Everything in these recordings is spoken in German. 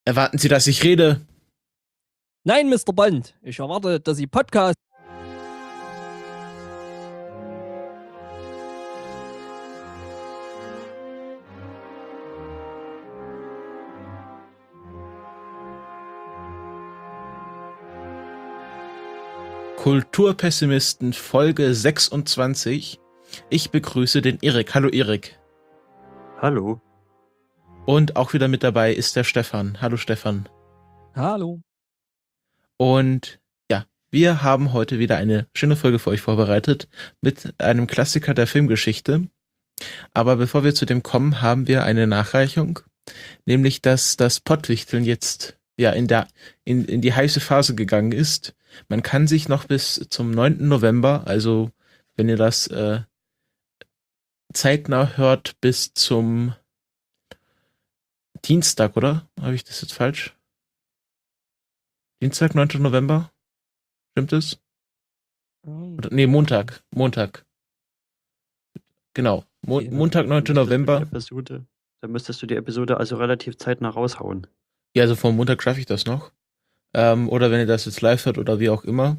Erwarten Sie, dass ich rede? Nein, Mr. Bond, ich erwarte, dass Sie Podcast. Kulturpessimisten Folge 26. Ich begrüße den Erik. Hallo Erik. Hallo. Und auch wieder mit dabei ist der Stefan. Hallo Stefan. Hallo. Und ja, wir haben heute wieder eine schöne Folge für euch vorbereitet mit einem Klassiker der Filmgeschichte. Aber bevor wir zu dem kommen, haben wir eine Nachreichung, nämlich dass das Pottwichteln jetzt ja in die heiße Phase gegangen ist. Man kann sich noch bis zum 9. November, also wenn ihr das zeitnah hört, bis zum Dienstag, oder? Habe ich das jetzt falsch? Dienstag, 9. November? Stimmt es? Oder, nee, Montag. Genau. Montag, 9. November. Dann müsstest du die Episode also relativ zeitnah raushauen. Ja, also vor Montag schaffe ich das noch. Oder wenn ihr das jetzt live hört oder wie auch immer.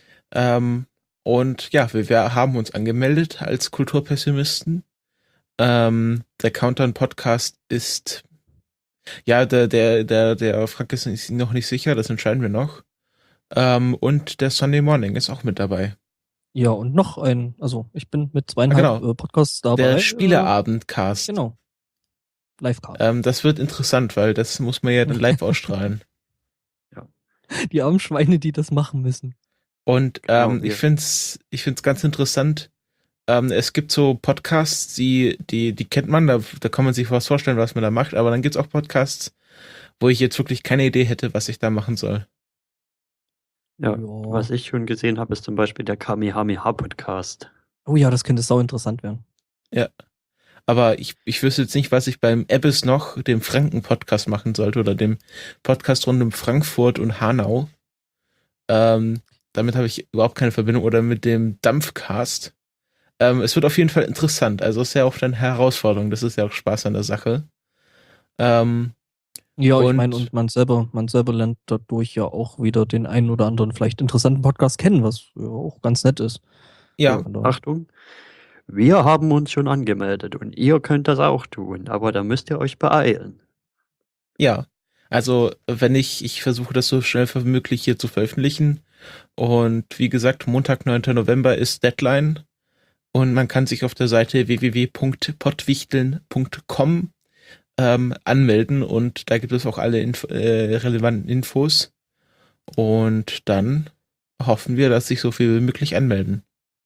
Und ja, wir haben uns angemeldet als Kulturpessimisten. Der Countdown-Podcast ist, ja, der Frank ist noch nicht sicher, das entscheiden wir noch. Und der Sunday Morning ist auch mit dabei. Ja, und noch also ich bin mit 2,5 Podcasts dabei. Der Spieleabend-Cast. Genau. Live-Cast. Das wird interessant, weil das muss man ja dann live ausstrahlen. Ja. Die armen Schweine, die das machen müssen. Und ich find's ganz interessant. Es gibt so Podcasts, die kennt man, da kann man sich was vorstellen, was man da macht, aber dann gibt's auch Podcasts, wo ich jetzt wirklich keine Idee hätte, was ich da machen soll. Ja, was ich schon gesehen habe, ist zum Beispiel der Kamehameha-Podcast. Oh ja, das könnte sau interessant werden. Ja, aber ich wüsste jetzt nicht, was ich beim Ebbes noch, dem Franken-Podcast machen sollte oder dem Podcast rund um Frankfurt und Hanau. Damit habe ich überhaupt keine Verbindung, oder mit dem Dampfcast. Es wird auf jeden Fall interessant. Also ist ja auch eine Herausforderung. Das ist ja auch Spaß an der Sache. Ja, ich meine, und man selber lernt dadurch ja auch wieder den einen oder anderen vielleicht interessanten Podcast kennen, was ja auch ganz nett ist. Ja. Achtung, wir haben uns schon angemeldet und ihr könnt das auch tun, aber da müsst ihr euch beeilen. Ja, also wenn ich versuche das so schnell wie möglich hier zu veröffentlichen. Und wie gesagt, Montag, 9. November ist Deadline. Und man kann sich auf der Seite www.pottwichteln.com anmelden, und da gibt es auch alle relevanten Infos. Und dann hoffen wir, dass sich so viel wie möglich anmelden.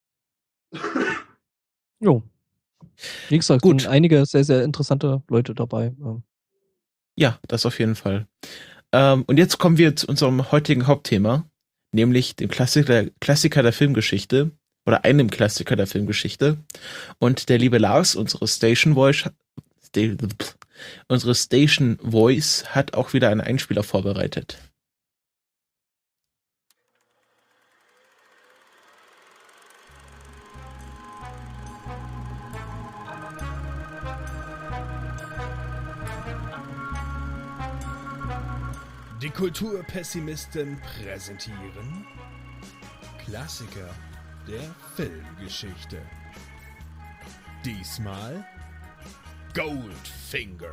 Jo. Wie gesagt, sind einige sehr, sehr interessante Leute dabei. Ja, das auf jeden Fall. Und jetzt kommen wir zu unserem heutigen Hauptthema, nämlich dem Klassiker der Filmgeschichte. Oder einem Klassiker der Filmgeschichte. Und der liebe Lars, unsere Station Voice, hat auch wieder einen Einspieler vorbereitet. Die Kulturpessimisten präsentieren Klassiker der Filmgeschichte. Diesmal Goldfinger.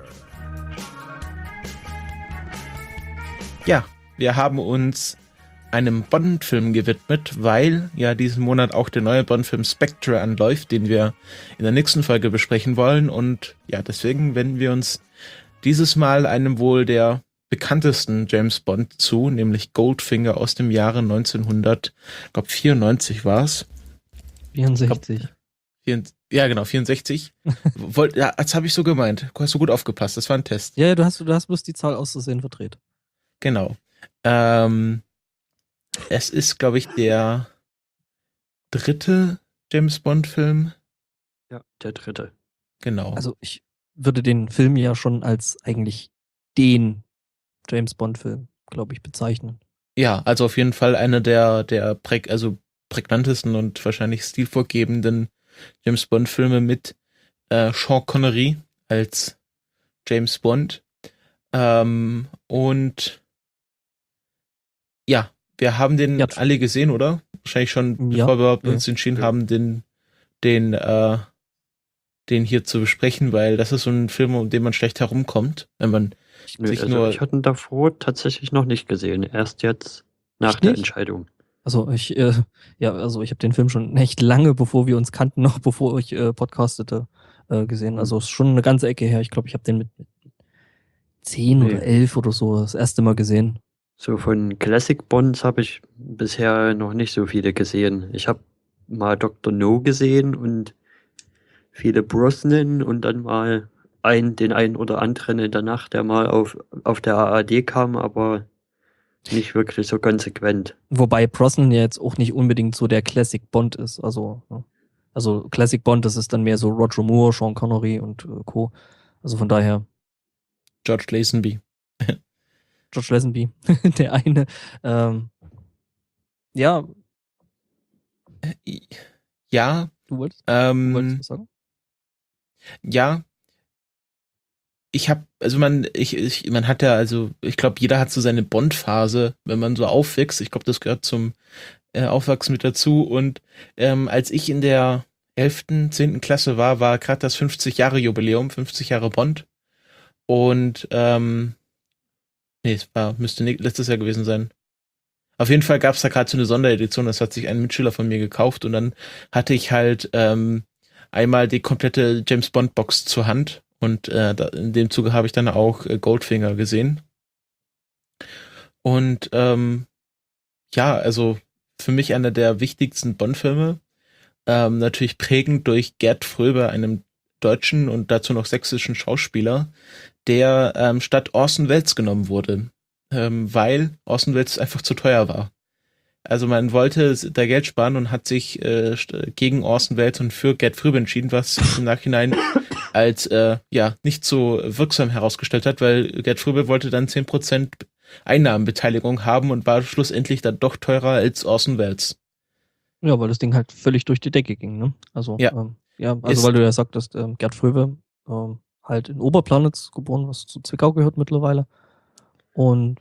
Ja, wir haben uns einem Bond-Film gewidmet, weil ja diesen Monat auch der neue Bond-Film Spectre anläuft, den wir in der nächsten Folge besprechen wollen. Und ja, deswegen wenden wir uns dieses Mal einem wohl der bekanntesten James Bond zu, nämlich Goldfinger aus dem Jahre 1994 war es. 64. Ja, genau, 64. Ja, das habe ich so gemeint. Hast du gut aufgepasst, das war ein Test. Ja, du hast bloß die Zahl auszusehen verdreht. Genau. Es ist, glaube ich, der 3. James Bond-Film. Ja, der 3. Genau. Also ich würde den Film ja schon als eigentlich den James Bond-Film, glaube ich, bezeichnen. Ja, also auf jeden Fall einer der prägnantesten und wahrscheinlich stilvorgebenden James Bond-Filme mit Sean Connery als James Bond. Und ja, wir haben den alle gesehen, oder? Wahrscheinlich schon, bevor wir uns entschieden haben, den hier zu besprechen, weil das ist so ein Film, um den man schlecht herumkommt, wenn man ich hatte ihn davor tatsächlich noch nicht gesehen, erst jetzt nach der Entscheidung. Also ich habe den Film schon echt lange, bevor wir uns kannten, noch bevor ich podcastete, gesehen. Also ist schon eine ganze Ecke her. Ich glaube, ich habe den mit 10 oder 11 oder so das erste Mal gesehen. So von Classic Bonds habe ich bisher noch nicht so viele gesehen. Ich habe mal Dr. No gesehen und viele Brosnan und dann mal den einen oder anderen in der Nacht, der mal auf der ARD kam, aber nicht wirklich so konsequent. Wobei Brosnan ja jetzt auch nicht unbedingt so der Classic Bond ist. Also Classic Bond, das ist dann mehr so Roger Moore, Sean Connery und Co. Also von daher. George Lazenby. George Lazenby, der eine. Ja. Ja. Du wolltest was sagen? Ja. Man hat ja, also ich glaube, jeder hat so seine Bond-Phase, wenn man so aufwächst. Ich glaube, das gehört zum Aufwachsen mit dazu. Und als ich in der 11., 10. Klasse war gerade das 50-Jahre-Jubiläum, 50 Jahre Bond. Und müsste letztes Jahr gewesen sein. Auf jeden Fall gab es da gerade so eine Sonderedition, das hat sich ein Mitschüler von mir gekauft und dann hatte ich halt einmal die komplette James Bond Box zur Hand und in dem Zuge habe ich dann auch Goldfinger gesehen. Und also für mich einer der wichtigsten Bond-Filme, natürlich prägend durch Gerd Fröbe, einem deutschen und dazu noch sächsischen Schauspieler, der statt Orson Welles genommen wurde, weil Orson Welles einfach zu teuer war. Also man wollte da Geld sparen und hat sich gegen Orson Welles und für Gerd Fröbe entschieden, was im Nachhinein als nicht so wirksam herausgestellt hat, weil Gerd Fröbe wollte dann 10% Einnahmenbeteiligung haben und war schlussendlich dann doch teurer als Orson Welles. Ja, weil das Ding halt völlig durch die Decke ging, ne? Also, weil du ja sagtest, Gerd Fröbe halt in Oberplanitz geboren, was zu Zwickau gehört mittlerweile. Und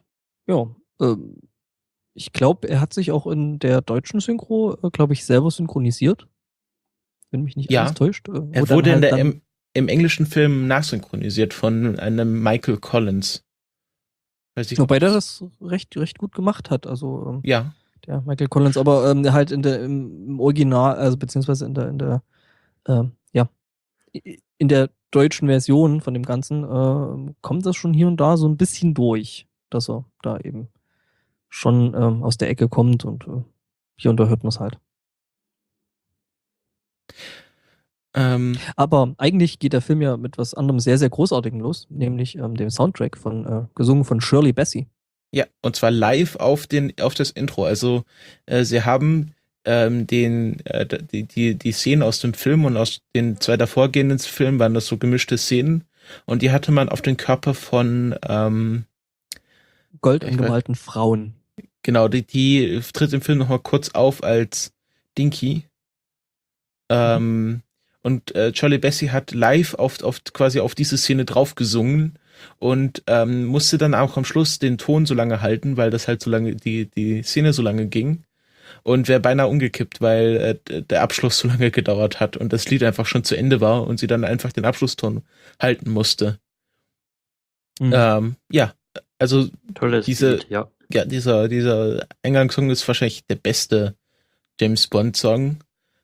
ich glaube, er hat sich auch in der deutschen Synchro, selber synchronisiert. Wenn mich nicht alles täuscht. Er wurde im englischen Film nachsynchronisiert von einem Michael Collins. Wobei der das recht gut gemacht hat. Also der Michael Collins, aber halt im Original, also beziehungsweise in der deutschen Version von dem Ganzen kommt das schon hier und da so ein bisschen durch, dass er da eben schon aus der Ecke kommt und hier und da hört man es halt. Aber eigentlich geht der Film ja mit was anderem sehr, sehr Großartigem los, nämlich dem Soundtrack gesungen von Shirley Bassey. Ja, und zwar live auf das Intro. Also sie haben die Szenen aus dem Film und aus den 2 davorgehenden Filmen waren das so gemischte Szenen und die hatte man auf den Körper von Gold angemalten Frauen. Genau, die tritt im Film nochmal kurz auf als Dinky. Und Shirley Bassey hat live quasi auf diese Szene drauf gesungen und musste dann auch am Schluss den Ton so lange halten, weil das halt so lange, die Szene so lange ging und wäre beinahe umgekippt, weil der Abschluss so lange gedauert hat und das Lied einfach schon zu Ende war und sie dann einfach den Abschlusston halten musste. Also tolles Lied, ja. Ja, dieser Eingangssong ist wahrscheinlich der beste James Bond Song.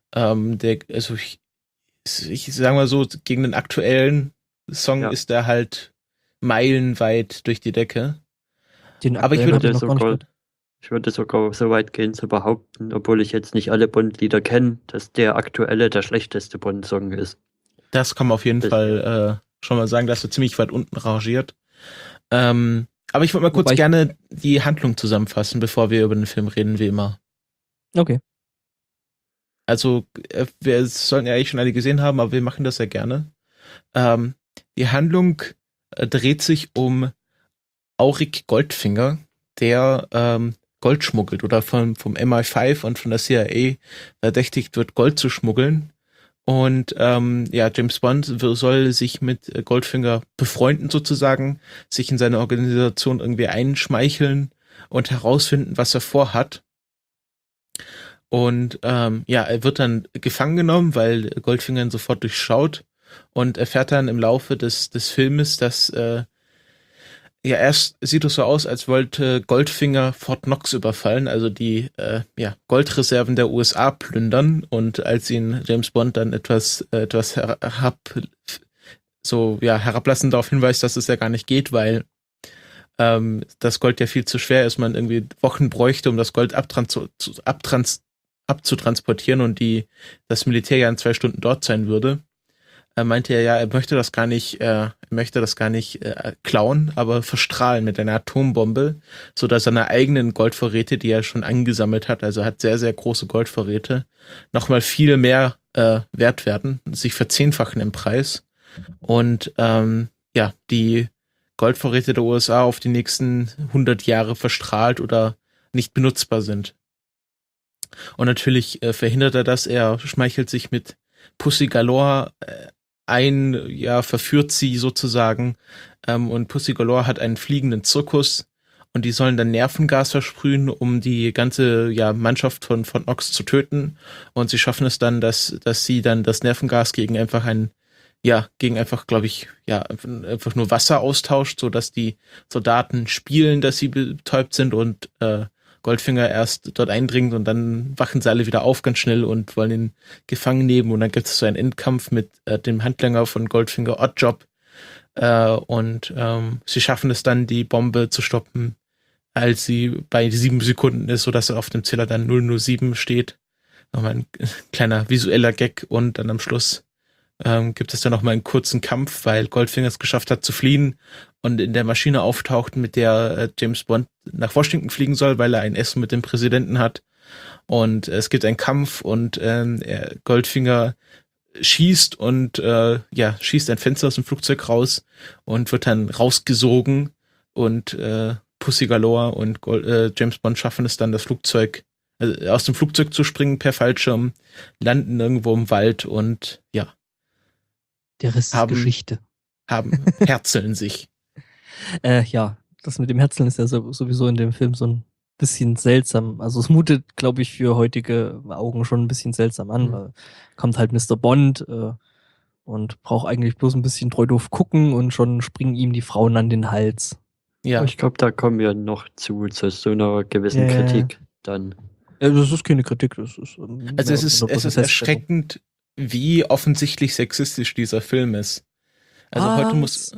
Ich sag mal so, gegen den aktuellen Song ist der halt meilenweit durch die Decke. Aber ich würde sogar so weit gehen zu behaupten, obwohl ich jetzt nicht alle Bond-Lieder kenne, dass der aktuelle der schlechteste Bond-Song ist. Das kann man auf jeden Fall schon mal sagen, dass er ziemlich weit unten rangiert. Aber ich würde mal kurz gerne die Handlung zusammenfassen, bevor wir über den Film reden, wie immer. Okay. Also, wir sollten ja eigentlich schon alle gesehen haben, aber wir machen das ja gerne. Die Handlung dreht sich um Auric Goldfinger, der Gold schmuggelt oder vom MI5 und von der CIA verdächtigt wird, Gold zu schmuggeln. Und James Bond soll sich mit Goldfinger befreunden sozusagen, sich in seine Organisation irgendwie einschmeicheln und herausfinden, was er vorhat. Und er wird dann gefangen genommen, weil Goldfinger ihn sofort durchschaut und erfährt dann im Laufe des Filmes, dass erst sieht es so aus, als wollte Goldfinger Fort Knox überfallen, also die Goldreserven der USA plündern, und als ihn James Bond dann etwas herablassend darauf hinweist, dass es ja gar nicht geht, weil das Gold ja viel zu schwer ist, man irgendwie Wochen bräuchte, um das Gold abzutransportieren und das Militär ja in 2 Stunden dort sein würde. Meinte er, er möchte das gar nicht klauen, aber verstrahlen mit einer Atombombe, sodass seine eigenen Goldvorräte, die er schon angesammelt hat, also hat sehr, sehr große Goldvorräte, nochmal viel mehr wert werden, sich verzehnfachen im Preis. Und die Goldvorräte der USA auf die nächsten 100 Jahre verstrahlt oder nicht benutzbar sind. Und natürlich verhindert er das, er schmeichelt sich mit Pussy Galore verführt sie sozusagen, und Pussy Galore hat einen fliegenden Zirkus und die sollen dann Nervengas versprühen, um die ganze Mannschaft von Knox zu töten, und sie schaffen es dann, dass sie dann das Nervengas gegen einfach nur Wasser austauscht, so dass die Soldaten spielen, dass sie betäubt sind, und Goldfinger erst dort eindringt, und dann wachen sie alle wieder auf ganz schnell und wollen ihn gefangen nehmen, und dann gibt es so einen Endkampf mit dem Handlanger von Goldfinger, Oddjob, und sie schaffen es dann, die Bombe zu stoppen, als sie bei 7 Sekunden ist, sodass auf dem Zähler dann 007 steht. Nochmal ein kleiner visueller Gag, und dann am Schluss gibt es dann nochmal einen kurzen Kampf, weil Goldfinger es geschafft hat zu fliehen und in der Maschine auftaucht, mit der James Bond nach Washington fliegen soll, weil er ein Essen mit dem Präsidenten hat. Und es gibt einen Kampf, und Goldfinger schießt und schießt ein Fenster aus dem Flugzeug raus und wird dann rausgesogen, und Pussy Galore und James Bond schaffen es dann, aus dem Flugzeug zu springen per Fallschirm, landen irgendwo im Wald und Der Rest ist Geschichte. Herzeln sich. Das mit dem Herzeln ist ja sowieso in dem Film so ein bisschen seltsam. Also es mutet, glaube ich, für heutige Augen schon ein bisschen seltsam an, weil kommt halt Mr. Bond und braucht eigentlich bloß ein bisschen treu doof gucken, und schon springen ihm die Frauen an den Hals. Ja. Ich glaube, da kommen wir noch zu so einer gewissen Kritik dann. Das ist keine Kritik. Das ist, es ist erschreckend, wie offensichtlich sexistisch dieser Film ist. Heute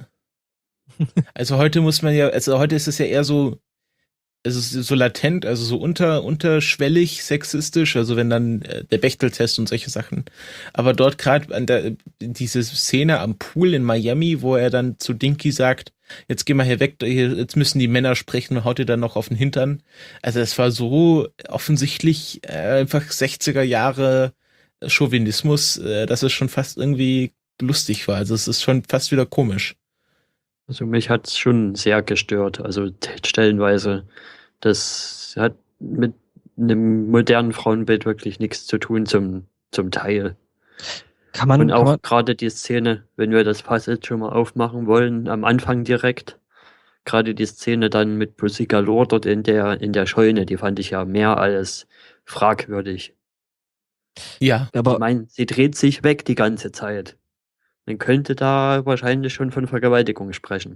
ist es ja eher so, es ist so latent, also so unterschwellig sexistisch, also wenn dann der Bechtel-Test und solche Sachen. Aber dort gerade diese Szene am Pool in Miami, wo er dann zu Dinky sagt, jetzt geh mal hier weg, jetzt müssen die Männer sprechen, und haut ihr dann noch auf den Hintern. Also es war so offensichtlich einfach 60er Jahre Chauvinismus, dass es schon fast irgendwie lustig war. Also es ist schon fast wieder komisch. Also mich hat es schon sehr gestört. Also stellenweise. Das hat mit einem modernen Frauenbild wirklich nichts zu tun zum Teil. Und auch gerade die Szene, wenn wir das Fass jetzt schon mal aufmachen wollen, am Anfang direkt, gerade die Szene dann mit Pussy Galore dort in der Scheune, die fand ich ja mehr als fragwürdig. Ja, aber ich meine, sie dreht sich weg die ganze Zeit. Man könnte da wahrscheinlich schon von Vergewaltigung sprechen.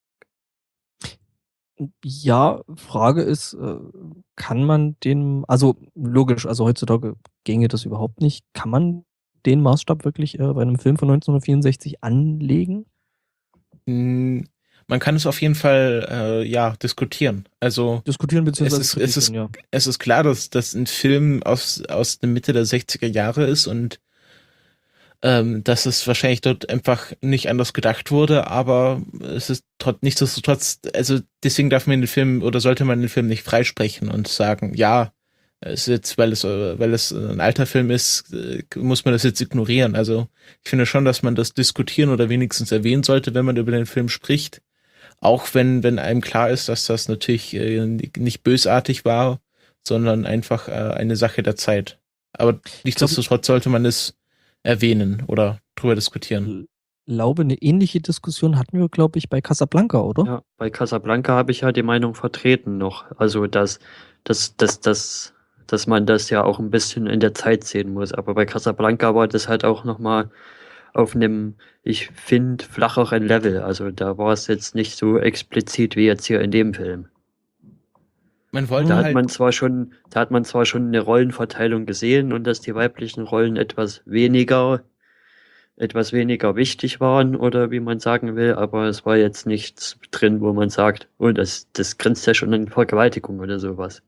Ja, Frage ist, kann man also logisch, also heutzutage ginge das überhaupt nicht, kann man den Maßstab wirklich bei einem Film von 1964 anlegen? Man kann es auf jeden Fall diskutieren. Also diskutieren beziehungsweise es ist klar, dass das ein Film aus der Mitte der 60er Jahre ist, und dass es wahrscheinlich dort einfach nicht anders gedacht wurde, aber es ist nichtsdestotrotz, also deswegen sollte man den Film nicht freisprechen und sagen, es ist jetzt, weil es ein alter Film ist, muss man das jetzt ignorieren. Also ich finde schon, dass man das diskutieren oder wenigstens erwähnen sollte, wenn man über den Film spricht. Auch wenn einem klar ist, dass das natürlich nicht bösartig war, sondern einfach eine Sache der Zeit. Aber nichtsdestotrotz sollte man es erwähnen oder drüber diskutieren. Glaube, eine ähnliche Diskussion hatten wir, glaube ich, bei Casablanca, oder? Ja, bei Casablanca habe ich ja die Meinung vertreten noch. Also, dass man das ja auch ein bisschen in der Zeit sehen muss. Aber bei Casablanca war das halt auch nochmal auf einem, ich finde, flacheren Level. Also da war es jetzt nicht so explizit wie jetzt hier in dem Film. Man wollte Da hat halt, man zwar schon eine Rollenverteilung gesehen und dass die weiblichen Rollen etwas weniger wichtig waren oder wie man sagen will, aber es war jetzt nichts drin, wo man sagt, oh, das grenzt ja schon an Vergewaltigung oder sowas.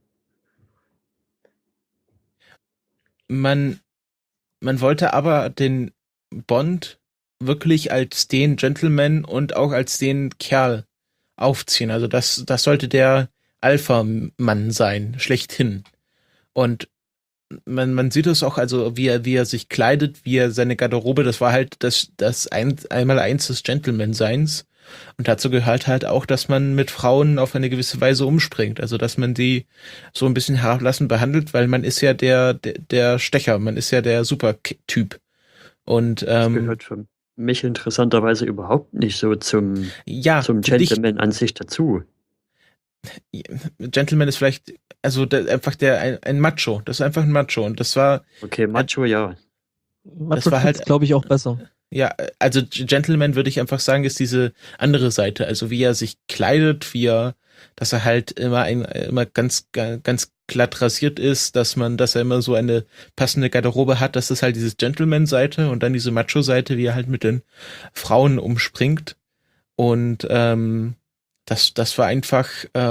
man wollte aber den Bond wirklich als den Gentleman und auch als den Kerl aufziehen. Also das sollte der Alpha-Mann sein, schlechthin. Und man sieht es auch, also wie er sich kleidet, wie er seine Garderobe, das war halt das Einmaleins des Gentleman-Seins. Und dazu gehört halt auch, dass man mit Frauen auf eine gewisse Weise umspringt. Also dass man die so ein bisschen herablassend behandelt, weil man ist ja der Stecher, man ist ja der Super-Typ. Und Das gehört für mich interessanterweise überhaupt nicht so zum ja, für dich, Gentleman an sich dazu. Gentleman ist vielleicht, also einfach ein Macho. Das ist einfach ein Macho. Und das war, Okay, Macho, ja. Das war halt- glaube ich, auch besser. ja, also Gentleman würde ich einfach sagen, ist diese andere Seite. Also wie er sich kleidet, dass er halt immer ganz glatt rasiert ist, dass er immer so eine passende Garderobe hat. Das ist halt diese Gentleman-Seite und dann diese Macho-Seite, wie er halt mit den Frauen umspringt. Und das war einfach,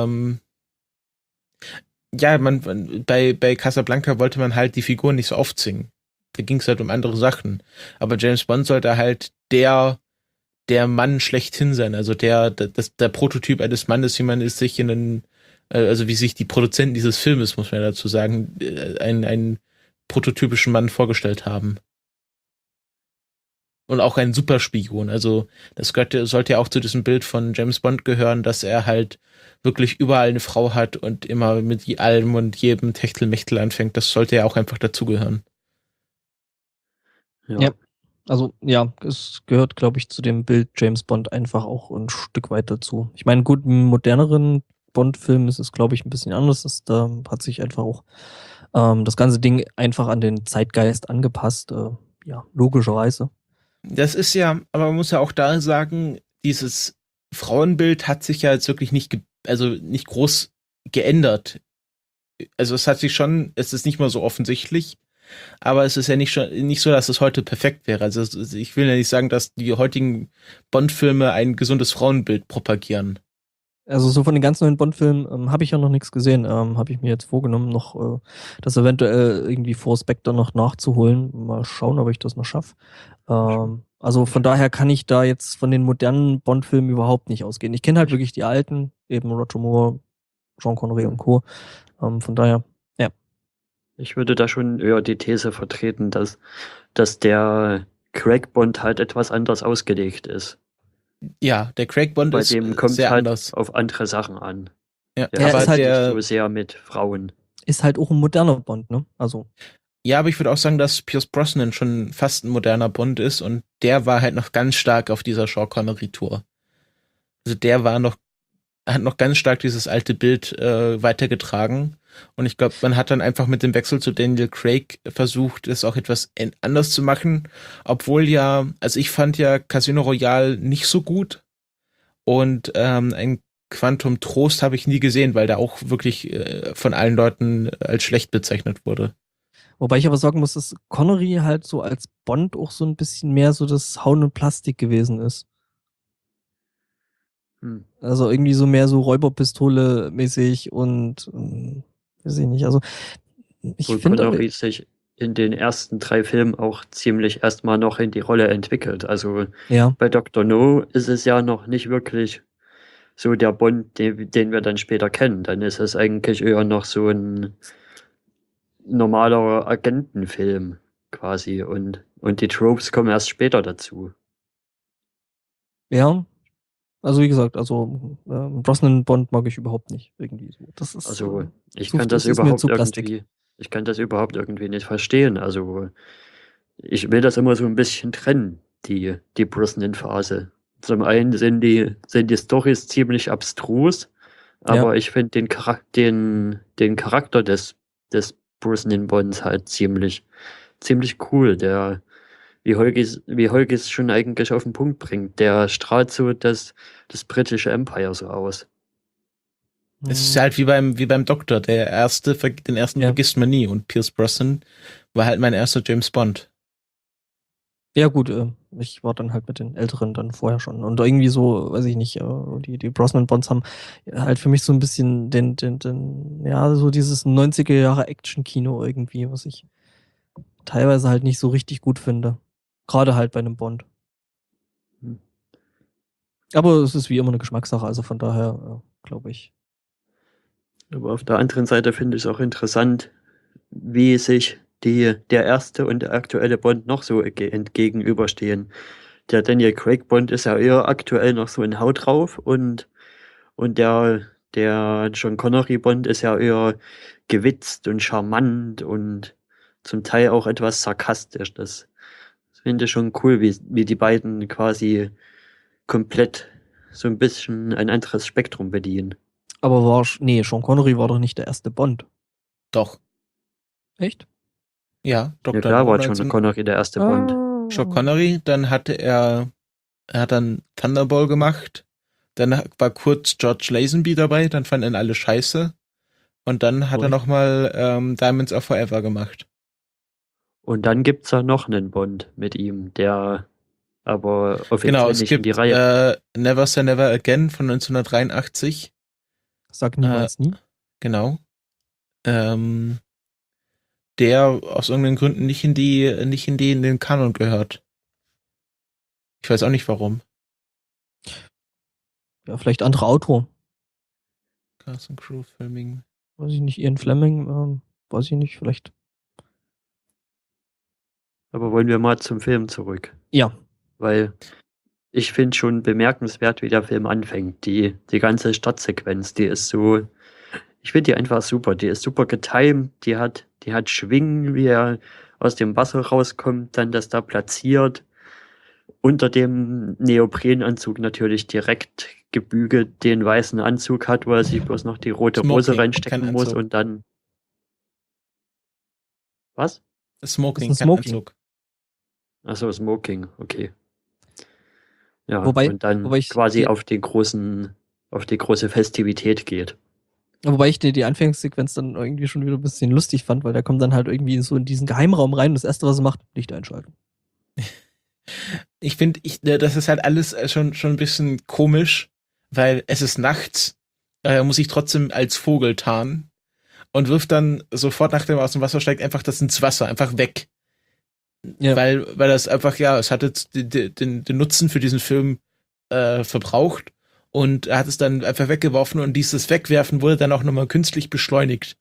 ja, bei Casablanca wollte man halt die Figuren nicht so aufzwingen. Da ging es halt um andere Sachen. Aber James Bond sollte halt der Mann schlechthin sein, also der Prototyp eines Mannes, wie man es sich also wie sich die Produzenten dieses Filmes, muss man ja dazu sagen, einen prototypischen Mann vorgestellt haben. Und auch ein Superspion. Also sollte ja auch zu diesem Bild von James Bond gehören, dass er halt wirklich überall eine Frau hat und immer mit allem und jedem Techtelmechtel anfängt. Das sollte ja auch einfach dazugehören. Ja. Also ja, es gehört, glaube ich, zu dem Bild James Bond einfach auch ein Stück weit dazu. Ich meine, gut, im moderneren Bond-Film ist es, glaube ich, ein bisschen anders. Da hat sich einfach auch das ganze Ding einfach an den Zeitgeist angepasst. Ja, logischerweise. Das ist ja, aber man muss ja auch da sagen, dieses Frauenbild hat sich ja jetzt wirklich nicht groß geändert. Also es ist nicht mal so offensichtlich, aber es ist ja nicht so, dass es heute perfekt wäre. Also ich will ja nicht sagen, dass die heutigen Bond-Filme ein gesundes Frauenbild propagieren. Also so von den ganz neuen Bond-Filmen habe ich ja noch nichts gesehen. Habe ich mir jetzt vorgenommen, noch das eventuell irgendwie vor Spectre noch nachzuholen. Mal schauen, ob ich das noch schaffe. Also von daher kann ich da jetzt von den modernen Bond-Filmen überhaupt nicht ausgehen. Ich kenne halt wirklich die alten, eben Roger Moore, Sean Connery und Co. Von daher, ja. Ich würde da schon eher die These vertreten, dass der Craig Bond halt etwas anders ausgelegt ist. Ja, der Craig Bond Bei ist dem kommt sehr halt anders. auf andere Sachen an. Ja, Der aber ist halt der- nicht so sehr mit Frauen. Ist halt auch ein moderner Bond, ne? Also Ja, aber ich würde auch sagen, dass Pierce Brosnan schon fast ein moderner Bond ist und der war halt noch ganz stark auf dieser Sean Connery-Tour. Also hat noch ganz stark dieses alte Bild weitergetragen. Und ich glaube, man hat dann einfach mit dem Wechsel zu Daniel Craig versucht, es auch etwas anders zu machen. Obwohl ja, also ich fand ja Casino Royale nicht so gut. Und ein Quantum Trost habe ich nie gesehen, weil der auch wirklich von allen Leuten als schlecht bezeichnet wurde. wobei ich aber sagen muss, dass Connery halt so als Bond auch so ein bisschen mehr so das Hauen und Plastik gewesen ist. Also irgendwie so mehr so Räuberpistole mäßig und weiß ich nicht. Also ich Wo finde, Connery sich in den ersten 3 Filmen auch ziemlich erstmal noch in die Rolle entwickelt. Also ja, bei Dr. No ist es ja noch nicht wirklich so der Bond, den wir dann später kennen. Dann ist es eigentlich eher noch so ein normaler Agentenfilm quasi und die Tropes kommen erst später dazu. ja. Also wie gesagt, also Brosnan Bond mag ich überhaupt nicht irgendwie so. Das ist Also ich zu- kann das das ist mir überhaupt zu Plastik. irgendwie, ich kann das überhaupt irgendwie nicht verstehen. Also ich will das immer so ein bisschen trennen, die Brosnan-Phase. Zum einen sind die Storys ziemlich abstrus, aber ich finde den Charakter des Brosnan-Bonds halt ziemlich cool. Wie Holgi es schon eigentlich auf den Punkt bringt, der strahlt so das britische Empire so aus. Es ist halt wie beim Doktor, den ersten vergisst man nie, und Pierce Brosnan war halt mein erster James Bond. Ja gut, ich war dann halt mit den Älteren dann vorher schon. Und irgendwie so, weiß ich nicht, die Brosnan-Bonds haben halt für mich so ein bisschen so dieses 90er Jahre Action-Kino irgendwie, was ich teilweise halt nicht so richtig gut finde. Gerade halt bei einem Bond. Aber es ist wie immer eine Geschmackssache, also von daher glaube ich. Aber auf der anderen Seite finde ich es auch interessant, wie sich der erste und der aktuelle Bond noch so entgegenüberstehen. Der Daniel Craig Bond ist ja eher aktuell noch so in Haut drauf und der Sean Connery Bond ist ja eher gewitzt und charmant und zum Teil auch etwas sarkastisch. Das finde ich schon cool, wie die beiden quasi komplett so ein bisschen ein anderes Spektrum bedienen. Aber Sean Connery war doch nicht der erste Bond. Doch. Echt? Ja, Dr. Ja, klar war No, Sean Connery der erste Bond. Sean Connery, dann er hat dann Thunderball gemacht, dann war kurz George Lazenby dabei, dann fanden ihn alle scheiße, und dann hat er nochmal Diamonds Are Forever gemacht. Und dann gibt's ja noch einen Bond mit ihm, der aber offiziell nicht in die Reihe. Never Say Never Again von 1983. Sag niemals nie. Genau. Der aus irgendeinen Gründen nicht in den Kanon gehört. Ich weiß auch nicht warum. Ja, vielleicht anderer Autor. Cast and Crew Filming. Weiß ich nicht, Ian Fleming, weiß ich nicht, vielleicht. Aber wollen wir mal zum Film zurück? Ja. Weil ich finde schon bemerkenswert, wie der Film anfängt. Die ganze Stadtsequenz, die ist so, ich finde die einfach super. Die ist super getimed, die hat Schwingen, wie er aus dem Wasser rauskommt, dann das da platziert. Unter dem Neoprenanzug natürlich direkt gebügelt den weißen Anzug hat, wo er sich bloß noch die rote Hose reinstecken muss und dann. Was? Smoking. Achso, Smoking, okay. Ja, wobei, und dann quasi auf die große Festivität geht. Wobei ich die Anfangssequenz dann irgendwie schon wieder ein bisschen lustig fand, weil der kommt dann halt irgendwie so in diesen Geheimraum rein und das erste, was er macht, Licht einschalten. Ich finde, das ist halt alles schon ein bisschen komisch, weil es ist nachts, er muss sich trotzdem als Vogel tarnen und wirft dann sofort, nachdem er aus dem Wasser steigt, einfach das ins Wasser, einfach weg. Ja. Weil das einfach, es hat jetzt den Nutzen für diesen Film verbraucht, und er hat es dann einfach weggeworfen, und dieses Wegwerfen wurde dann auch nochmal künstlich beschleunigt.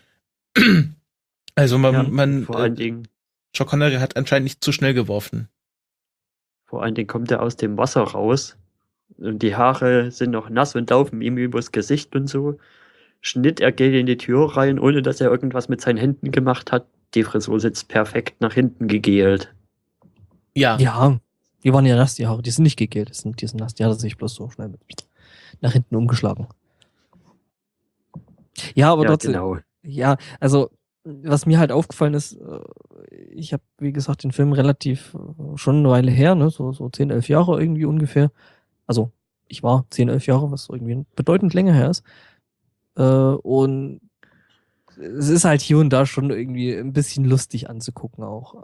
Also vor allen Dingen, Sean Connery hat anscheinend nicht zu schnell geworfen. Vor allen Dingen kommt er aus dem Wasser raus und die Haare sind noch nass und laufen ihm übers Gesicht und so. Er geht in die Tür rein, ohne dass er irgendwas mit seinen Händen gemacht hat. Die Frisur sitzt perfekt nach hinten gegelt. Ja, die waren ja nass, die Haare. Die sind nicht gegelt, die sind nass. Die hat er sich bloß so schnell nach hinten umgeschlagen. Ja, aber trotzdem. Genau. Ja, also was mir halt aufgefallen ist, ich habe, wie gesagt, den Film relativ schon eine Weile her, ne, so 10, 11 Jahre irgendwie ungefähr. Also ich war 10, 11 Jahre, was irgendwie bedeutend länger her ist. Und es ist halt hier und da schon irgendwie ein bisschen lustig anzugucken auch.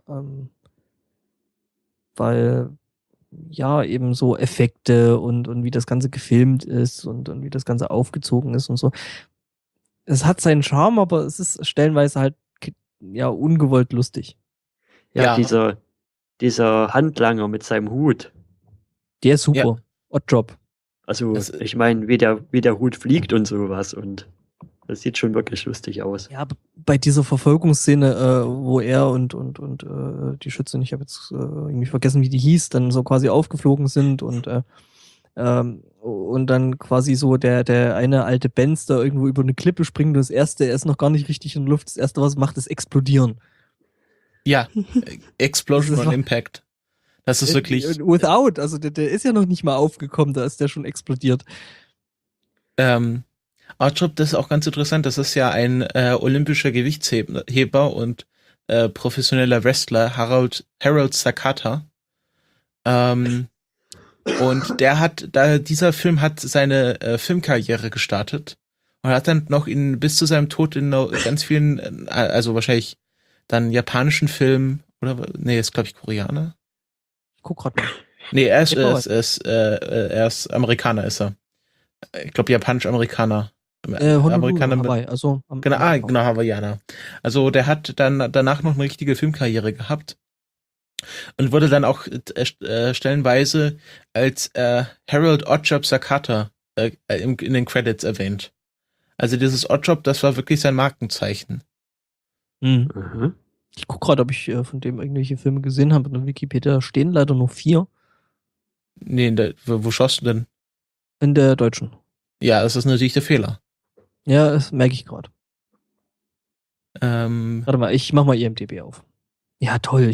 Weil eben so Effekte und wie das Ganze gefilmt ist und wie das Ganze aufgezogen ist und so. Es hat seinen Charme, aber es ist stellenweise halt ungewollt lustig. Ja. Dieser Handlanger mit seinem Hut. Der ist super. Ja. Oddjob. Also ich meine, wie der Hut fliegt und sowas, und das sieht schon wirklich lustig aus. Ja, bei dieser Verfolgungsszene, wo er und die Schützin, ich habe jetzt irgendwie vergessen, wie die hieß, dann so quasi aufgeflogen sind und dann quasi so der eine alte Benz da irgendwo über eine Klippe springt und er ist noch gar nicht richtig in der Luft. Das erste, was er macht, ist explodieren. Ja, Explosion Das on war- Impact. Das ist wirklich, Without, also der ist ja noch nicht mal aufgekommen, da ist der schon explodiert. Oddjob, das ist auch ganz interessant. Das ist ja ein olympischer Gewichtsheber und professioneller Wrestler, Harold Sakata. Und dieser Film hat seine Filmkarriere gestartet und hat dann noch bis zu seinem Tod in ganz vielen, also wahrscheinlich dann japanischen Filmen, oder, nee, ist glaube ich Koreaner. Ich guck grad mal. Nee, er ist Amerikaner, ist er. Ich glaube, Japanisch-Amerikaner. Honolulu, Hawaii, also Genau, Hawaiianer. Also der hat dann danach noch eine richtige Filmkarriere gehabt und wurde dann auch stellenweise als Harold Oddjob Sakata in den Credits erwähnt. Also dieses Oddjob, das war wirklich sein Markenzeichen. Mhm. Mhm. Ich guck gerade, ob ich von dem irgendwelche Filme gesehen habe. In der Wikipedia stehen leider nur 4. Nee, wo schaust du denn? In der deutschen. Ja, das ist natürlich der Fehler. Ja, das merke ich gerade. The Warte mal, ich mach mal IMDb auf. Ja, toll.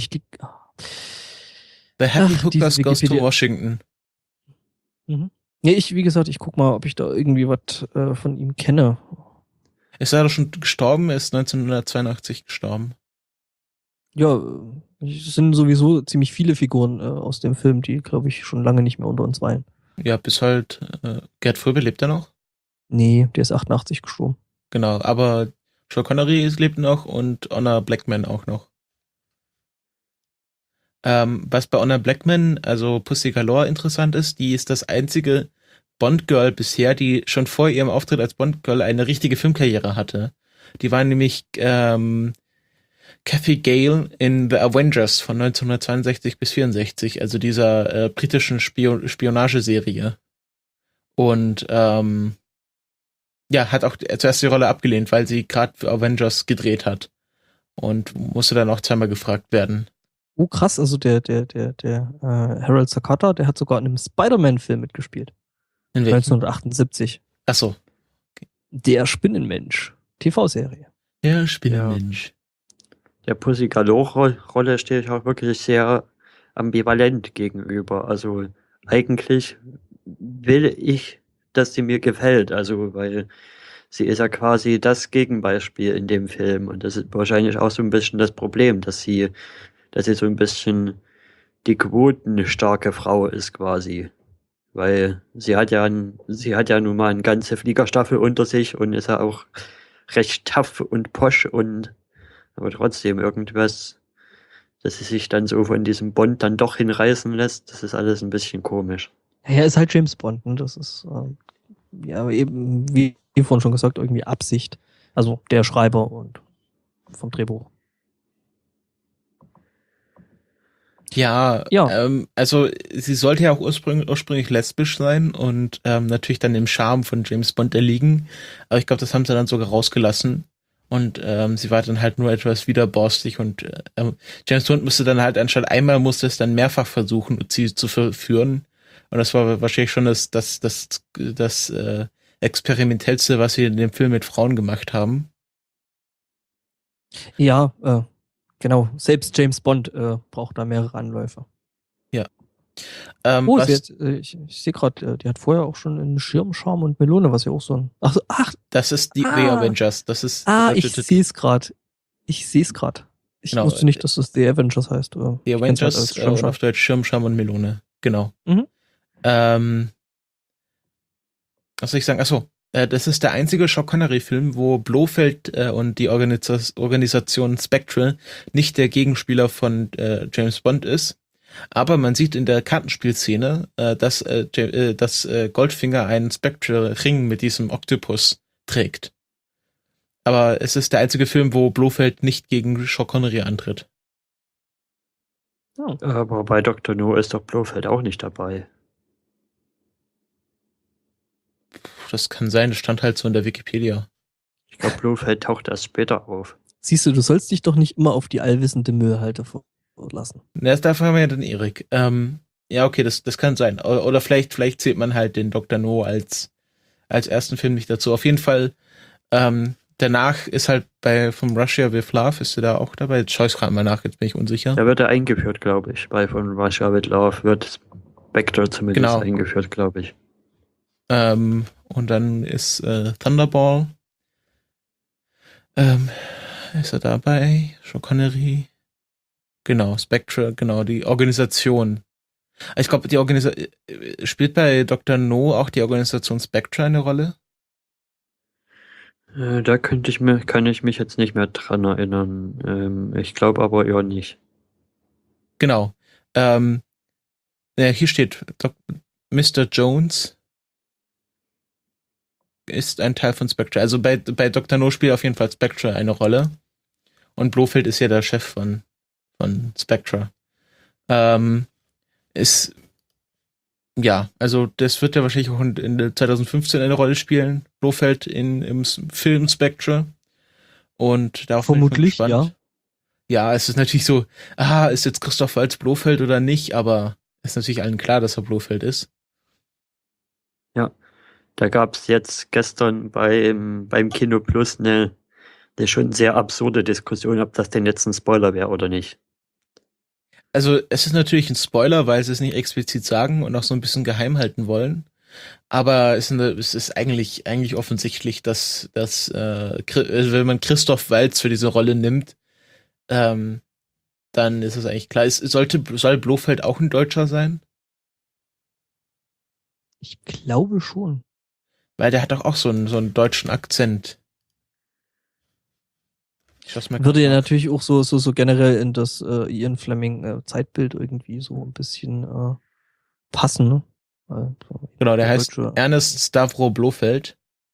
Happy Ach, Hookers diese Goes to Wikipedia. Washington. Nee, wie gesagt, ich guck mal, ob ich da irgendwie was von ihm kenne. Ist er doch schon gestorben? Er ist 1982 gestorben. Ja, es sind sowieso ziemlich viele Figuren aus dem Film, die, glaube ich, schon lange nicht mehr unter uns weilen. Ja, bis halt Gerd Fröbe lebt er noch. Nee, der ist 88 gestorben. Genau, aber Sean Connery lebt noch und Honor Blackman auch noch. Was bei Honor Blackman, also Pussy Galore, interessant ist, die ist das einzige Bond-Girl bisher, die schon vor ihrem Auftritt als Bond-Girl eine richtige Filmkarriere hatte. Die war nämlich Kathy Gale in The Avengers von 1962 bis 64, also dieser britischen Spionageserie. Und hat auch zuerst die Rolle abgelehnt, weil sie gerade für Avengers gedreht hat. Und musste dann auch zweimal gefragt werden. Oh, krass, also der Harold Sakata, der hat sogar in einem Spider-Man-Film mitgespielt. In welchem? 1978. Achso. Der Spinnenmensch. TV-Serie. Der Spinnenmensch. Der Pussy Galore-Rolle stehe ich auch wirklich sehr ambivalent gegenüber. Also eigentlich will ich, dass sie mir gefällt. Also weil sie ist ja quasi das Gegenbeispiel in dem Film. Und das ist wahrscheinlich auch so ein bisschen das Problem, dass sie so ein bisschen die quotenstarke Frau ist quasi. Weil sie hat ja nun mal eine ganze Fliegerstaffel unter sich und ist ja auch recht tough und posch aber trotzdem irgendwas, dass sie sich dann so von diesem Bond dann doch hinreißen lässt, das ist alles ein bisschen komisch. Ja, er ist halt James Bond, ne? Das ist ja eben, wie vorhin schon gesagt, irgendwie Absicht. Also der Schreiber und vom Drehbuch. Ja. Also sie sollte ja auch ursprünglich lesbisch sein und natürlich dann dem Charme von James Bond erliegen. Aber ich glaube, das haben sie dann sogar rausgelassen. Und sie war dann halt nur etwas widerborstig und James Bond musste dann halt anstatt einmal musste es dann mehrfach versuchen, sie zu verführen. Und das war wahrscheinlich schon das experimentellste, was sie in dem Film mit Frauen gemacht haben. Ja, genau. Selbst James Bond braucht da mehrere Anläufe. Ja. Ich sehe gerade, die hat vorher auch schon in Schirm, Charme und Melone, was ja auch so ein. Das ist die The Avengers. Das ist. Ich sehe es gerade. Ich Genau, wusste nicht, dass das The Avengers heißt. The Avengers halt auf Deutsch Schirm, Charme und Melone. Genau. Mhm. Was soll ich sagen? Achso. Das ist der einzige Sean Connery-Film, wo Blofeld und die Organisation Spectre nicht der Gegenspieler von James Bond ist. Aber man sieht in der Kartenspielszene, dass Goldfinger einen Spectre-Ring mit diesem Oktopus trägt. Aber es ist der einzige Film, wo Blofeld nicht gegen Sean Connery antritt. Oh. Aber bei Dr. No ist doch Blofeld auch nicht dabei. Das kann sein, das stand halt so in der Wikipedia. Ich glaube, Blofeld taucht erst später auf. Siehst du sollst dich doch nicht immer auf die allwissende Müllhalter verlassen. Dafür haben wir ja den Erik. Ja, okay, das kann sein. Oder vielleicht zählt man halt den Dr. No als ersten Film nicht dazu. Auf jeden Fall, danach ist halt bei From Russia with Love, ist er da auch dabei? Jetzt schaue ich gerade mal nach, jetzt bin ich unsicher. Da wird er eingeführt, glaube ich. Bei Von Russia with Love wird Spectre zumindest Genau. eingeführt, glaube ich. Und dann ist Thunderball. Ist er dabei? Sean Connery. Genau, Spectre, genau, die Organisation. Ich glaube, spielt bei Dr. No auch die Organisation Spectre eine Rolle? Da kann ich mich jetzt nicht mehr dran erinnern. Ich glaube aber eher nicht. Genau. Hier steht, Mr. Jones ist ein Teil von Spectre. Also bei Dr. No spielt auf jeden Fall Spectre eine Rolle. Und Blofeld ist ja der Chef von Spectre. Also das wird ja wahrscheinlich auch in 2015 eine Rolle spielen. Blofeld im Film Spectre. Und darauf Vermutlich, bin ich mal gespannt. Ja, es ist natürlich so, ist jetzt Christoph Waltz Blofeld oder nicht, aber ist natürlich allen klar, dass er Blofeld ist. Ja, da gab es jetzt gestern beim Kino Plus eine schon sehr absurde Diskussion, ob das denn jetzt ein Spoiler wäre oder nicht. Also es ist natürlich ein Spoiler, weil sie es nicht explizit sagen und auch so ein bisschen geheim halten wollen. Aber es ist eigentlich offensichtlich, dass wenn man Christoph Waltz für diese Rolle nimmt, dann ist es eigentlich klar. Soll Blofeld auch ein Deutscher sein? Ich glaube schon. Weil der hat doch auch so einen deutschen Akzent. Würde ja natürlich auch so generell in das Ian Fleming Zeitbild irgendwie so ein bisschen passen, ne? Genau, der heißt Ernest Stavro Blofeld.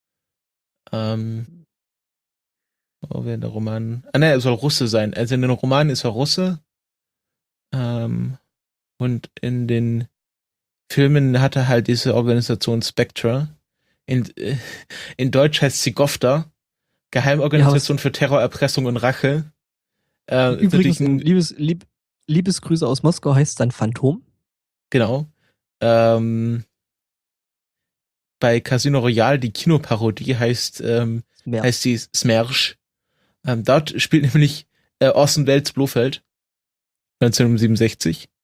Wo wäre der Roman? Er soll Russe sein. Also in den Romanen ist er Russe. Und in den Filmen hat er halt diese Organisation Spectre. In Deutsch heißt sie GOFTA. Geheimorganisation für Terror, Erpressung und Rache. Übrigens, Liebesgrüße aus Moskau heißt dann Phantom. Genau. Bei Casino Royale, die Kinoparodie, heißt sie Smersh. Dort spielt nämlich Orson Welles Blofeld. 1967.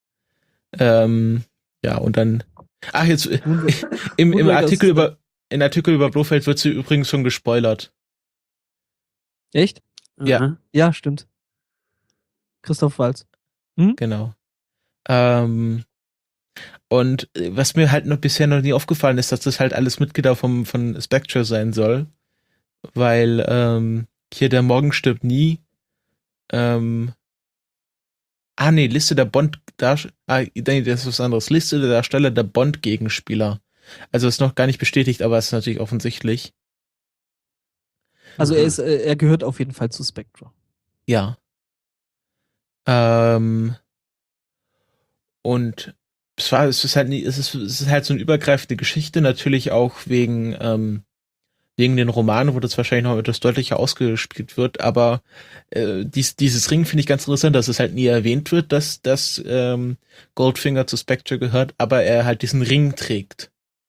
Und dann. Jetzt im Artikel über Blofeld wird sie übrigens schon gespoilert. Echt? Ja. Ja, stimmt. Christoph Waltz. Genau. Und was mir halt bisher noch nie aufgefallen ist, dass das halt alles Mitglieder von Spectre sein soll. Weil hier der Morgen stirbt nie. Liste der Bond. Das ist was anderes. Liste der Darsteller der Bond-Gegenspieler. Also ist noch gar nicht bestätigt, aber ist natürlich offensichtlich. Also er gehört auf jeden Fall zu Spectre. Ja. Und es ist halt so eine übergreifende Geschichte, natürlich auch wegen den Romanen, wo das wahrscheinlich noch etwas deutlicher ausgespielt wird, aber dieses Ring finde ich ganz interessant, dass es halt nie erwähnt wird, dass Goldfinger zu Spectre gehört, aber er halt diesen Ring trägt.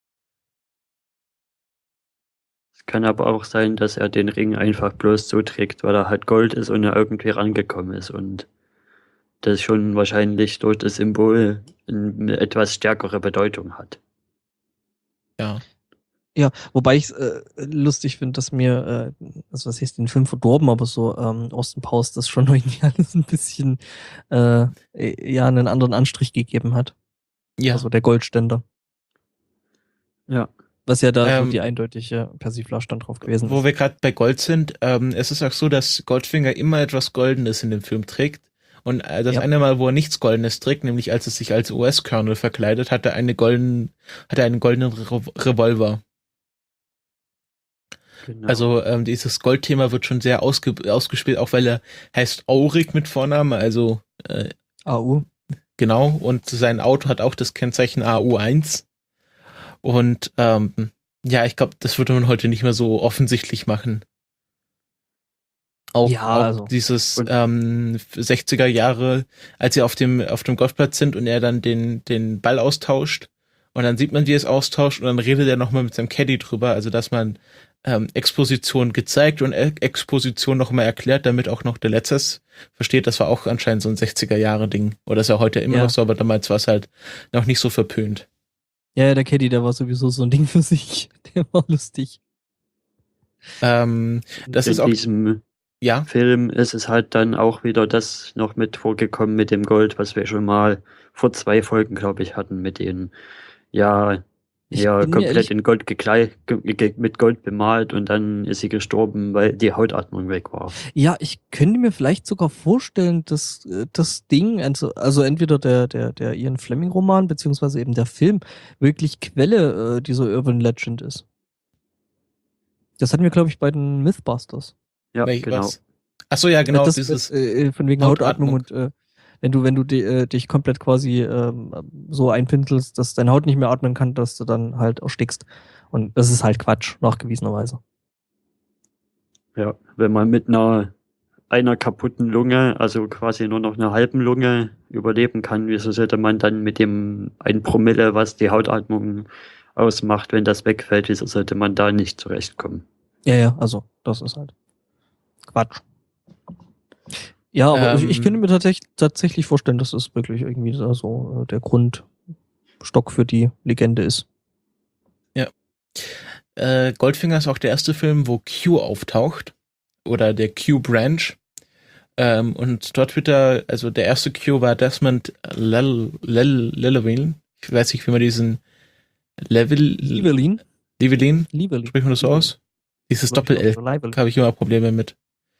Es kann aber auch sein, dass er den Ring einfach bloß so trägt, weil er halt Gold ist und er irgendwie rangekommen ist und das schon wahrscheinlich durch das Symbol eine etwas stärkere Bedeutung hat. Ja. Ja, wobei ich es lustig finde, dass mir, den Film verdorben, aber so Austin Powers das schon irgendwie alles ein bisschen einen anderen Anstrich gegeben hat. Ja. Also der Goldständer. Ja. Was ja da so die eindeutige Persiflage dann drauf gewesen ist. Wo wir gerade bei Gold sind, es ist auch so, dass Goldfinger immer etwas Goldenes in dem Film trägt. Und das eine Mal, wo er nichts Goldenes trägt, nämlich als es sich als US-Colonel verkleidet, hat er einen goldenen Revolver. Genau. Also dieses Goldthema wird schon sehr ausgespielt, auch weil er heißt Auric mit Vornamen, also AU. Genau, und sein Auto hat auch das Kennzeichen AU1. Und ich glaube, das würde man heute nicht mehr so offensichtlich machen. Auch dieses 60er Jahre, als sie auf dem Golfplatz sind und er dann den Ball austauscht und dann sieht man, wie er es austauscht und dann redet er nochmal mit seinem Caddy drüber, also dass man Exposition gezeigt und Exposition nochmal erklärt, damit auch noch der Letzte versteht. Das war auch anscheinend so ein 60er-Jahre-Ding. Oder ist ja heute immer noch so, aber damals war es halt noch nicht so verpönt. Ja, der Caddy, der war sowieso so ein Ding für sich. Der war lustig. Das In ist auch, diesem ja, Film ist es halt dann auch wieder das noch mit vorgekommen mit dem Gold, was wir schon mal vor 2 Folgen, glaube ich, hatten, mit den, ja, Ich ja, bin mir komplett ehrlich- in Gold mit Gold bemalt und dann ist sie gestorben, weil die Hautatmung weg war. Ja, ich könnte mir vielleicht sogar vorstellen, dass das Ding, also entweder der Ian Fleming-Roman, beziehungsweise eben der Film, wirklich Quelle dieser Urban Legend ist. Das hatten wir, glaube ich, bei den Mythbusters. Ja, welch genau. was? Achso, ja, genau, Das, dieses von wegen Hautatmung. Hautatmung und wenn du dich komplett quasi so einpinselst, dass deine Haut nicht mehr atmen kann, dass du dann halt erstickst. Und das ist halt Quatsch, nachgewiesenerweise. Ja, wenn man mit einer kaputten Lunge, also quasi nur noch einer halben Lunge überleben kann, wieso sollte man dann mit dem 1 Promille, was die Hautatmung ausmacht, wenn das wegfällt, wieso sollte man da nicht zurechtkommen? Ja, also das ist halt Quatsch. Ja, aber ich könnte mir tatsächlich vorstellen, dass das wirklich irgendwie da so der Grundstock für die Legende ist. Goldfinger ist auch der erste Film, wo Q auftaucht. Oder der Q-Branch. Und dort wird also der erste Q war Desmond Llewellyn. Ich weiß nicht, wie man diesen Llewellyn? Llewellyn, Llewellyn. spricht man das so aus? Dieses Doppel-L, Llewellyn. habe ich immer Probleme mit.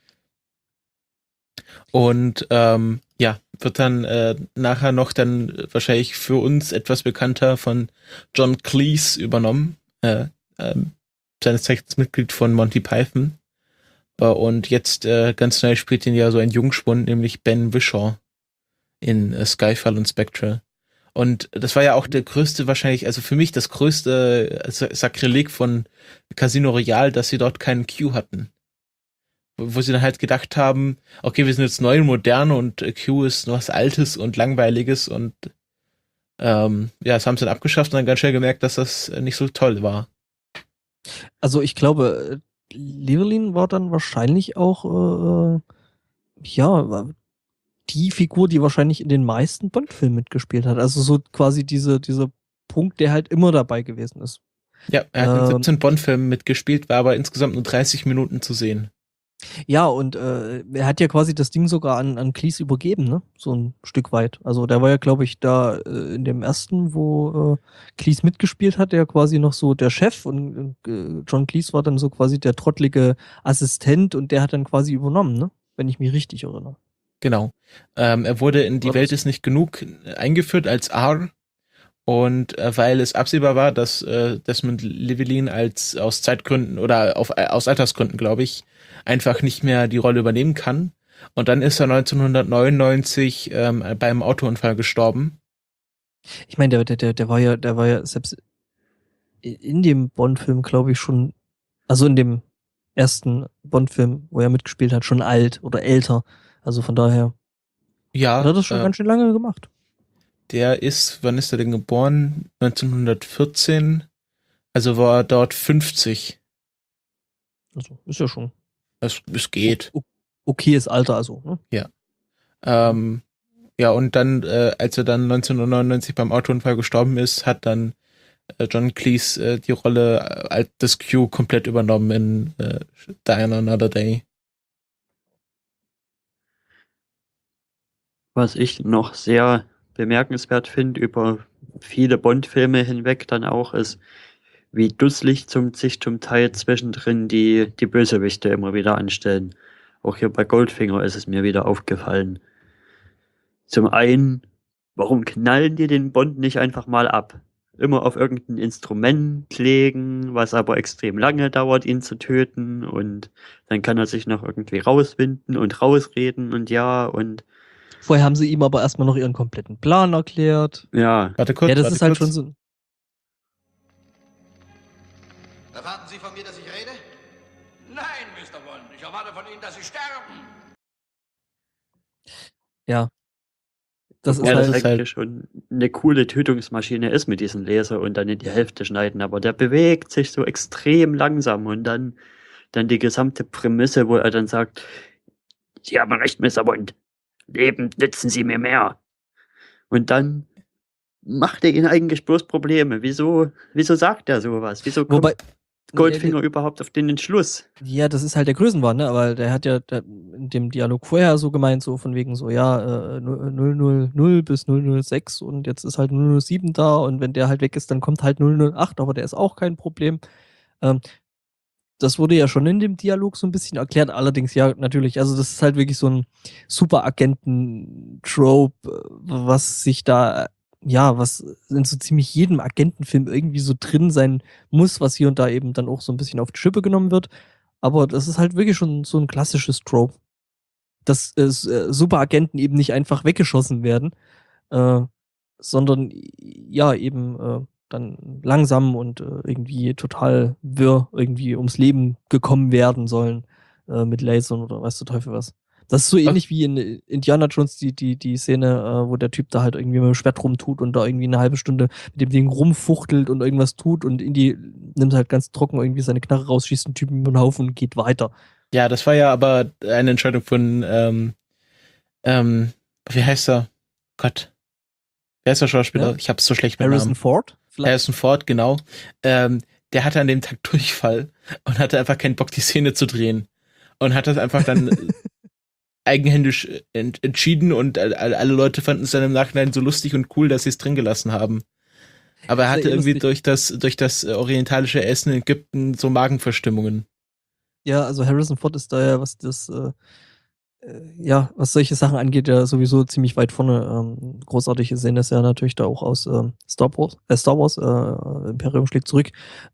Und wird dann nachher noch dann wahrscheinlich für uns etwas bekannter von John Cleese übernommen. Seines Zeichens Mitglied von Monty Python. Und jetzt ganz neu spielt ihn ja so ein Jungspund, nämlich Ben Whishaw in Skyfall und Spectre. Und das war ja auch der größte wahrscheinlich, also für mich das größte Sakrileg von Casino Royale, dass sie dort keinen Q hatten. Wo sie dann halt gedacht haben, okay, wir sind jetzt neu und modern und Q ist was Altes und Langweiliges und das haben sie dann abgeschafft und dann ganz schnell gemerkt, dass das nicht so toll war. Also ich glaube, Llewellyn war dann wahrscheinlich auch die Figur, die wahrscheinlich in den meisten Bond-Filmen mitgespielt hat. Also so quasi dieser Punkt, der halt immer dabei gewesen ist. Ja, er hat in 17 Bond-Filmen mitgespielt, war aber insgesamt nur 30 Minuten zu sehen. Ja, und er hat ja quasi das Ding sogar an Cleese übergeben, ne? So ein Stück weit. Also der war ja, glaube ich, da in dem ersten, wo Cleese mitgespielt hat, der quasi noch so der Chef und John Cleese war dann so quasi der trottlige Assistent und der hat dann quasi übernommen, ne? Wenn ich mich richtig erinnere. Genau. Er wurde in Die Welt ist nicht genug eingeführt als R. Und weil es absehbar war, dass Desmond Llewellyn aus Zeitgründen oder aus Altersgründen, glaube ich, einfach nicht mehr die Rolle übernehmen kann. Und dann ist er 1999 beim Autounfall gestorben. Ich meine, der war ja selbst in dem Bond-Film, glaube ich, schon, also in dem ersten Bond-Film, wo er mitgespielt hat, schon alt oder älter. Also von daher hat er das schon ganz schön lange gemacht. Wann ist er denn geboren? 1914. Also war er dort 50. Also ist ja schon. Es geht. Okayes Alter, also. Ne? Ja. Und dann, als er dann 1999 beim Autounfall gestorben ist, hat dann John Cleese die Rolle des Q komplett übernommen in Die Another Day. Was ich noch sehr bemerkenswert finde über viele Bond-Filme hinweg dann auch ist, wie dusselig sich zum Teil zwischendrin die Bösewichte immer wieder anstellen. Auch hier bei Goldfinger ist es mir wieder aufgefallen. Zum einen, warum knallen die den Bond nicht einfach mal ab? Immer auf irgendein Instrument legen, was aber extrem lange dauert, ihn zu töten, und dann kann er sich noch irgendwie rauswinden und rausreden und Vorher haben sie ihm aber erstmal noch ihren kompletten Plan erklärt. ja. Warte kurz. Ja, das ist halt schon so. Erwarten Sie von mir, dass ich rede? Nein, Mr. Bond, ich erwarte von Ihnen, dass Sie sterben. Ja. Das ist Ja, das halt, eigentlich schon eine coole Tötungsmaschine ist mit diesem Laser und dann in die Hälfte schneiden, aber der bewegt sich so extrem langsam und dann die gesamte Prämisse, wo er dann sagt, Sie haben recht, Mr. Bond, lebend nützen Sie mir mehr. Und dann macht er ihnen eigentlich bloß Probleme. Wieso sagt er sowas? Wieso kommt wobei, Goldfinger überhaupt auf den Entschluss? ja, das ist halt der Größenwahn, ne? Aber der hat ja in dem Dialog vorher so gemeint, so von wegen so, ja, 000 bis 006 und jetzt ist halt 007 da und wenn der halt weg ist, dann kommt halt 008, aber der ist auch kein Problem. Das wurde ja schon in dem Dialog so ein bisschen erklärt, allerdings ja, natürlich, also das ist halt wirklich so ein Superagenten-Trope, was sich da, ja, was in so ziemlich jedem Agentenfilm irgendwie so drin sein muss, was hier und da eben dann auch so ein bisschen auf die Schippe genommen wird. Aber das ist halt wirklich schon so ein klassisches Trope, dass Superagenten eben nicht einfach weggeschossen werden, sondern ja eben dann langsam und irgendwie total wirr irgendwie ums Leben gekommen werden sollen mit Lasern oder weiß der Teufel was. Das ist so ähnlich wie in Indiana Jones die Szene, wo der Typ da halt irgendwie mit dem Schwert rumtut und da irgendwie eine halbe Stunde mit dem Ding rumfuchtelt und irgendwas tut und nimmt halt ganz trocken irgendwie seine Knarre raus, schießt einen Typen über den Haufen und geht weiter. Ja, das war ja aber eine Entscheidung von, wie heißt er? Gott. Wer ist der Schauspieler? Ja. Ich hab's so schlecht mit Harrison Namen. Ford? Vielleicht? Harrison Ford, genau. Der hatte an dem Tag Durchfall und hatte einfach keinen Bock, die Szene zu drehen. Und hat das einfach dann eigenhändisch entschieden und alle Leute fanden es dann im Nachhinein so lustig und cool, dass sie es drin gelassen haben. Aber er hatte irgendwie durch das orientalische Essen in Ägypten so Magenverstimmungen. Ja, also Harrison Ford ist da ja, was das was solche Sachen angeht, ja sowieso ziemlich weit vorne. Großartig sehen das ja natürlich da auch aus Star Wars, Imperium schlägt zurück.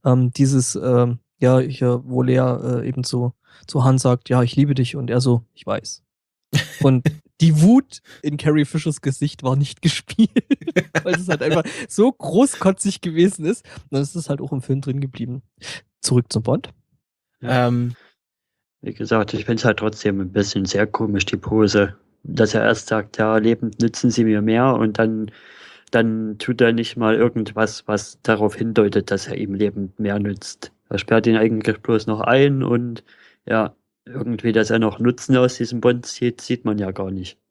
Wo Lea eben zu Han sagt, ja, ich liebe dich und er so, ich weiß. Und die Wut in Carrie Fishers Gesicht war nicht gespielt, weil es halt einfach so großkotzig gewesen ist. Und dann ist es halt auch im Film drin geblieben. Zurück zum Bond. Ja. Wie gesagt, ich finde es halt trotzdem ein bisschen sehr komisch, die Pose. Dass er erst sagt, ja, lebend nützen sie mir mehr und dann tut er nicht mal irgendwas, was darauf hindeutet, dass er ihm lebend mehr nützt. Er sperrt ihn eigentlich bloß noch ein und ja, irgendwie, dass er noch Nutzen aus diesem Bond zieht, sieht man ja gar nicht.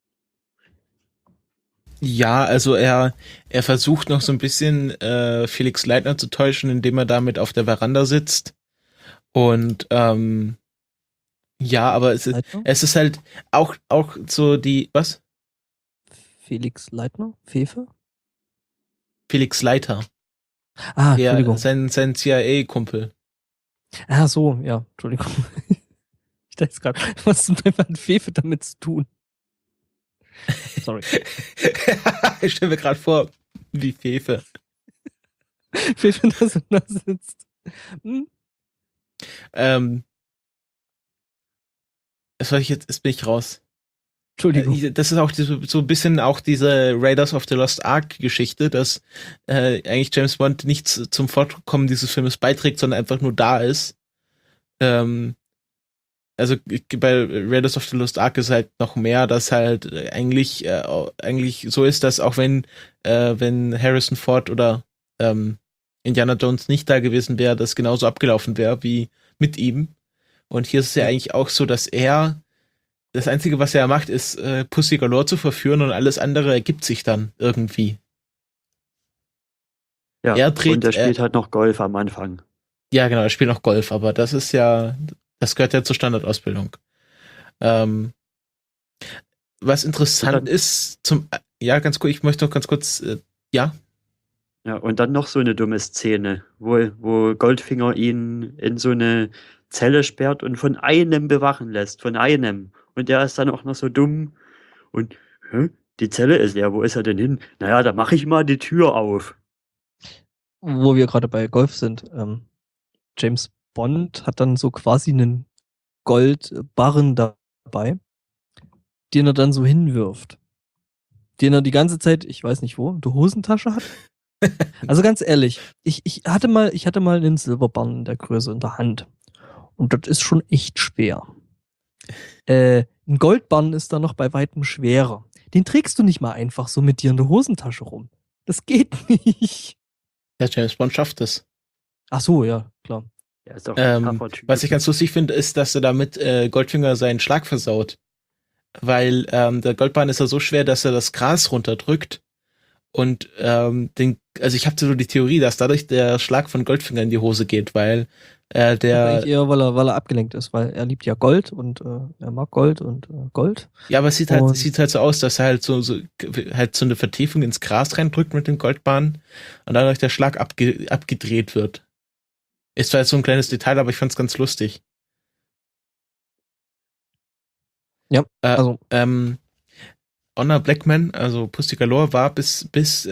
Ja, also er versucht noch so ein bisschen Felix Leitner zu täuschen, indem er damit auf der Veranda sitzt. Und ja, aber es ist halt auch so die, was? Felix Leitner? Fefe? Felix Leiter. Ah, Entschuldigung. Sein CIA-Kumpel. Ah, so, ja, Entschuldigung. Ich dachte jetzt gerade, was hat Fefe damit zu tun? Sorry. Ich stelle mir gerade vor, wie Fefe. Fefe da sitzt. Jetzt bin ich raus. Entschuldigung. Das ist auch so ein bisschen auch diese Raiders of the Lost Ark Geschichte, dass eigentlich James Bond nichts zum Fortkommen dieses Filmes beiträgt, sondern einfach nur da ist. Also bei Raiders of the Lost Ark ist halt noch mehr, dass halt eigentlich so ist, dass auch wenn Harrison Ford oder Indiana Jones nicht da gewesen wäre, das genauso abgelaufen wäre wie mit ihm. Und hier ist es ja eigentlich auch so, dass das Einzige, was er macht, ist Pussy Galore zu verführen und alles andere ergibt sich dann irgendwie. Ja, und er spielt halt noch Golf am Anfang. Ja, genau, er spielt noch Golf, aber das gehört ja zur Standardausbildung. Was interessant ist, ganz kurz, ich möchte noch ganz kurz, Ja, und dann noch so eine dumme Szene, wo Goldfinger ihn in so eine Zelle sperrt und von einem bewachen lässt, von einem. Und der ist dann auch noch so dumm und, die Zelle ist leer, wo ist er denn hin? Naja, da mache ich mal die Tür auf. Wo wir gerade bei Golf sind, James Bond hat dann so quasi einen Goldbarren dabei, den er dann so hinwirft. Den er die ganze Zeit, ich weiß nicht wo, in der Hosentasche hat. Also ganz ehrlich, ich hatte mal einen Silberbarren in der Größe in der Hand. Und das ist schon echt schwer. Ein Goldbarren ist dann noch bei weitem schwerer. Den trägst du nicht mal einfach so mit dir in der Hosentasche rum. Das geht nicht. Der James Bond schafft es. Ach so, ja, klar. Er ist doch ein taffer Typ. Was ich ganz lustig finde, ist, dass er damit Goldfinger seinen Schlag versaut. Weil der Goldbahn ist ja so schwer, dass er das Gras runterdrückt. Und also ich habe so die Theorie, dass dadurch der Schlag von Goldfinger in die Hose geht, weil Eigentlich eher, weil er abgelenkt ist, weil er liebt ja Gold und er mag Gold und Gold. Ja, aber es sieht halt so aus, dass er halt so eine Vertiefung ins Gras reindrückt mit den Goldbahnen und dadurch der Schlag abgedreht wird. Ist zwar jetzt so ein kleines Detail, aber ich fand's ganz lustig. Ja, also Honor Blackman, also Pussy Galore, war bis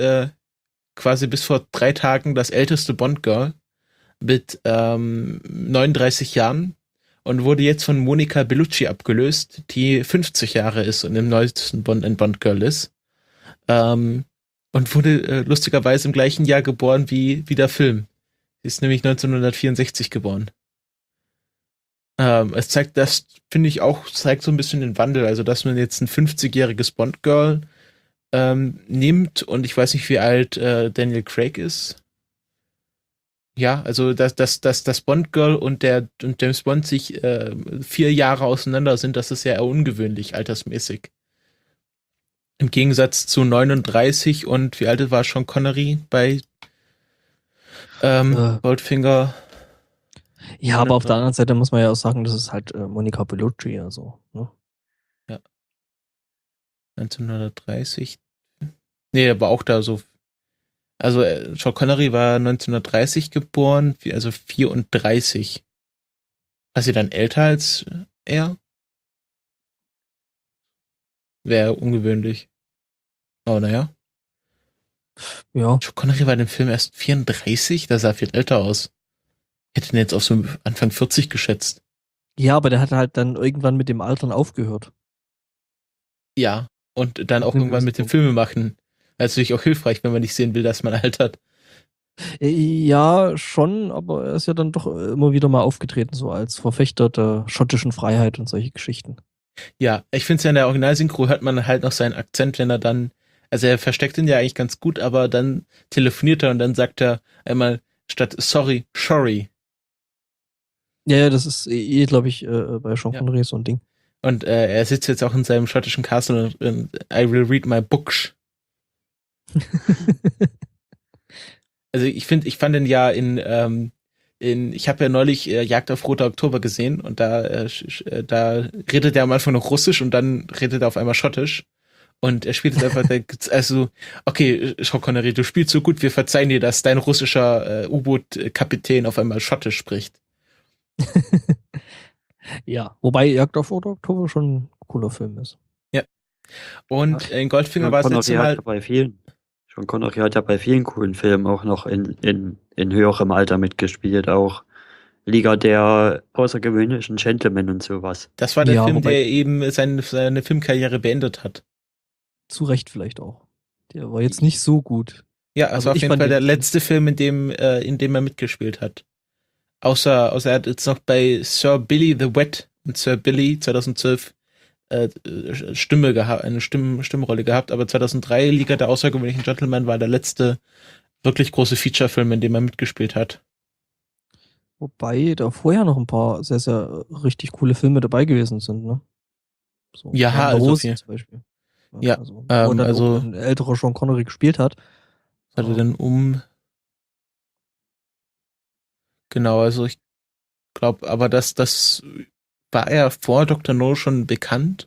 vor 3 Tagen das älteste Bond-Girl mit 39 Jahren und wurde jetzt von Monica Bellucci abgelöst, die 50 Jahre ist und im neuesten Bond ein Bond-Girl ist. Und wurde lustigerweise im gleichen Jahr geboren wie der Film. Sie ist nämlich 1964 geboren. Es zeigt, das finde ich auch, zeigt so ein bisschen den Wandel, also dass man jetzt ein 50-jähriges Bond-Girl nimmt und ich weiß nicht, wie alt Daniel Craig ist. Ja, also dass das Bond-Girl und James Bond sich 4 Jahre auseinander sind, das ist ja eher ungewöhnlich, altersmäßig. Im Gegensatz zu 39 und wie alt war Sean Connery bei Goldfinger? Ja, aber auf der anderen Seite muss man ja auch sagen, das ist halt Monica Bellucci, also. Ne? Ja. 1930. Nee, aber auch da so. Also Sean Connery war 1930 geboren, also 34. War sie dann älter als er? Wäre ungewöhnlich. Aber naja. Ja. Sean Connery war in dem Film erst 34, da sah er viel älter aus. Ich hätte ihn jetzt auf so Anfang 40 geschätzt. Ja, aber der hat halt dann irgendwann mit dem Altern aufgehört. Ja, und dann auch irgendwann mit dem Filmemachen. Das ist natürlich auch hilfreich, wenn man nicht sehen will, dass man altert. Ja, schon, aber er ist ja dann doch immer wieder mal aufgetreten, so als Verfechter der schottischen Freiheit und solche Geschichten. Ja, ich finde es ja in der Originalsynchro hört man halt noch seinen Akzent, wenn er dann, also er versteckt ihn ja eigentlich ganz gut, aber dann telefoniert er und dann sagt er einmal statt sorry, sorry. Ja, das ist glaube ich, bei Sean Connery so ein Ding. Und er sitzt jetzt auch in seinem schottischen Castle und I will read my books. Also ich fand den ja ich habe ja neulich Jagd auf Roter Oktober gesehen und da redet er am Anfang noch Russisch und dann redet er auf einmal Schottisch. Und er spielt jetzt einfach, also, okay, Sean Connery, du spielst so gut, wir verzeihen dir, dass dein russischer U-Boot-Kapitän auf einmal Schottisch spricht. Ja, wobei Jagd auf Roter Oktober schon ein cooler Film ist. Ja. Und in Goldfinger war es letzte Mal. Sean Connery hat ja bei vielen coolen Filmen auch noch in höherem Alter mitgespielt, auch Liga der außergewöhnlichen Gentlemen und sowas. Das war der Film, der eben seine Filmkarriere beendet hat. Zu Recht vielleicht auch. Der war jetzt nicht so gut. Ja, also auf jeden Fall der letzte Film, in dem er mitgespielt hat. Außer er hat jetzt noch bei Sir Billy the Wet und Sir Billy 2012 Stimme gehabt, eine Stimmrolle gehabt, aber 2003 Liga der außergewöhnlichen Gentlemen war der letzte wirklich große Feature-Film, in dem er mitgespielt hat. Wobei da vorher noch ein paar sehr, sehr richtig coole Filme dabei gewesen sind, ne? So, ja, also viel. Zum Beispiel. Ja, wo dann also ein älterer Sean Connery gespielt hat. Hat er dann Genau, also ich glaube, aber das war er vor Dr. No schon bekannt?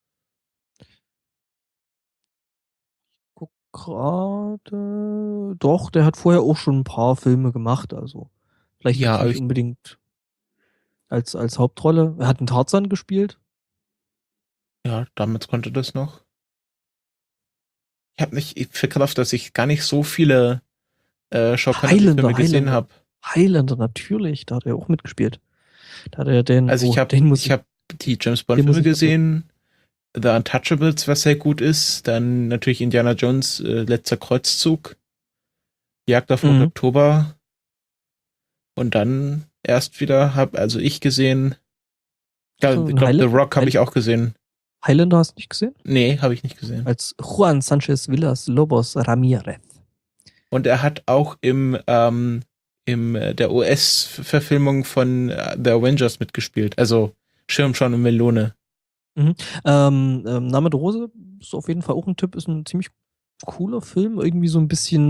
Guck gerade. Doch, der hat vorher auch schon ein paar Filme gemacht, also vielleicht nicht unbedingt als Hauptrolle. Er hat einen Tarzan gespielt. Ja, damals konnte das noch. Ich verkraft, dass ich gar nicht so viele Sean Connery-Filme gesehen habe. Highlander, natürlich, da hat er auch mitgespielt. Da hat er ich habe die James Bond-Filme gesehen, The Untouchables, was sehr gut ist, dann natürlich Indiana Jones, letzter Kreuzzug, Jagd auf den Oktober und dann erst wieder ich gesehen, ja, ich glaube, The Rock habe ich auch gesehen. Highlander hast du nicht gesehen? Nee, habe ich nicht gesehen. Als Juan Sanchez Villas Lobos Ramirez. Und er hat auch im der US-Verfilmung von The Avengers mitgespielt. Also Schirmschau und Melone. Name der Rose ist auf jeden Fall auch ein Tipp, ist ein ziemlich cooler Film, irgendwie so ein bisschen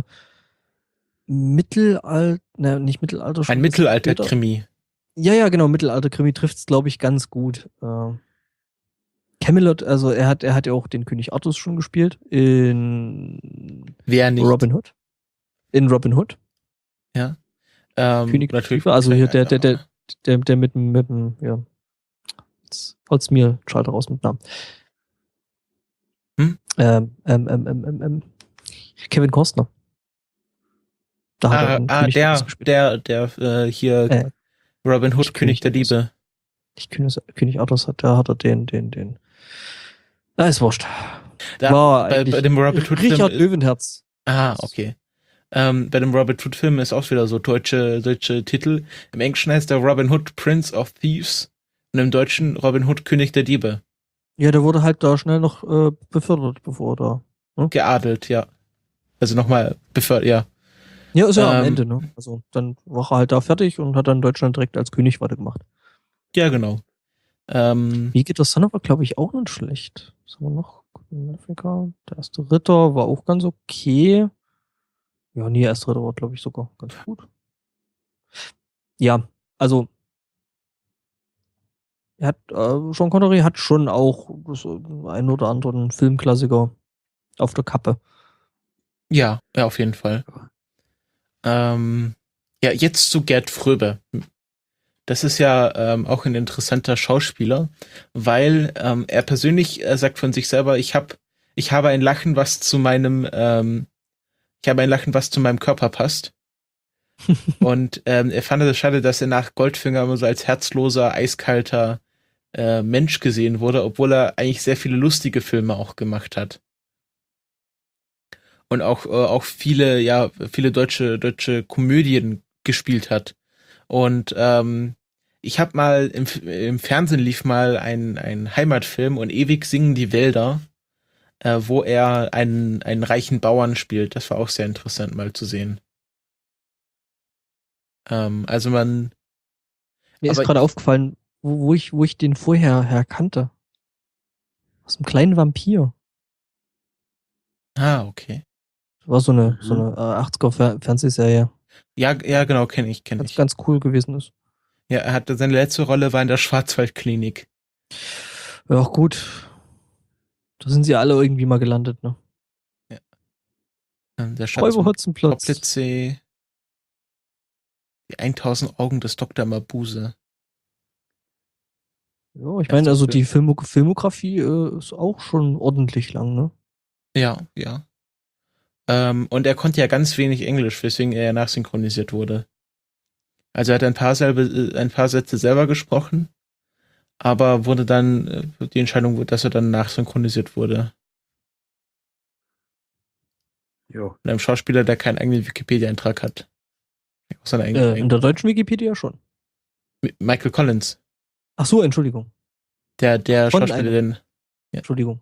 nicht Mittelalter, schon Ein ein bisschen später. Mittelalter-Krimi. Ja, genau, Mittelalter-Krimi trifft es, glaube ich, ganz gut. Camelot, also er hat ja auch den König Artus schon gespielt in Wer nicht? Robin Hood. In Robin Hood. Ja. König der natürlich. Diebe, also hier der mit dem, ja. Jetzt holt's mir Schalter raus mit Namen. Kevin Costner. Da hat er den König Artus gespielt. der hier Robin Hood, König der Diebe. Nicht König Artus da hat er den. Ist wurscht. Bei dem Robin Hood Richard Löwenherz. Okay. Bei dem Robin Hood Film ist auch wieder so deutsche Titel. Im Englischen heißt der Robin Hood Prince of Thieves und im Deutschen Robin Hood König der Diebe. Ja, der wurde halt da schnell noch befördert, bevor da. Ne? Geadelt, ja. Also nochmal befördert, ja. Ja, ist ja am Ende, ne? Also dann war er halt da fertig und hat dann Deutschland direkt als König weitergemacht. Ja, genau. Wie geht das dann aber, glaube ich, auch nicht schlecht. Was haben wir noch? In Afrika. Der erste Ritter war auch ganz okay. Ja, nee, erste Ritter war, glaube ich, sogar ganz gut. Ja, also Sean Connery hat schon auch einen oder anderen Filmklassiker auf der Kappe. Ja, auf jeden Fall. Ja, jetzt zu Gerd Fröbe. Das ist ja auch ein interessanter Schauspieler, weil er persönlich sagt von sich selber, ich habe ein Lachen, was zu meinem Körper passt. Und er fand es schade, dass er nach Goldfinger immer so als herzloser, eiskalter Mensch gesehen wurde, obwohl er eigentlich sehr viele lustige Filme auch gemacht hat. Und auch viele deutsche Komödien gespielt hat. Und ich habe mal im Fernsehen lief mal ein Heimatfilm und ewig singen die Wälder, wo er einen reichen Bauern spielt. Das war auch sehr interessant mal zu sehen. Mir ist gerade aufgefallen, wo ich den vorher kannte. Aus einem kleinen Vampir. Okay. Das war so eine 80er Fernsehserie. Ja, genau, kenne ich. Ganz cool gewesen ist. Ja, seine letzte Rolle war in der Schwarzwaldklinik. Ja, auch gut. Da sind sie alle irgendwie mal gelandet, ne? Ja. Der Räuberhotzenplotz. Die 1000 Augen des Dr. Mabuse. Ja, ich meine, also die Filmografie ist auch schon ordentlich lang, ne? Ja. Und er konnte ja ganz wenig Englisch, weswegen er ja nachsynchronisiert wurde. Also er hat ein paar Sätze selber gesprochen, aber wurde dann die Entscheidung, dass er dann nachsynchronisiert wurde. Ja. Und einem Schauspieler, der keinen eigenen Wikipedia-Eintrag hat. In der deutschen Wikipedia schon. Michael Collins. Ach so, Entschuldigung. Der Schauspieler, den... Ja. Entschuldigung.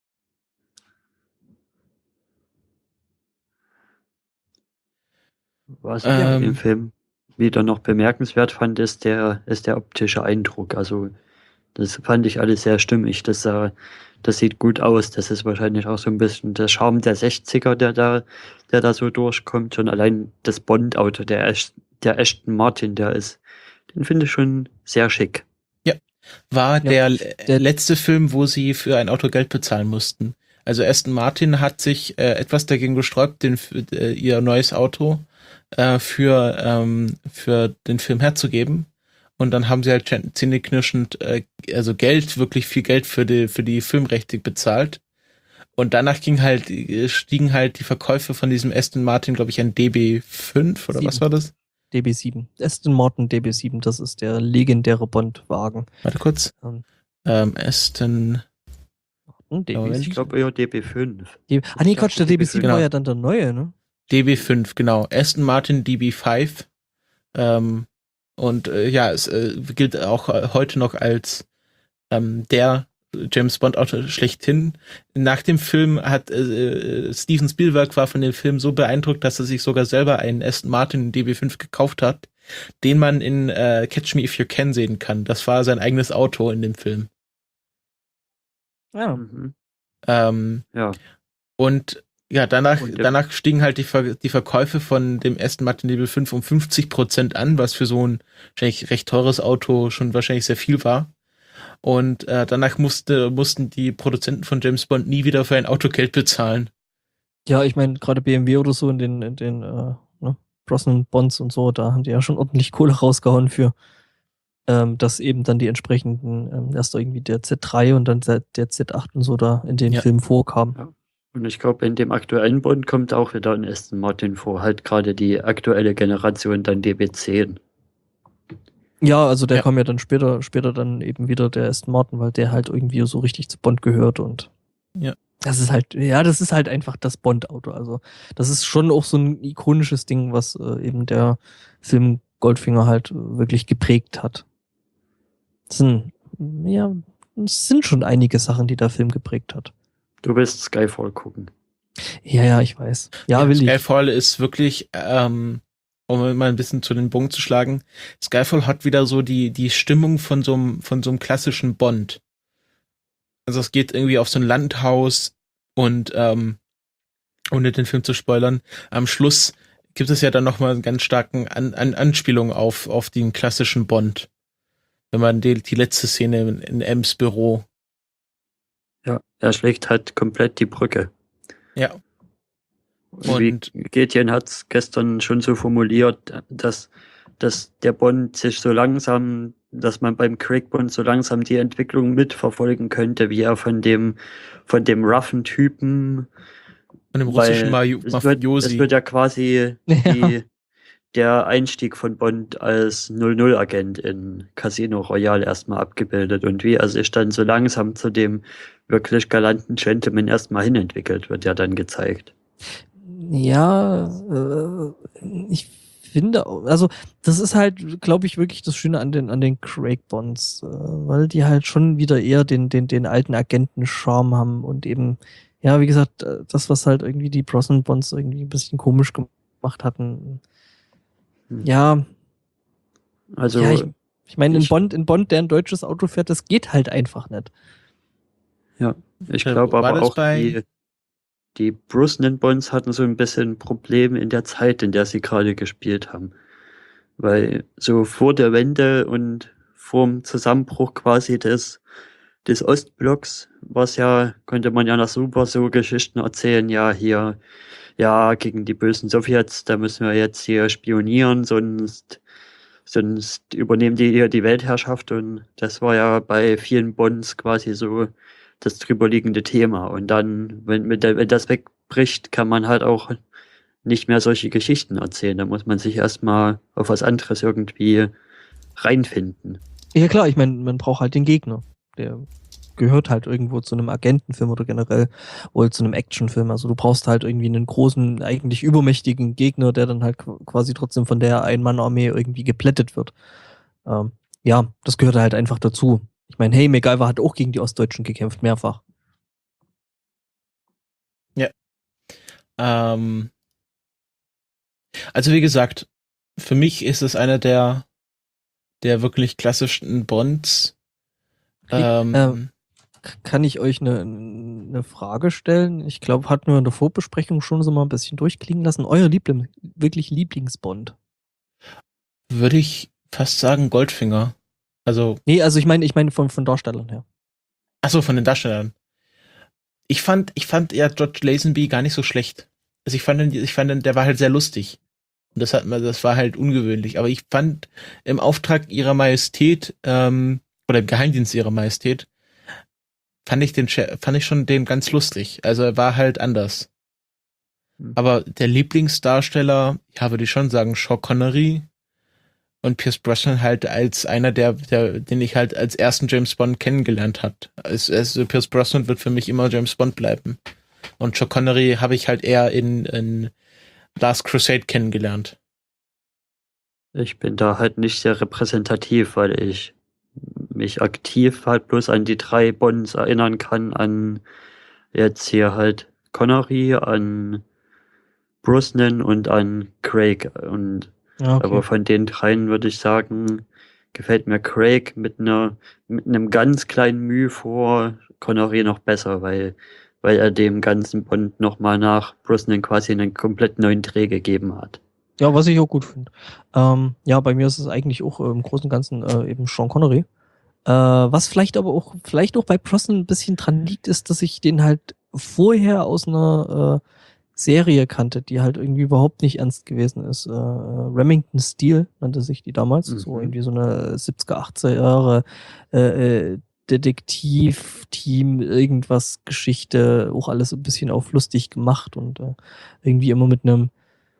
Was ich in dem Film wieder noch bemerkenswert fand, ist der optische Eindruck. Also das fand ich alles sehr stimmig. Das sieht gut aus. Das ist wahrscheinlich auch so ein bisschen der Charme der 60er, der da so durchkommt. Schon allein das Bond-Auto, der Aston Martin, den finde ich schon sehr schick. Ja, war der letzte Film, wo sie für ein Auto Geld bezahlen mussten. Also Aston Martin hat sich etwas dagegen gesträubt, ihr neues Auto für den Film herzugeben. Und dann haben sie halt zähneknirschend wirklich viel Geld für die Filmrechte bezahlt. Und danach stiegen halt die Verkäufe von diesem Aston Martin, glaube ich, an DB5 oder 7. Was war das? DB7. Aston Martin DB7, das ist der legendäre Bond-Wagen. Warte kurz. Aston DB7. Ich glaube eher DB5. Nee, Quatsch, der DB7 war ja dann der neue, ne? DB5, genau. Aston Martin DB5. Es gilt auch heute noch als der James Bond Auto schlechthin. Nach dem Film hat Steven Spielberg war von dem Film so beeindruckt, dass er sich sogar selber einen Aston Martin DB5 gekauft hat, den man in Catch Me If You Can sehen kann. Das war sein eigenes Auto in dem Film. Ja. Ja. Und ja, danach stiegen halt die Verkäufe von dem Aston Martin DB5 um 50% an, was für so ein wahrscheinlich recht teures Auto schon wahrscheinlich sehr viel war. Und danach mussten die Produzenten von James Bond nie wieder für ein Auto Geld bezahlen. Ja, ich meine, gerade BMW oder so in den Brosnan Bonds und so, da haben die ja schon ordentlich Kohle rausgehauen für, dass eben dann die entsprechenden, erst irgendwie der Z3 und dann der Z8 und so da in den Filmen vorkamen. Ja. Und ich glaube, in dem aktuellen Bond kommt auch wieder ein Aston Martin vor, halt gerade die aktuelle Generation, dann DB10. Ja, also der kam ja dann später dann eben wieder der Aston Martin, weil der halt irgendwie so richtig zu Bond gehört und das ist halt einfach das Bond-Auto. Also das ist schon auch so ein ikonisches Ding, was eben der Film Goldfinger halt wirklich geprägt hat. Es sind schon einige Sachen, die der Film geprägt hat. Du willst Skyfall gucken. Ja, ich weiß. Ja, will ich. Skyfall ist wirklich, um mal ein bisschen zu den Bogen zu schlagen, Skyfall hat wieder so die Stimmung von so einem klassischen Bond. Also es geht irgendwie auf so ein Landhaus und ohne den Film zu spoilern, am Schluss gibt es ja dann nochmal einen ganz starken Anspielung auf den klassischen Bond. Wenn man die letzte Szene in M's Büro. Ja, er schlägt halt komplett die Brücke. Ja. Und Gretchen hat es gestern schon so formuliert, dass der Bond sich so langsam, dass man beim Craig Bond so langsam die Entwicklung mitverfolgen könnte, wie er von dem roughen Typen, von dem russischen Mafiosi. Es wird ja quasi der Einstieg von Bond als 00-Agent in Casino Royale erstmal abgebildet und wie er sich dann so langsam zu dem wirklich galanten Gentleman erstmal hinentwickelt, wird ja dann gezeigt. Ja, ich finde, also das ist halt, glaube ich, wirklich das Schöne an den Craig Bonds, weil die halt schon wieder eher den alten Agenten-Charme haben und eben, ja, wie gesagt, das, was halt irgendwie die Brosnan Bonds irgendwie ein bisschen komisch gemacht hatten. Ja. Also, ja, ich meine, in Bond, der ein deutsches Auto fährt, das geht halt einfach nicht. Ja, ich glaube aber auch die Brosnan Bonds hatten so ein bisschen Probleme in der Zeit, in der sie gerade gespielt haben. Weil so vor der Wende und vorm Zusammenbruch quasi des Ostblocks konnte man ja noch super so Geschichten erzählen, gegen die bösen Sowjets, da müssen wir jetzt hier spionieren, sonst übernehmen die hier die Weltherrschaft, und das war ja bei vielen Bonds quasi so das drüberliegende Thema. Und dann, wenn das wegbricht, kann man halt auch nicht mehr solche Geschichten erzählen. Da muss man sich erstmal auf was anderes irgendwie reinfinden. Ja klar, ich meine, man braucht halt den Gegner. Der gehört halt irgendwo zu einem Agentenfilm oder generell oder zu einem Actionfilm. Also du brauchst halt irgendwie einen großen, eigentlich übermächtigen Gegner, der dann halt quasi trotzdem von der Ein-Mann-Armee irgendwie geplättet wird. Ja, das gehört halt einfach dazu. Ich meine, hey, MacGyver hat auch gegen die Ostdeutschen gekämpft, mehrfach. Ja. Also wie gesagt, für mich ist es einer der wirklich klassischen Bonds. Kann ich euch eine Frage stellen? Ich glaube, hatten wir in der Vorbesprechung schon so mal ein bisschen durchklingen lassen. Euer wirklich Lieblingsbond? Würde ich fast sagen Goldfinger. Also. Nee, also ich meine von Darstellern her. Achso, von den Darstellern. Ich fand ja George Lazenby gar nicht so schlecht. Also ich fand, der war halt sehr lustig. Und das war halt ungewöhnlich. Aber ich fand im Auftrag ihrer Majestät, oder im Geheimdienst ihrer Majestät, fand ich schon den ganz lustig. Also er war halt anders. Aber der Lieblingsdarsteller, ja, würde ich schon sagen, Sean Connery und Pierce Brosnan halt als einer den ich halt als ersten James Bond kennengelernt hat. Also Pierce Brosnan wird für mich immer James Bond bleiben. Und Sean Connery habe ich halt eher in Last Crusade kennengelernt. Ich bin da halt nicht sehr repräsentativ, weil ich mich aktiv halt bloß an die 3 Bonds erinnern kann, an jetzt hier halt Connery, an Brosnan und an Craig. Und Ja, okay. aber von den 3 würde ich sagen, gefällt mir Craig mit einem ganz kleinen Mühe vor Connery noch besser, weil er dem ganzen Bond nochmal nach Brosnan quasi einen komplett neuen Dreh gegeben hat. Ja, was ich auch gut finde. Ja, bei mir ist es eigentlich auch im Großen und Ganzen eben Sean Connery. Was vielleicht auch bei Brosnan ein bisschen dran liegt, ist, dass ich den halt vorher aus einer Serie kannte, die halt irgendwie überhaupt nicht ernst gewesen ist. Remington Steele nannte sich die damals. So irgendwie so eine 70er, 80er Jahre Detektiv-Team, irgendwas, Geschichte, auch alles ein bisschen auf lustig gemacht und irgendwie immer mit einem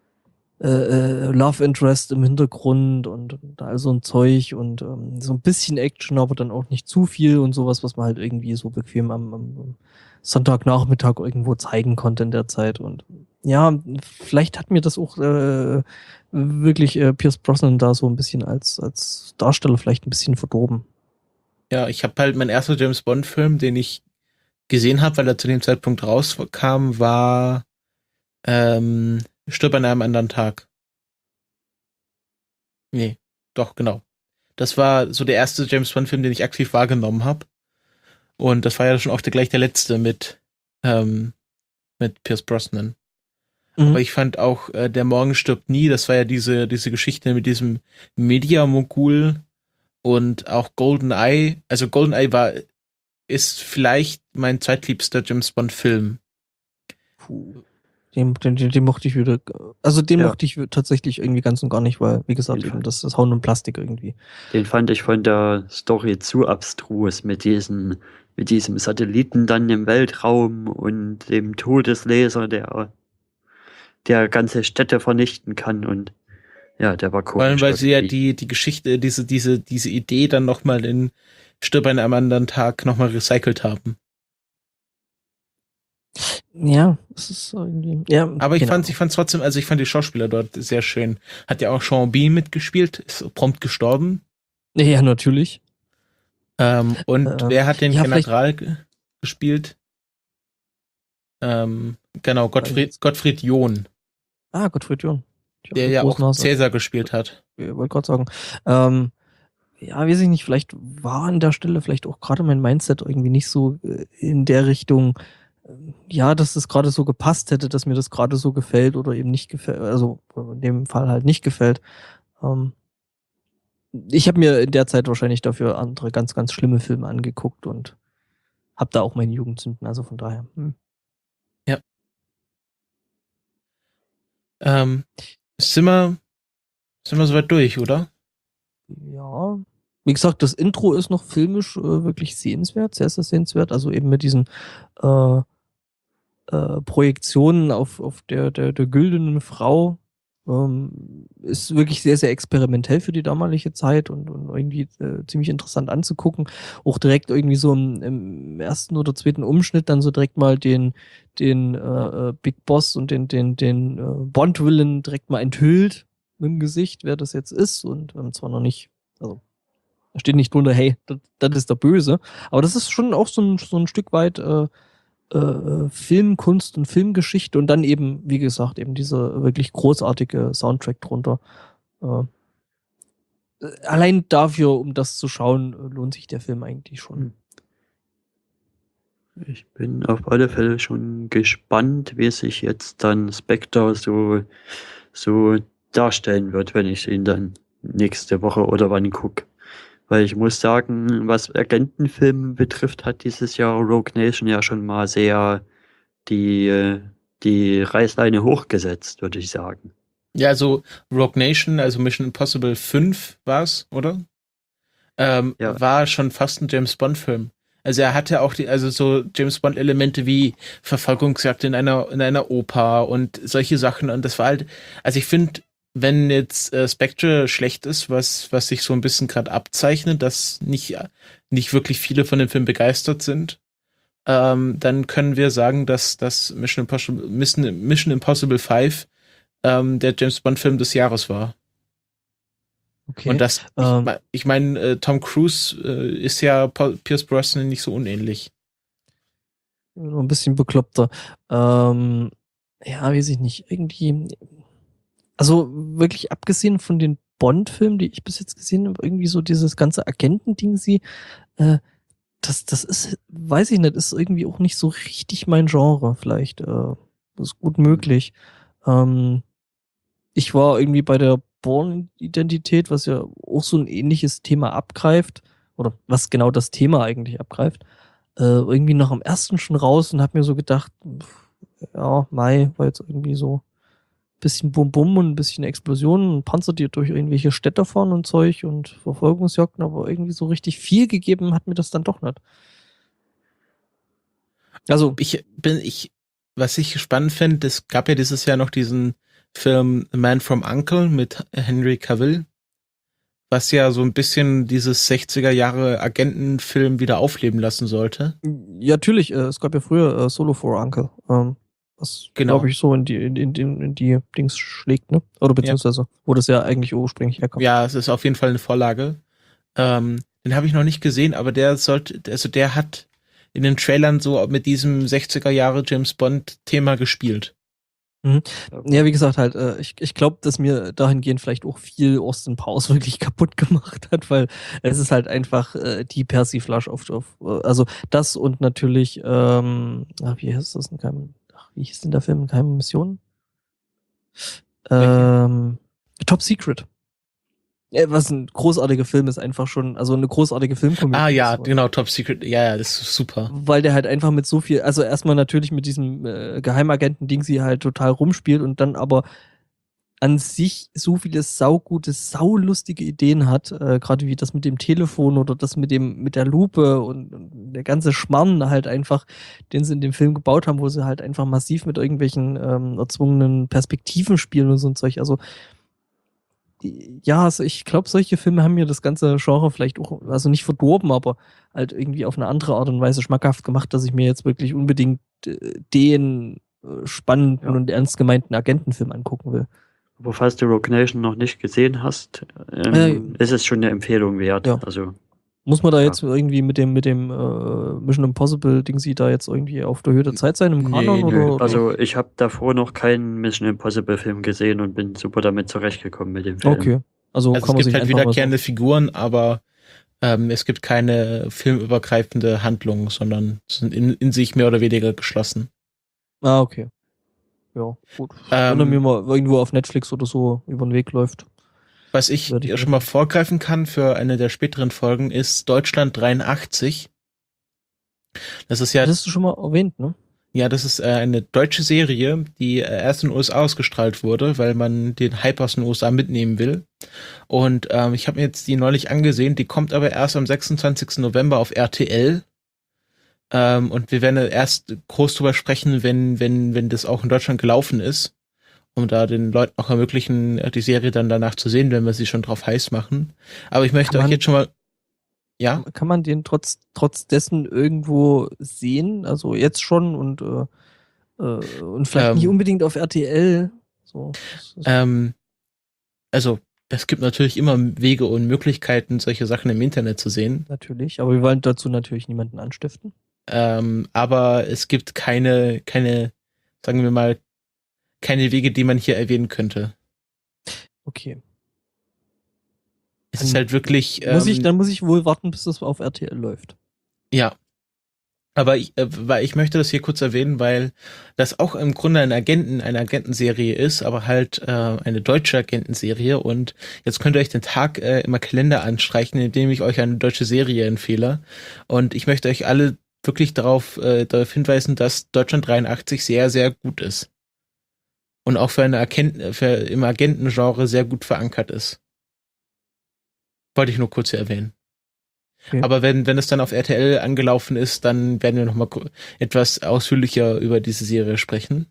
Love Interest im Hintergrund und all so ein Zeug und so ein bisschen Action, aber dann auch nicht zu viel und sowas, was man halt irgendwie so bequem am Sonntagnachmittag irgendwo zeigen konnte in der Zeit. Und ja, vielleicht hat mir das auch wirklich Pierce Brosnan da so ein bisschen als Darsteller vielleicht ein bisschen verdorben. Ja, ich habe halt mein erster James Bond-Film, den ich gesehen habe, weil er zu dem Zeitpunkt rauskam, war Stirb an einem anderen Tag. Nee, doch, genau. Das war so der erste James Bond-Film, den ich aktiv wahrgenommen habe. Und das war ja schon auch gleich der letzte mit Pierce Brosnan. Aber ich fand auch Der Morgen stirbt nie, das war ja diese Geschichte mit diesem Media-Mogul und auch GoldenEye. Also GoldenEye ist vielleicht mein zweitliebster James Bond-Film. Den mochte ich wieder, also den mochte ich tatsächlich irgendwie ganz und gar nicht, weil, wie gesagt, eben das Hauen und Plastik irgendwie. Den fand ich von der Story zu abstrus mit diesem Satelliten dann im Weltraum und dem Todeslaser, der ganze Städte vernichten kann und ja, der war komisch. Vor allem, weil sie ja die Geschichte, diese Idee dann nochmal in Stirb an einem anderen Tag nochmal recycelt haben. Ja, es ist irgendwie, ja. Aber ich fand's trotzdem, also ich fand die Schauspieler dort sehr schön. Hat ja auch Sean Bean mitgespielt, ist prompt gestorben. Ja, natürlich. Wer hat den General gespielt? Genau, Gottfried John. Ah, Gottfried John. Der ja auch Cäsar gespielt hat. Ich wollte gerade sagen. Ja, weiß ich nicht, vielleicht war an der Stelle vielleicht auch gerade mein Mindset irgendwie nicht so in der Richtung, ja, dass das gerade so gepasst hätte, dass mir das gerade so gefällt oder eben nicht gefällt, also in dem Fall halt nicht gefällt. Ich habe mir in der Zeit wahrscheinlich dafür andere ganz, ganz schlimme Filme angeguckt und habe da auch meine Jugendsünden, also von daher. Ja. Sind wir soweit durch, oder? Ja. Wie gesagt, das Intro ist noch filmisch wirklich sehenswert, sehr, sehr sehenswert. Also eben mit diesen Projektionen auf der güldenen Frau ist wirklich sehr, sehr experimentell für die damalige Zeit und irgendwie ziemlich interessant anzugucken. Auch direkt irgendwie so im ersten oder zweiten Umschnitt dann so direkt mal den Big Boss und den Bond-Villain direkt mal enthüllt mit dem Gesicht, wer das jetzt ist und zwar noch nicht, also da steht nicht drunter, hey, das ist der Böse, aber das ist schon auch so ein Stück weit Filmkunst und Filmgeschichte und dann eben, wie gesagt, eben dieser wirklich großartige Soundtrack drunter. Allein dafür, um das zu schauen, lohnt sich der Film eigentlich schon. Ich bin auf alle Fälle schon gespannt, wie sich jetzt dann Spectre so darstellen wird, wenn ich ihn dann nächste Woche oder wann gucke. Weil ich muss sagen, was Agentenfilme betrifft, hat dieses Jahr Rogue Nation ja schon mal sehr die Reißleine hochgesetzt, würde ich sagen. Ja, also Rogue Nation, also Mission Impossible 5 war's, oder? War schon fast ein James Bond-Film. Also er hatte auch so James Bond-Elemente wie Verfolgungsjagd in einer Oper und solche Sachen. Und das war halt, also ich finde, wenn jetzt Spectre schlecht ist, was sich so ein bisschen gerade abzeichnet, dass nicht wirklich viele von dem Film begeistert sind, dann können wir sagen, dass das Mission Impossible 5 der James Bond Film des Jahres war. Okay. Und das, ich meine, Tom Cruise ist ja Pierce Brosnan nicht so unähnlich. Nur ein bisschen bekloppter. Ja, weiß ich nicht. Irgendwie, also wirklich abgesehen von den Bond-Filmen, die ich bis jetzt gesehen habe, irgendwie so dieses ganze Agenten-Ding, das ist, weiß ich nicht, ist irgendwie auch nicht so richtig mein Genre, vielleicht. Das ist gut möglich. Ich war irgendwie bei der Bourne-Identität, was ja auch so ein ähnliches Thema abgreift, oder was genau das Thema eigentlich abgreift, irgendwie nach dem ersten schon raus und hab mir so gedacht, ja, Mai war jetzt irgendwie so ein bisschen Bum-Bum und ein bisschen Explosionen und Panzer, die durch irgendwelche Städte fahren und Zeug und Verfolgungsjagden, aber irgendwie so richtig viel gegeben hat mir das dann doch nicht. Also, Was ich spannend finde, es gab ja dieses Jahr noch diesen Film The Man from U.N.C.L.E. mit Henry Cavill, was ja so ein bisschen dieses 60er Jahre Agentenfilm wieder aufleben lassen sollte. ja, natürlich, es gab ja früher Solo for Uncle, was, Genau. glaube ich, so in die Dings schlägt, ne? Oder beziehungsweise, wo das ja eigentlich ursprünglich herkommt. Ja, es ist auf jeden Fall eine Vorlage. Den habe ich noch nicht gesehen, aber der hat in den Trailern so mit diesem 60er Jahre James Bond Thema gespielt. Ja, wie gesagt, halt, ich glaube, dass mir dahingehend vielleicht auch viel Austin Powers wirklich kaputt gemacht hat, weil es ist halt einfach die Persiflage also das und natürlich, wie heißt das denn? Wie hieß denn der Film? Geheime Mission? Top Secret. Was ein großartiger Film ist, einfach schon, also eine großartige Filmkomödie. Ah ja, ist, genau, Top Secret, ja, das ist super. Weil der halt einfach mit so viel, also erstmal natürlich mit diesem Geheimagenten-Ding sie halt total rumspielt und dann aber an sich so viele saugute, saulustige Ideen hat, gerade wie das mit dem Telefon oder das mit der Lupe und der ganze Schmarrn halt einfach, den sie in dem Film gebaut haben, wo sie halt einfach massiv mit irgendwelchen erzwungenen Perspektiven spielen und so ein Zeug. Also ja, also ich glaube, solche Filme haben mir das ganze Genre vielleicht auch, also nicht verdorben, aber halt irgendwie auf eine andere Art und Weise schmackhaft gemacht, dass ich mir jetzt wirklich unbedingt den spannenden und ernst gemeinten Agentenfilm angucken will. Aber falls du Rogue Nation noch nicht gesehen hast, ist es schon eine Empfehlung wert. Ja. Also muss man da jetzt irgendwie mit dem Mission Impossible Ding sie da jetzt irgendwie auf der Höhe der Zeit sein im Kanon? Oder? Also ich habe davor noch keinen Mission Impossible Film gesehen und bin super damit zurechtgekommen mit dem Film. Okay. Also kann es man gibt sich halt einfach wiederkehrende Figuren, aber es gibt keine filmübergreifende Handlung, sondern sind in sich mehr oder weniger geschlossen. Ah, okay. Ja, gut. Wenn er mir mal irgendwo auf Netflix oder so über den Weg läuft. Was ich schon mal vorgreifen kann für eine der späteren Folgen ist Deutschland 83. Das ist ja. Das hast du schon mal erwähnt, ne? Ja, das ist eine deutsche Serie, die erst in den USA ausgestrahlt wurde, weil man den Hype aus den USA mitnehmen will. Und ich habe mir jetzt die neulich angesehen, die kommt aber erst am 26. November auf RTL. Und wir werden erst groß drüber sprechen, wenn das auch in Deutschland gelaufen ist, um da den Leuten auch ermöglichen, die Serie dann danach zu sehen, wenn wir sie schon drauf heiß machen. Aber ich möchte euch jetzt schon mal, ja? Kann man den trotz dessen irgendwo sehen? Also jetzt schon und vielleicht nicht unbedingt auf RTL. So. Also es gibt natürlich immer Wege und Möglichkeiten, solche Sachen im Internet zu sehen. Natürlich, aber wir wollen dazu natürlich niemanden anstiften. Aber es gibt keine, sagen wir mal, keine Wege, die man hier erwähnen könnte. Okay. Es ist halt wirklich. Dann muss ich wohl warten, bis das auf RTL läuft. Ja. Aber weil ich möchte das hier kurz erwähnen, weil das auch im Grunde eine Agentenserie ist, aber halt eine deutsche Agentenserie. Und jetzt könnt ihr euch den Tag immer Kalender anstreichen, indem ich euch eine deutsche Serie empfehle. Und ich möchte euch alle wirklich darauf hinweisen, dass Deutschland 83 sehr, sehr gut ist. Und auch für im Agentengenre sehr gut verankert ist. Wollte ich nur kurz hier erwähnen. Okay. Aber wenn es dann auf RTL angelaufen ist, dann werden wir nochmal etwas ausführlicher über diese Serie sprechen.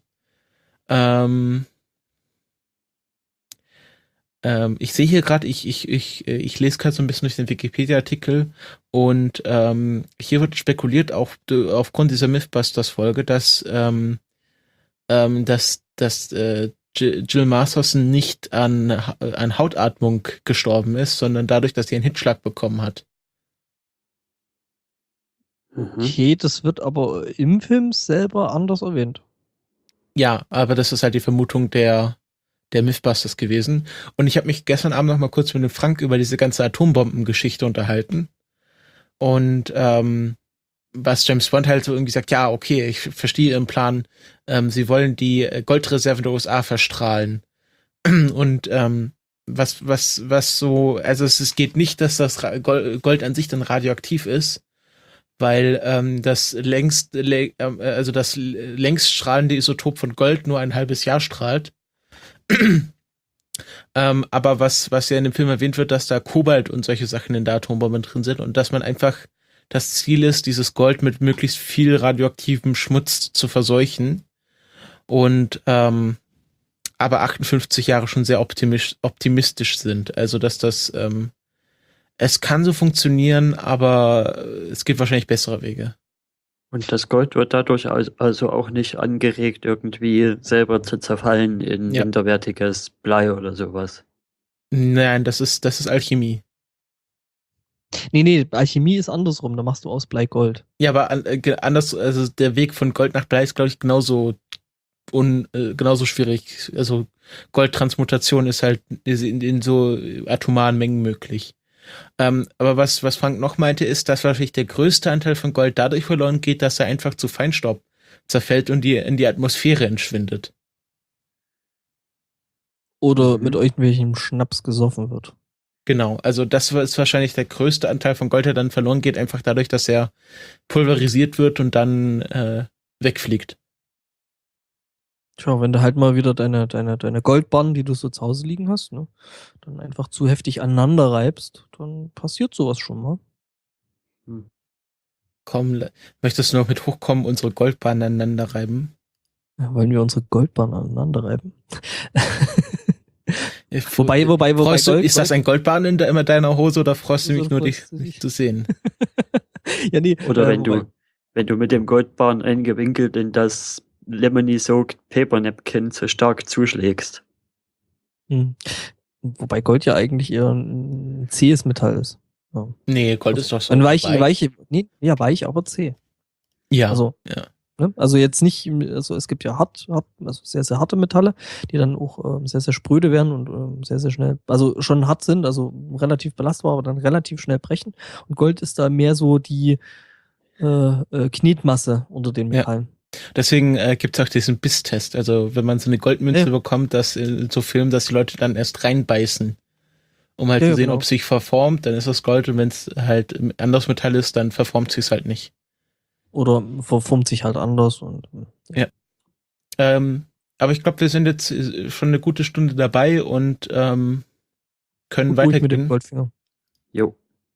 Ich sehe hier gerade, ich lese gerade so ein bisschen durch den Wikipedia-Artikel und hier wird spekuliert, auch aufgrund dieser Mythbusters-Folge, dass Jill Masterson nicht an Hautatmung gestorben ist, sondern dadurch, dass sie einen Hitzschlag bekommen hat. Okay, das wird aber im Film selber anders erwähnt. Ja, aber das ist halt die Vermutung der Mythbusters gewesen. Und ich habe mich gestern Abend noch mal kurz mit dem Frank über diese ganze Atombombengeschichte unterhalten. Und was James Bond halt so irgendwie sagt, ja, okay, ich verstehe Ihren Plan. Sie wollen die Goldreserven der USA verstrahlen. Und was so, also es geht nicht, dass das Gold an sich dann radioaktiv ist, weil das längst strahlende Isotop von Gold nur ein halbes Jahr strahlt. Aber was ja in dem Film erwähnt wird, dass da Kobalt und solche Sachen in der Atombombe drin sind und dass man einfach das Ziel ist, dieses Gold mit möglichst viel radioaktivem Schmutz zu verseuchen. Und aber 58 Jahre schon sehr optimistisch sind. Also dass das es kann so funktionieren, aber es gibt wahrscheinlich bessere Wege. Und das Gold wird dadurch also auch nicht angeregt, irgendwie selber zu zerfallen in minderwertiges Blei oder sowas. Nein, das ist Alchemie. Nee, Alchemie ist andersrum, da machst du aus Blei Gold. Ja, aber anders, also der Weg von Gold nach Blei ist, glaube ich, genauso schwierig. Also Goldtransmutation ist halt in so atomaren Mengen möglich. Aber was Frank noch meinte, ist, dass wahrscheinlich der größte Anteil von Gold dadurch verloren geht, dass er einfach zu Feinstaub zerfällt und in die Atmosphäre entschwindet. Oder mit irgendwelchem Schnaps gesoffen wird. Genau, also das ist wahrscheinlich der größte Anteil von Gold, der dann verloren geht, einfach dadurch, dass er pulverisiert wird und dann wegfliegt. Tja, wenn du halt mal wieder deine Goldbarren, die du so zu Hause liegen hast, ne, dann einfach zu heftig aneinander reibst, dann passiert sowas schon mal. Komm, möchtest du noch mit hochkommen, unsere Goldbarren aneinander reiben? Ja, wollen wir unsere Goldbarren aneinander reiben? Wobei freust du, Gold, ist das ein Goldbarren in deiner Hose oder freust du mich nur, dich zu sehen? Ja, nee. Oder wenn du mit dem Goldbarren eingewinkelt in das Lemony-soaked Paper Napkin zu stark zuschlägst. Wobei Gold ja eigentlich eher ein zähes Metall ist. Ja. Nee, Gold ist doch so. Weich, aber zäh. Ja. Also, ja. Ne? Also jetzt nicht, also es gibt ja also sehr, sehr harte Metalle, die dann auch sehr, sehr spröde werden und sehr, sehr schnell, also schon hart sind, also relativ belastbar, aber dann relativ schnell brechen. Und Gold ist da mehr so die Knetmasse unter den Metallen. Ja. Deswegen gibt es auch diesen Bisstest. Also wenn man so eine Goldmünze bekommt, dass in so Filmen, dass die Leute dann erst reinbeißen, um halt zu sehen, ob es sich verformt, dann ist das Gold, und wenn es halt ein anderes Metall ist, dann verformt sich es halt nicht. Oder verformt sich halt anders. Und ja. Aber ich glaube, wir sind jetzt schon eine gute Stunde dabei und können weitergehen. Mit dem Goldfinger. Jo.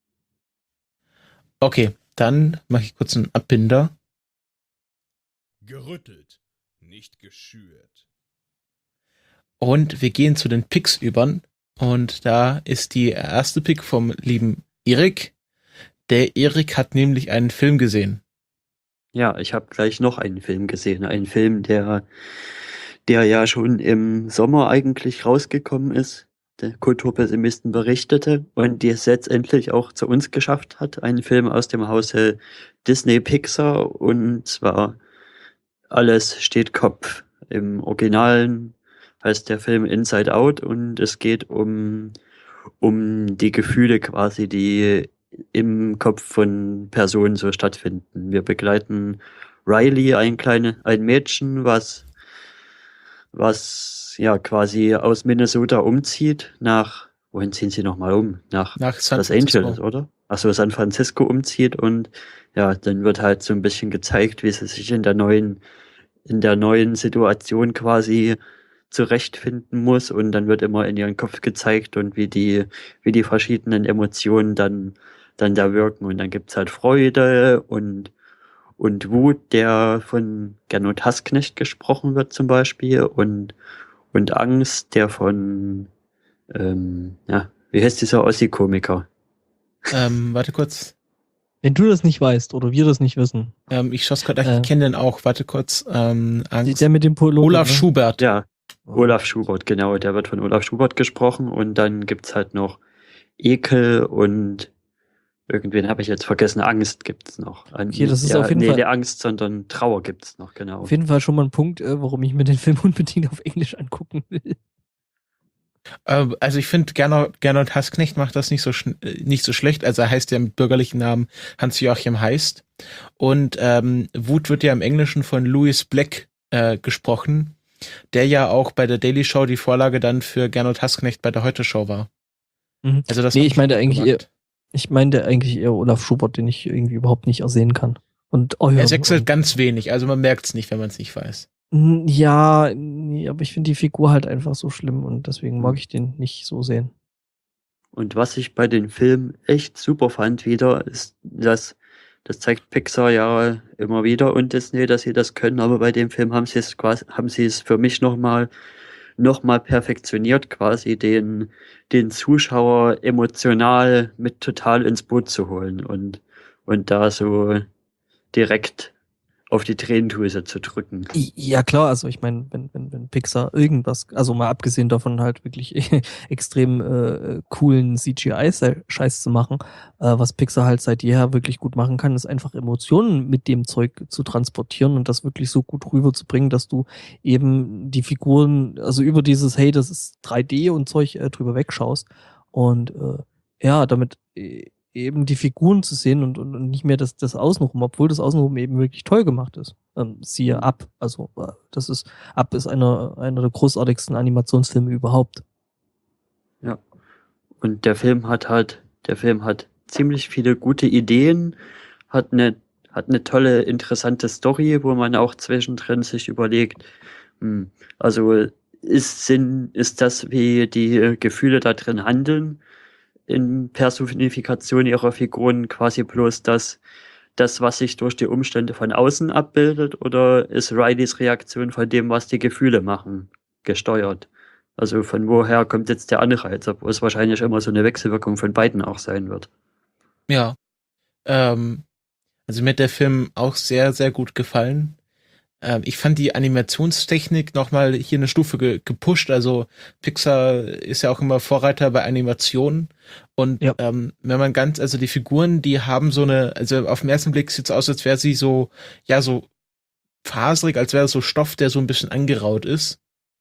Okay, dann mache ich kurz einen Abbinder. Gerüttelt, nicht geschürt. Und wir gehen zu den Picks über. Und da ist die erste Pick vom lieben Erik. Der Erik hat nämlich einen Film gesehen. Ja, ich habe gleich noch einen Film gesehen. Einen Film, der ja schon im Sommer eigentlich rausgekommen ist. Der Kulturpessimisten berichtete und die es letztendlich auch zu uns geschafft hat. Ein Film aus dem Hause Disney Pixar, und zwar Alles steht Kopf. Im Originalen heißt der Film Inside Out, und es geht um die Gefühle quasi, die im Kopf von Personen so stattfinden. Wir begleiten Riley, ein Mädchen, was ja quasi aus Minnesota umzieht wohin ziehen sie nochmal um? Nach San Los Angeles, oder? Achso, San Francisco umzieht, und ja, dann wird halt so ein bisschen gezeigt, wie sie sich in der neuen Situation quasi zurechtfinden muss, und dann wird immer in ihren Kopf gezeigt und wie die verschiedenen Emotionen dann da wirken, und dann gibt's halt Freude und Wut, der von Gernot Hassknecht gesprochen wird zum Beispiel, und Angst, der von wie heißt dieser Ossi-Komiker? Warte kurz. Wenn du das nicht weißt oder wir das nicht wissen. Ich schaue es gerade, ich kenne den auch. Warte kurz. Angst. Der mit dem Pullover. Olaf Schubert. Ja, Olaf Schubert, genau, der wird von Olaf Schubert gesprochen und dann gibt's halt noch Ekel und irgendwen habe ich jetzt vergessen, Angst gibt's noch. Okay, das ist auf jeden Fall. Nicht Angst, sondern Trauer gibt's noch, genau. Auf jeden Fall schon mal ein Punkt, warum ich mir den Film unbedingt auf Englisch angucken will. Also ich finde, Gernot Hassknecht macht das nicht so schlecht. Also er heißt ja mit bürgerlichen Namen Hans-Joachim Heist. Und Wut wird ja im Englischen von Louis Black gesprochen, der ja auch bei der Daily Show die Vorlage dann für Gernot Hassknecht bei der Heute-Show war. Mhm. Also das ich meinte eigentlich eher Olaf Schubert, den ich irgendwie überhaupt nicht ersehen kann. Und er wechselt ganz wenig, also man merkt es nicht, wenn man es nicht weiß. Ja, nee, aber ich finde die Figur halt einfach so schlimm und deswegen mag ich den nicht so sehen. Und was ich bei den Filmen echt super fand wieder, ist, das zeigt Pixar ja immer wieder und Disney, dass sie das können, aber bei dem Film haben sie es für mich noch mal perfektioniert, quasi den Zuschauer emotional mit total ins Boot zu holen und da so direkt auf die Tränendrüse zu drücken. Ja klar, also ich meine, wenn Pixar irgendwas, also mal abgesehen davon halt wirklich extrem coolen CGI-Scheiß zu machen, was Pixar halt seit jeher wirklich gut machen kann, ist einfach Emotionen mit dem Zeug zu transportieren und das wirklich so gut rüberzubringen, dass du eben die Figuren, also über dieses, hey, das ist 3D und Zeug drüber wegschaust und ja, damit eben die Figuren zu sehen und nicht mehr das Außenrum, obwohl das Außenrum eben wirklich toll gemacht ist. Siehe Up, also Up ist einer der großartigsten Animationsfilme überhaupt. Ja. Und der Film hat ziemlich viele gute Ideen, hat eine tolle, interessante Story, wo man auch zwischendrin sich überlegt, also ist das, wie die Gefühle da drin handeln, in Personifikation ihrer Figuren quasi bloß das, was sich durch die Umstände von außen abbildet, oder ist Rileys Reaktion von dem, was die Gefühle machen, gesteuert? Also von woher kommt jetzt der Anreiz, obwohl es wahrscheinlich immer so eine Wechselwirkung von beiden auch sein wird. Ja. Also mir hat der Film auch sehr, sehr gut gefallen. Ich fand die Animationstechnik nochmal hier eine Stufe gepusht. Also Pixar ist ja auch immer Vorreiter bei Animationen. Und Ja. wenn man also die Figuren, die haben so also auf den ersten Blick sieht es aus, als wäre sie so faserig, als wäre es so Stoff, der so ein bisschen angeraut ist.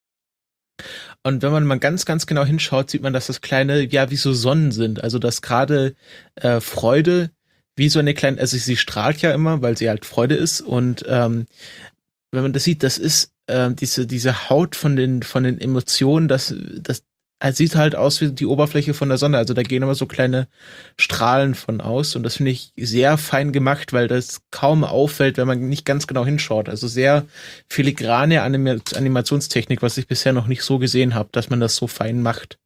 Und wenn man mal ganz, ganz genau hinschaut, sieht man, dass das kleine, wie so Sonnen sind. Also dass gerade Freude wie so eine kleine, also sie strahlt ja immer, weil sie halt Freude ist. Und wenn man das sieht, das ist diese Haut von den Emotionen, das sieht halt aus wie die Oberfläche von der Sonne. Also da gehen immer so kleine Strahlen von aus. Und das finde ich sehr fein gemacht, weil das kaum auffällt, wenn man nicht ganz genau hinschaut. Also sehr filigrane Animationstechnik, was ich bisher noch nicht so gesehen habe, dass man das so fein macht.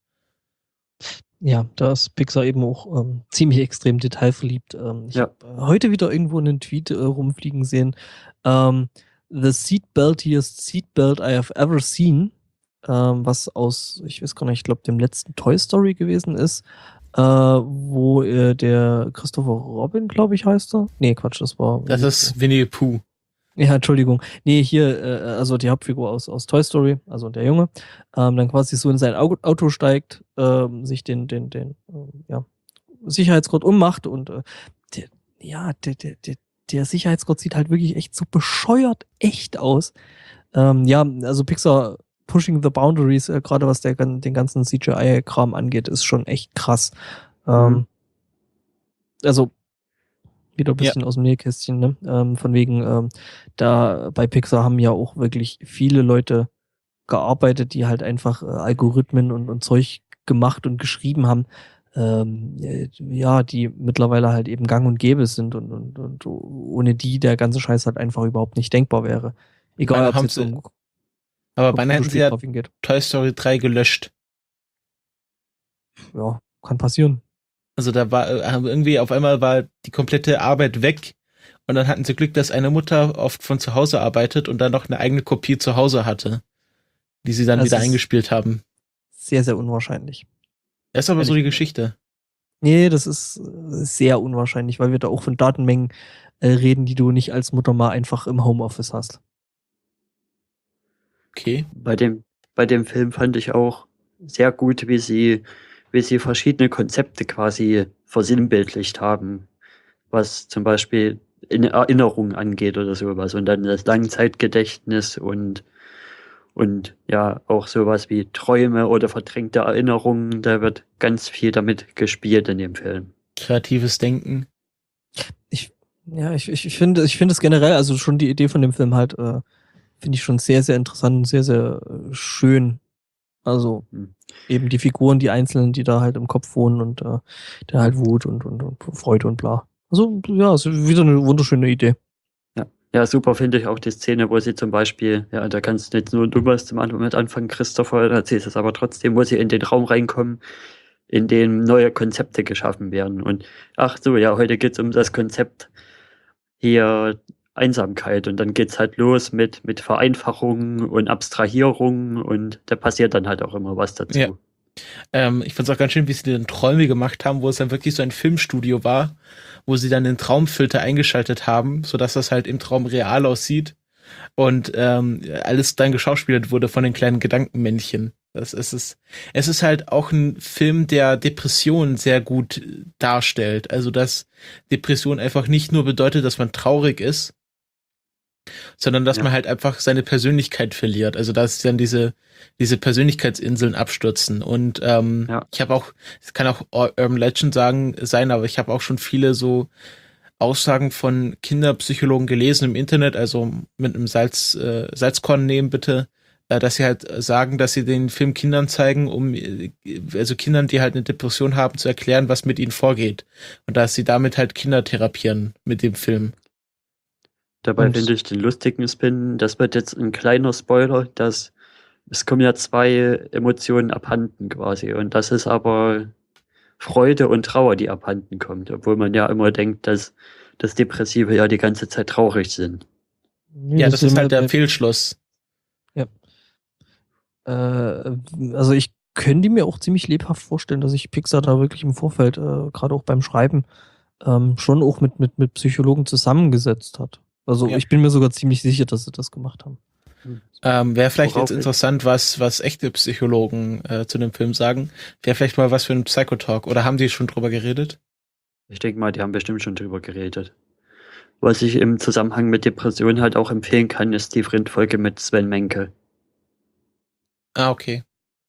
Ja, da ist Pixar eben auch ziemlich extrem detailverliebt. Ich habe heute wieder irgendwo einen Tweet rumfliegen sehen. The seatbeltiest seatbelt I have ever seen. Was aus, ich weiß gar nicht, ich glaube, dem letzten Toy Story gewesen ist, wo der Christopher Robin, glaube ich, heißt er. Nee, Quatsch, das ist Winnie the Pooh. Ja, Entschuldigung. Nee, hier, also die Hauptfigur aus Toy Story, also der Junge, dann quasi so in sein Auto steigt, sich den Sicherheitsgurt ummacht und der Sicherheitsgurt sieht halt wirklich echt so bescheuert echt aus. Also Pixar pushing the boundaries, gerade was den ganzen CGI-Kram angeht, ist schon echt krass. Also wieder ein bisschen aus dem Nähkästchen, ne? Von wegen, da bei Pixar haben ja auch wirklich viele Leute gearbeitet, die halt einfach Algorithmen und Zeug gemacht und geschrieben haben, die mittlerweile halt eben gang und gäbe sind und ohne die der ganze Scheiß halt einfach überhaupt nicht denkbar wäre. Egal, ob es jetzt aber wann hätten sie ja Toy Story 3 gelöscht? Ja, kann passieren. Also da war irgendwie auf einmal war die komplette Arbeit weg und dann hatten sie Glück, dass eine Mutter oft von zu Hause arbeitet und dann noch eine eigene Kopie zu Hause hatte, die sie dann wieder eingespielt haben. Sehr, sehr unwahrscheinlich. Das ist aber so die Geschichte. Nee, das ist sehr unwahrscheinlich, weil wir da auch von Datenmengen reden, die du nicht als Mutter mal einfach im Homeoffice hast. Okay. Bei dem bei dem Film fand ich auch sehr gut, wie sie verschiedene Konzepte quasi versinnbildlicht haben, was zum Beispiel in Erinnerung angeht oder sowas. Und dann das Langzeitgedächtnis und ja, auch sowas wie Träume oder verdrängte Erinnerungen, da wird ganz viel damit gespielt in dem Film. Kreatives Denken. Ich finde es generell, also schon die Idee von dem Film halt, finde ich schon sehr, sehr interessant und sehr, sehr schön. Also eben die Figuren, die Einzelnen, die da halt im Kopf wohnen und der halt Wut und Freude und bla. Also ja, es ist wieder eine wunderschöne Idee. Ja, super finde ich auch die Szene, wo sie zum Beispiel, ja, da kannst du jetzt nur du was mit anfangen, Christopher, da erzählst du es aber trotzdem, wo sie in den Raum reinkommen, in dem neue Konzepte geschaffen werden. Und ach so, ja, heute geht's um das Konzept hier Einsamkeit und dann geht's halt los mit Vereinfachung und Abstrahierung und da passiert dann halt auch immer was dazu. Ja. Ich fand es auch ganz schön, wie sie den Träume gemacht haben, wo es dann wirklich so ein Filmstudio war, wo sie dann den Traumfilter eingeschaltet haben, sodass das halt im Traum real aussieht und alles dann geschauspielert wurde von den kleinen Gedankenmännchen. Es ist halt auch ein Film, der Depressionen sehr gut darstellt. Also, dass Depression einfach nicht nur bedeutet, dass man traurig ist, sondern dass man halt einfach seine Persönlichkeit verliert. Also dass dann diese Persönlichkeitsinseln abstürzen. Und ich habe auch, es kann auch Urban Legend sein, aber ich habe auch schon viele so Aussagen von Kinderpsychologen gelesen im Internet, also mit einem Salzkorn nehmen bitte, dass sie halt sagen, dass sie den Film Kindern zeigen, also Kindern, die halt eine Depression haben, zu erklären, was mit ihnen vorgeht. Und dass sie damit halt Kinder therapieren mit dem Film. Dabei finde ich den lustigen Spin, das wird jetzt ein kleiner Spoiler, dass es kommen ja zwei Emotionen abhanden quasi und das ist aber Freude und Trauer, die abhanden kommt, obwohl man ja immer denkt, dass das Depressive ja die ganze Zeit traurig sind. Ja, das ist halt der Fehlschluss. Ja. Also ich könnte mir auch ziemlich lebhaft vorstellen, dass sich Pixar da wirklich im Vorfeld, gerade auch beim Schreiben, schon auch mit Psychologen zusammengesetzt hat. Also ich bin mir sogar ziemlich sicher, dass sie das gemacht haben. Wäre vielleicht jetzt interessant, was echte Psychologen zu dem Film sagen. Wäre vielleicht mal was für einen Psychotalk. Oder haben die schon drüber geredet? Ich denke mal, die haben bestimmt schon drüber geredet. Was ich im Zusammenhang mit Depressionen halt auch empfehlen kann, ist die Folge mit Sven Menke. Ah, okay.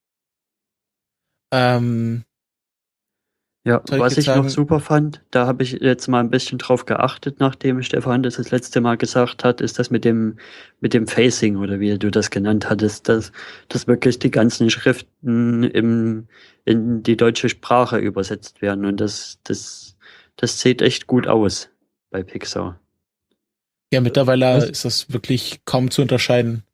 Ja, was ich noch super fand, da habe ich jetzt mal ein bisschen drauf geachtet, nachdem Stefan das letzte Mal gesagt hat, ist das mit dem Facing oder wie du das genannt hattest, dass wirklich die ganzen Schriften in die deutsche Sprache übersetzt werden und das sieht echt gut aus bei Pixar. Ja, mittlerweile ist das wirklich kaum zu unterscheiden.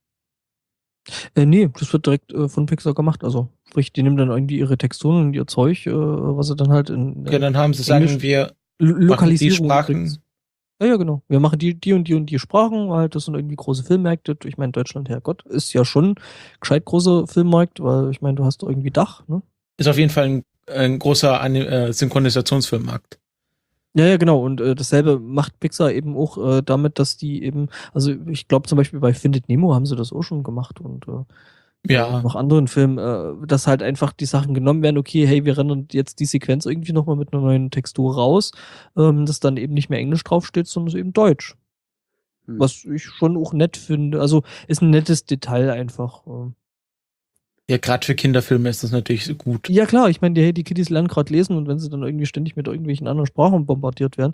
Nee, das wird direkt von Pixar gemacht. Also, sprich, die nehmen dann irgendwie ihre Texturen und ihr Zeug, was sie dann halt in. Ja, dann haben sie sagen, wir Lokalisierung die Sprachen. Ja, genau. Wir machen die und die Sprachen, halt, das sind irgendwie große Filmmärkte. Ich meine, Deutschland, Herrgott, ist ja schon gescheit großer Filmmarkt, weil ich meine, du hast irgendwie Dach, ne? Ist auf jeden Fall ein großer Synchronisationsfilmmarkt. Ja, genau. Und dasselbe macht Pixar eben auch damit, dass die eben, also ich glaube zum Beispiel bei Findet Nemo haben sie das auch schon gemacht und noch anderen Filmen, dass halt einfach die Sachen genommen werden, okay, hey, wir rennen jetzt die Sequenz irgendwie nochmal mit einer neuen Textur raus, dass dann eben nicht mehr Englisch draufsteht, sondern eben Deutsch. Was ich schon auch nett finde. Also ist ein nettes Detail einfach. Ja, gerade für Kinderfilme ist das natürlich so gut. Ja klar, ich meine, die Kiddies lernen gerade lesen und wenn sie dann irgendwie ständig mit irgendwelchen anderen Sprachen bombardiert werden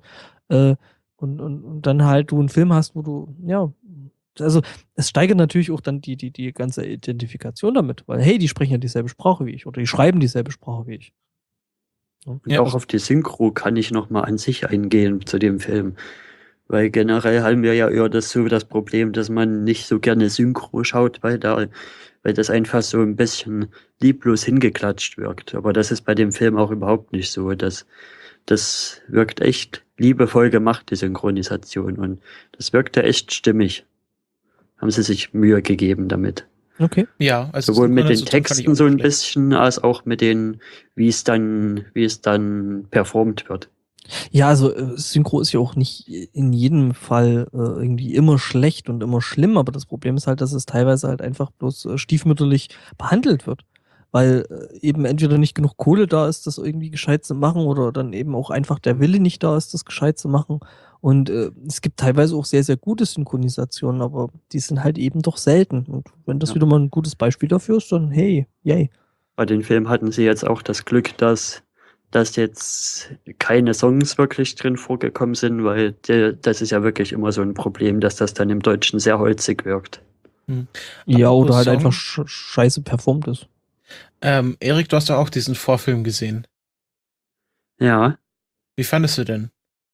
und dann halt du einen Film hast, wo du, ja, also es steigert natürlich auch dann die ganze Identifikation damit, weil hey, die sprechen ja dieselbe Sprache wie ich oder die schreiben dieselbe Sprache wie ich. Ja, auch auf die Synchro kann ich nochmal an sich eingehen zu dem Film. Weil generell haben wir ja eher das Problem, dass man nicht so gerne Synchro schaut, weil das einfach so ein bisschen lieblos hingeklatscht wirkt. Aber das ist bei dem Film auch überhaupt nicht so. Das wirkt echt liebevoll gemacht, die Synchronisation. Und das wirkte echt stimmig. Haben sie sich Mühe gegeben damit. Okay. Ja, also sowohl mit den Texten so ein bisschen, als auch mit den, wie es dann performt wird. Ja, also Synchro ist ja auch nicht in jedem Fall irgendwie immer schlecht und immer schlimm, aber das Problem ist halt, dass es teilweise halt einfach bloß stiefmütterlich behandelt wird. Weil eben entweder nicht genug Kohle da ist, das irgendwie gescheit zu machen, oder dann eben auch einfach der Wille nicht da ist, das gescheit zu machen. Und es gibt teilweise auch sehr, sehr gute Synchronisationen, aber die sind halt eben doch selten. Und wenn das Ja. wieder mal ein gutes Beispiel dafür ist, dann hey, yay. Bei den Filmen hatten sie jetzt auch das Glück, dass jetzt keine Songs wirklich drin vorgekommen sind, weil das ist ja wirklich immer so ein Problem, dass das dann im Deutschen sehr holzig wirkt. Ja, Apropos oder halt Song. einfach scheiße performt ist. Erik, du hast doch auch diesen Vorfilm gesehen. Ja, Wie fandest du denn?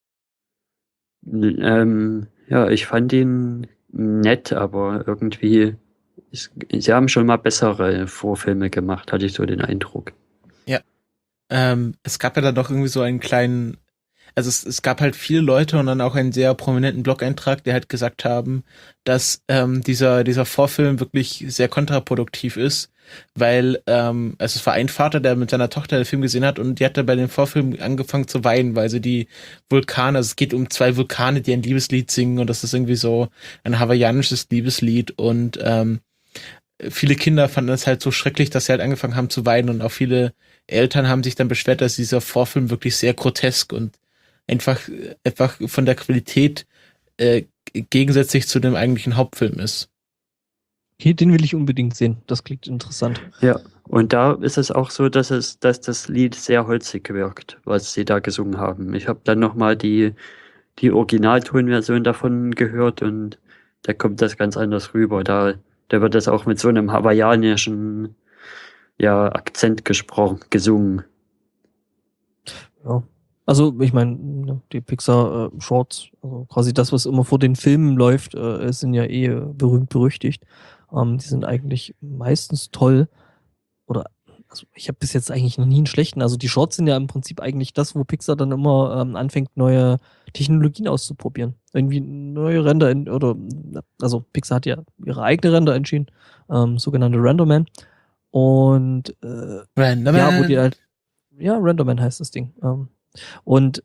ja, ich fand ihn nett, aber irgendwie, sie haben schon mal bessere Vorfilme gemacht, hatte ich so den Eindruck. Es gab ja dann doch irgendwie so einen kleinen, also es gab halt viele Leute und dann auch einen sehr prominenten Blog-Eintrag, der halt gesagt haben, dass dieser Vorfilm wirklich sehr kontraproduktiv ist, weil also es war ein Vater, der mit seiner Tochter den Film gesehen hat und die hat dann bei dem Vorfilm angefangen zu weinen, weil sie die Vulkane, also es geht um 2 Vulkane, die ein Liebeslied singen und das ist irgendwie so ein hawaiianisches Liebeslied und viele Kinder fanden es halt so schrecklich, dass sie halt angefangen haben zu weinen und auch viele Eltern haben sich dann beschwert, dass dieser Vorfilm wirklich sehr grotesk und einfach von der Qualität gegensätzlich zu dem eigentlichen Hauptfilm ist. Okay, den will ich unbedingt sehen. Das klingt interessant. Ja, und da ist es auch so, dass das Lied sehr holzig wirkt, was sie da gesungen haben. Ich habe dann nochmal die Originaltonversion davon gehört und da kommt das ganz anders rüber. Da wird das auch mit so einem hawaiianischen Akzent gesungen. Ja. Also, ich meine, die Pixar-Shorts, also quasi das, was immer vor den Filmen läuft, sind ja berühmt berüchtigt. Die sind eigentlich meistens toll. Oder, also ich habe bis jetzt eigentlich noch nie einen schlechten. Also die Shorts sind ja im Prinzip eigentlich das, wo Pixar dann immer anfängt, neue Technologien auszuprobieren. Irgendwie neue Render, also Pixar hat ja ihre eigene Render entschieden, sogenannte Renderman. Und Renderman. ja, wo die halt, ja, Renderman heißt das Ding. Und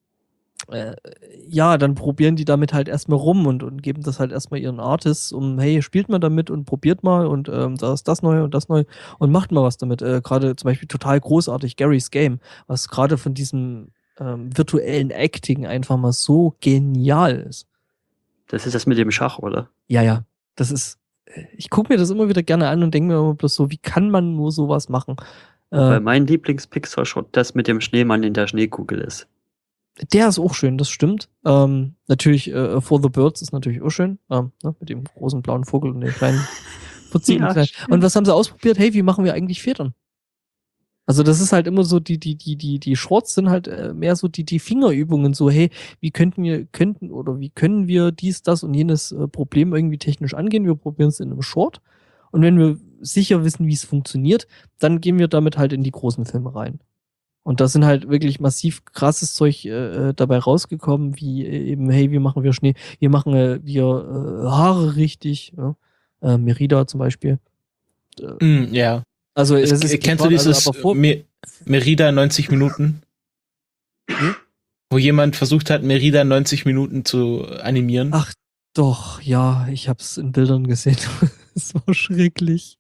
ja, dann probieren die damit halt erstmal rum und geben das halt erstmal ihren Artists, hey, spielt mal damit und probiert mal und da ist das neu und macht mal was damit. Gerade zum Beispiel total großartig Gary's Game, was gerade von diesem virtuellen Acting einfach mal so genial ist. Das ist das mit dem Schach, oder? Ja, das ist, ich gucke mir das immer wieder gerne an und denke mir immer bloß so, wie kann man nur sowas machen? Weil mein Lieblings-Pixar-Shot das mit dem Schneemann in der Schneekugel ist. Der ist auch schön, das stimmt. Natürlich, For the Birds ist natürlich auch schön, mit dem großen blauen Vogel und den kleinen putzigen Ja, kleinen. stimmt. Und was haben sie ausprobiert? Hey, wie machen wir eigentlich Federn? Also das ist halt immer so, die Shorts sind halt mehr so die Fingerübungen, so, hey, wie können wir dies, das und jenes Problem irgendwie technisch angehen? Wir probieren es in einem Short. Und wenn wir sicher wissen, wie es funktioniert, dann gehen wir damit halt in die großen Filme rein. Und da sind halt wirklich massiv krasses Zeug dabei rausgekommen, wie eben, hey, wie machen wir Schnee, wie machen wir Haare richtig, ja? Merida zum Beispiel. Ja. Also kennst du dieses Merida 90 Minuten? Wo jemand versucht hat, Merida 90 Minuten zu animieren? Ach doch, ja, ich hab's in Bildern gesehen. Es war schrecklich.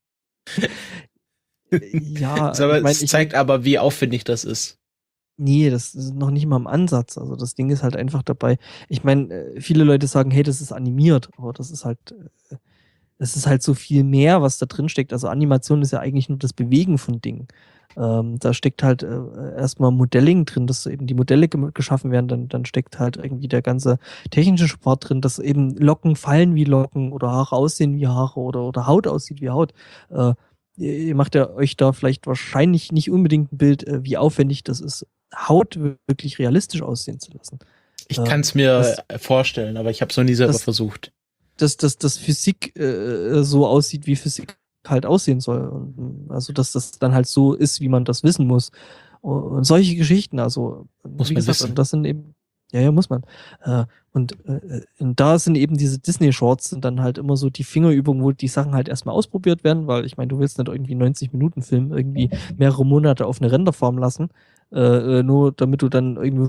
Ja, es zeigt aber, wie aufwendig das ist. Nee, das ist noch nicht mal im Ansatz. Also das Ding ist halt einfach dabei. Ich meine, viele Leute sagen, hey, das ist animiert, aber das ist halt so viel mehr, was da drin steckt. Also Animation ist ja eigentlich nur das Bewegen von Dingen. Da steckt halt erstmal Modelling drin, dass eben die Modelle geschaffen werden, dann steckt halt irgendwie der ganze technische Part drin, dass eben Locken fallen wie Locken oder Haare aussehen wie Haare oder Haut aussieht wie Haut. Ihr macht ja euch da vielleicht wahrscheinlich nicht unbedingt ein Bild, wie aufwendig das ist, Haut wirklich realistisch aussehen zu lassen. Ich kann es mir vorstellen, aber ich habe es noch nie selber versucht. Dass Physik so aussieht, wie Physik halt aussehen soll. Und, also, dass das dann halt so ist, wie man das wissen muss. Und solche Geschichten, also, muss wie man gesagt, wissen. und das sind eben, ja, muss man. Und da sind eben diese Disney-Shorts sind dann halt immer so die Fingerübungen, wo die Sachen halt erstmal ausprobiert werden, weil ich meine, du willst nicht irgendwie 90-Minuten-Film irgendwie mehrere Monate auf eine Renderfarm lassen, nur damit du dann irgendwie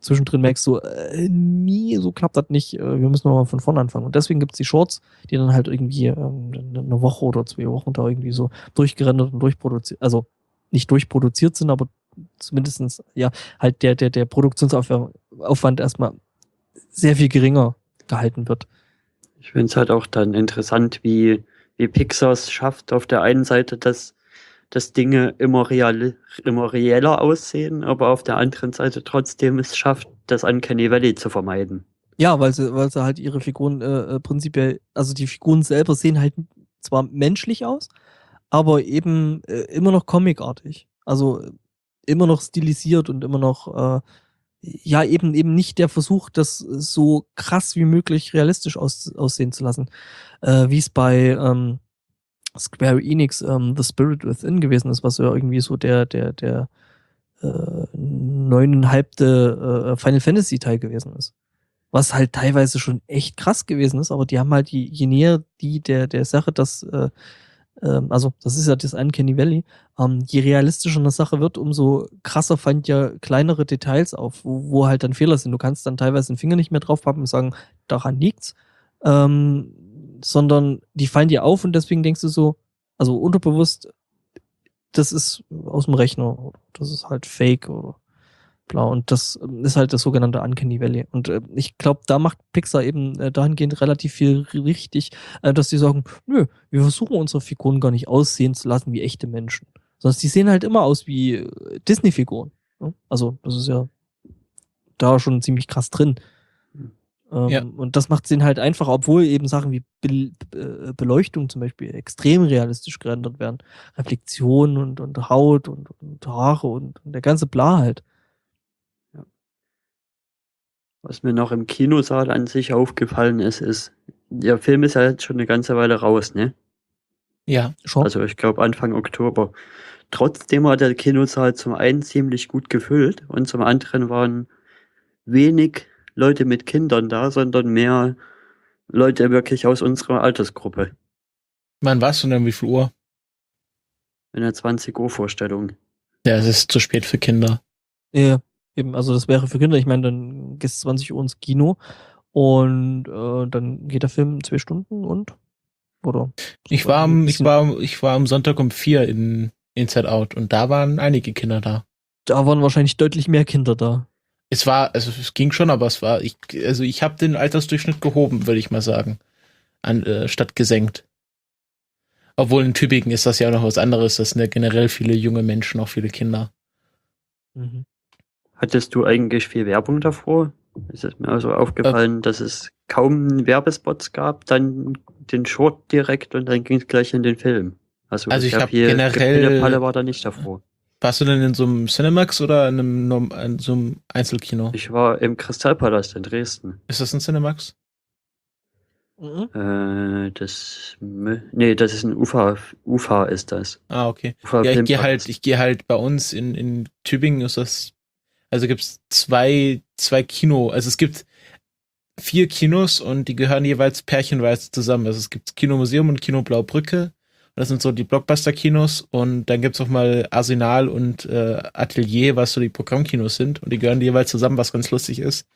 zwischendrin merkst du, nie, so klappt das nicht, wir müssen nochmal von vorne anfangen. Und deswegen gibt's die Shorts, die dann halt irgendwie eine Woche oder 2 Wochen da irgendwie so durchgerendert und durchproduziert, also nicht durchproduziert sind, aber zumindestens ja, halt der Produktionsaufwand erstmal sehr viel geringer gehalten wird. Ich finde es halt auch dann interessant, wie Pixar es schafft, auf der einen Seite, dass Dinge immer reeller aussehen, aber auf der anderen Seite trotzdem es schafft, das Uncanny Valley zu vermeiden. Ja, weil sie halt ihre Figuren prinzipiell, also die Figuren selber sehen halt zwar menschlich aus, aber eben immer noch comicartig. Also immer noch stilisiert und immer noch ja, eben nicht der Versuch, das so krass wie möglich realistisch aussehen zu lassen. Wie es bei Square Enix The Spirit Within gewesen ist, was ja irgendwie so der 9,5. Final Fantasy Teil gewesen ist. Was halt teilweise schon echt krass gewesen ist, aber die haben halt je näher die der Sache, dass also das ist ja das Uncanny Valley, je realistischer eine Sache wird, umso krasser fand ja kleinere Details auf, wo halt dann Fehler sind. Du kannst dann teilweise den Finger nicht mehr draufpappen und sagen, daran liegt's, sondern die fallen dir auf und deswegen denkst du so, also unterbewusst, das ist aus dem Rechner, das ist halt Fake oder bla, und das ist halt das sogenannte Uncanny Valley. Und ich glaube, da macht Pixar eben dahingehend relativ viel richtig, dass die sagen, nö, wir versuchen unsere Figuren gar nicht aussehen zu lassen wie echte Menschen. Sondern die sehen halt immer aus wie Disney-Figuren. Ne? Also das ist ja da schon ziemlich krass drin. Ja. Und das macht es ihnen halt einfach, obwohl eben Sachen wie Beleuchtung zum Beispiel extrem realistisch gerendert werden. Reflexion und Haut und Haare und der ganze Bla halt. Was mir noch im Kinosaal an sich aufgefallen ist, der Film ist ja jetzt schon eine ganze Weile raus, ne? Ja. Schon. Also ich glaube Anfang Oktober. Trotzdem war der Kinosaal zum einen ziemlich gut gefüllt und zum anderen waren wenig Leute mit Kindern da, sondern mehr Leute wirklich aus unserer Altersgruppe. Wann warst du denn? Wie viel Uhr? In der 20 Uhr Vorstellung. Ja, es ist zu spät für Kinder. Ja, eben, also das wäre für Kinder, ich meine, dann gehst du 20 Uhr ins Kino und dann geht der Film 2 Stunden und oder? Ich war am Sonntag um 4 in Inside Out und da waren einige Kinder da. Da waren wahrscheinlich deutlich mehr Kinder da. Es ging schon, aber ich habe den Altersdurchschnitt gehoben, würde ich mal sagen, statt gesenkt. Obwohl in Tübingen ist das ja auch noch was anderes, das sind ja generell viele junge Menschen, auch viele Kinder. Mhm. Hattest du eigentlich viel Werbung davor? Es ist mir also aufgefallen, dass es kaum Werbespots gab, dann den Short direkt und dann ging es gleich in den Film. Also ich habe hier generell... Palle war da nicht davor. Warst du denn in so einem Cinemax oder in so einem Einzelkino? Ich war im Kristallpalast in Dresden. Ist das ein Cinemax? Mhm. Das ist ein UFA ist das. Ah, okay. UFA Ja, Filmpalast. ich gehe halt bei uns in Tübingen ist das, also gibt's zwei Kino, also es gibt 4 Kinos und die gehören jeweils pärchenweise zusammen. Also es gibt Kino Museum und Kino Blaubrücke. Das sind so die Blockbuster-Kinos und dann gibt's auch mal Arsenal und Atelier, was so die Programmkinos sind und die gehören jeweils zusammen, was ganz lustig ist.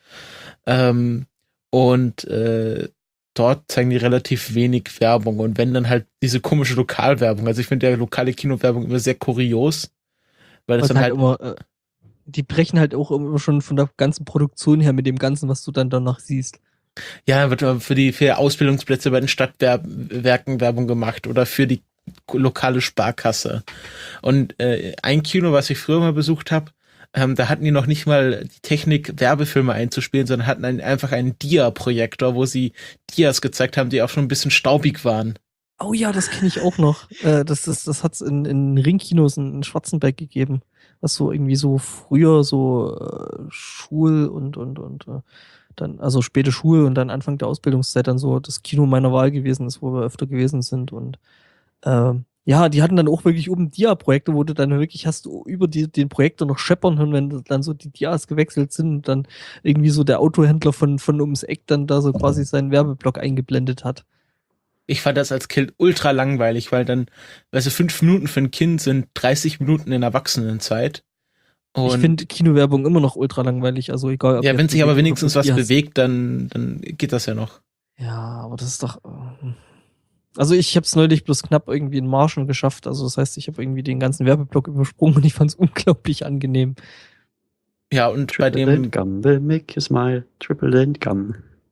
Dort zeigen die relativ wenig Werbung und wenn dann halt diese komische Lokalwerbung. Also ich finde ja lokale Kinowerbung immer sehr kurios, weil das dann halt immer, die brechen halt auch immer schon von der ganzen Produktion her mit dem Ganzen, was du dann danach siehst. ja, wird für Ausbildungsplätze bei den Stadtwerken Werbung gemacht oder für die lokale Sparkasse. Und ein Kino, was ich früher mal besucht habe, da hatten die noch nicht mal die Technik, Werbefilme einzuspielen, sondern hatten einfach einen Dia-Projektor, wo sie Dias gezeigt haben, die auch schon ein bisschen staubig waren. Oh ja, das kenne ich auch noch. Das hat's in Ringkinos in Schwarzenberg gegeben. Was so irgendwie so früher so Schul und dann, also späte Schule und dann Anfang der Ausbildungszeit dann so das Kino meiner Wahl gewesen ist, wo wir öfter gewesen sind und ja, die hatten dann auch wirklich oben Dia-Projekte, wo du dann wirklich hast du über den Projektor noch scheppern hören, wenn dann so die Dias gewechselt sind und dann irgendwie so der Autohändler von ums Eck dann da so quasi seinen Werbeblock eingeblendet hat. Ich fand das als Kind ultra langweilig, weil dann, weißt du, 5 Minuten für ein Kind sind 30 Minuten in Erwachsenenzeit. Und ich finde Kinowerbung immer noch ultra langweilig, also egal. Ob ja, jetzt wenn sich aber Musik wenigstens oder was Musik hast. bewegt, dann geht das ja noch. Ja, aber das ist doch. Also ich habe es neulich bloß knapp irgendwie in Marschen geschafft. Also das heißt, ich habe irgendwie den ganzen Werbeblock übersprungen und ich fand es unglaublich angenehm. Ja, und bei Triple dem Dent Gum will make you smile. Triple Dent Gum.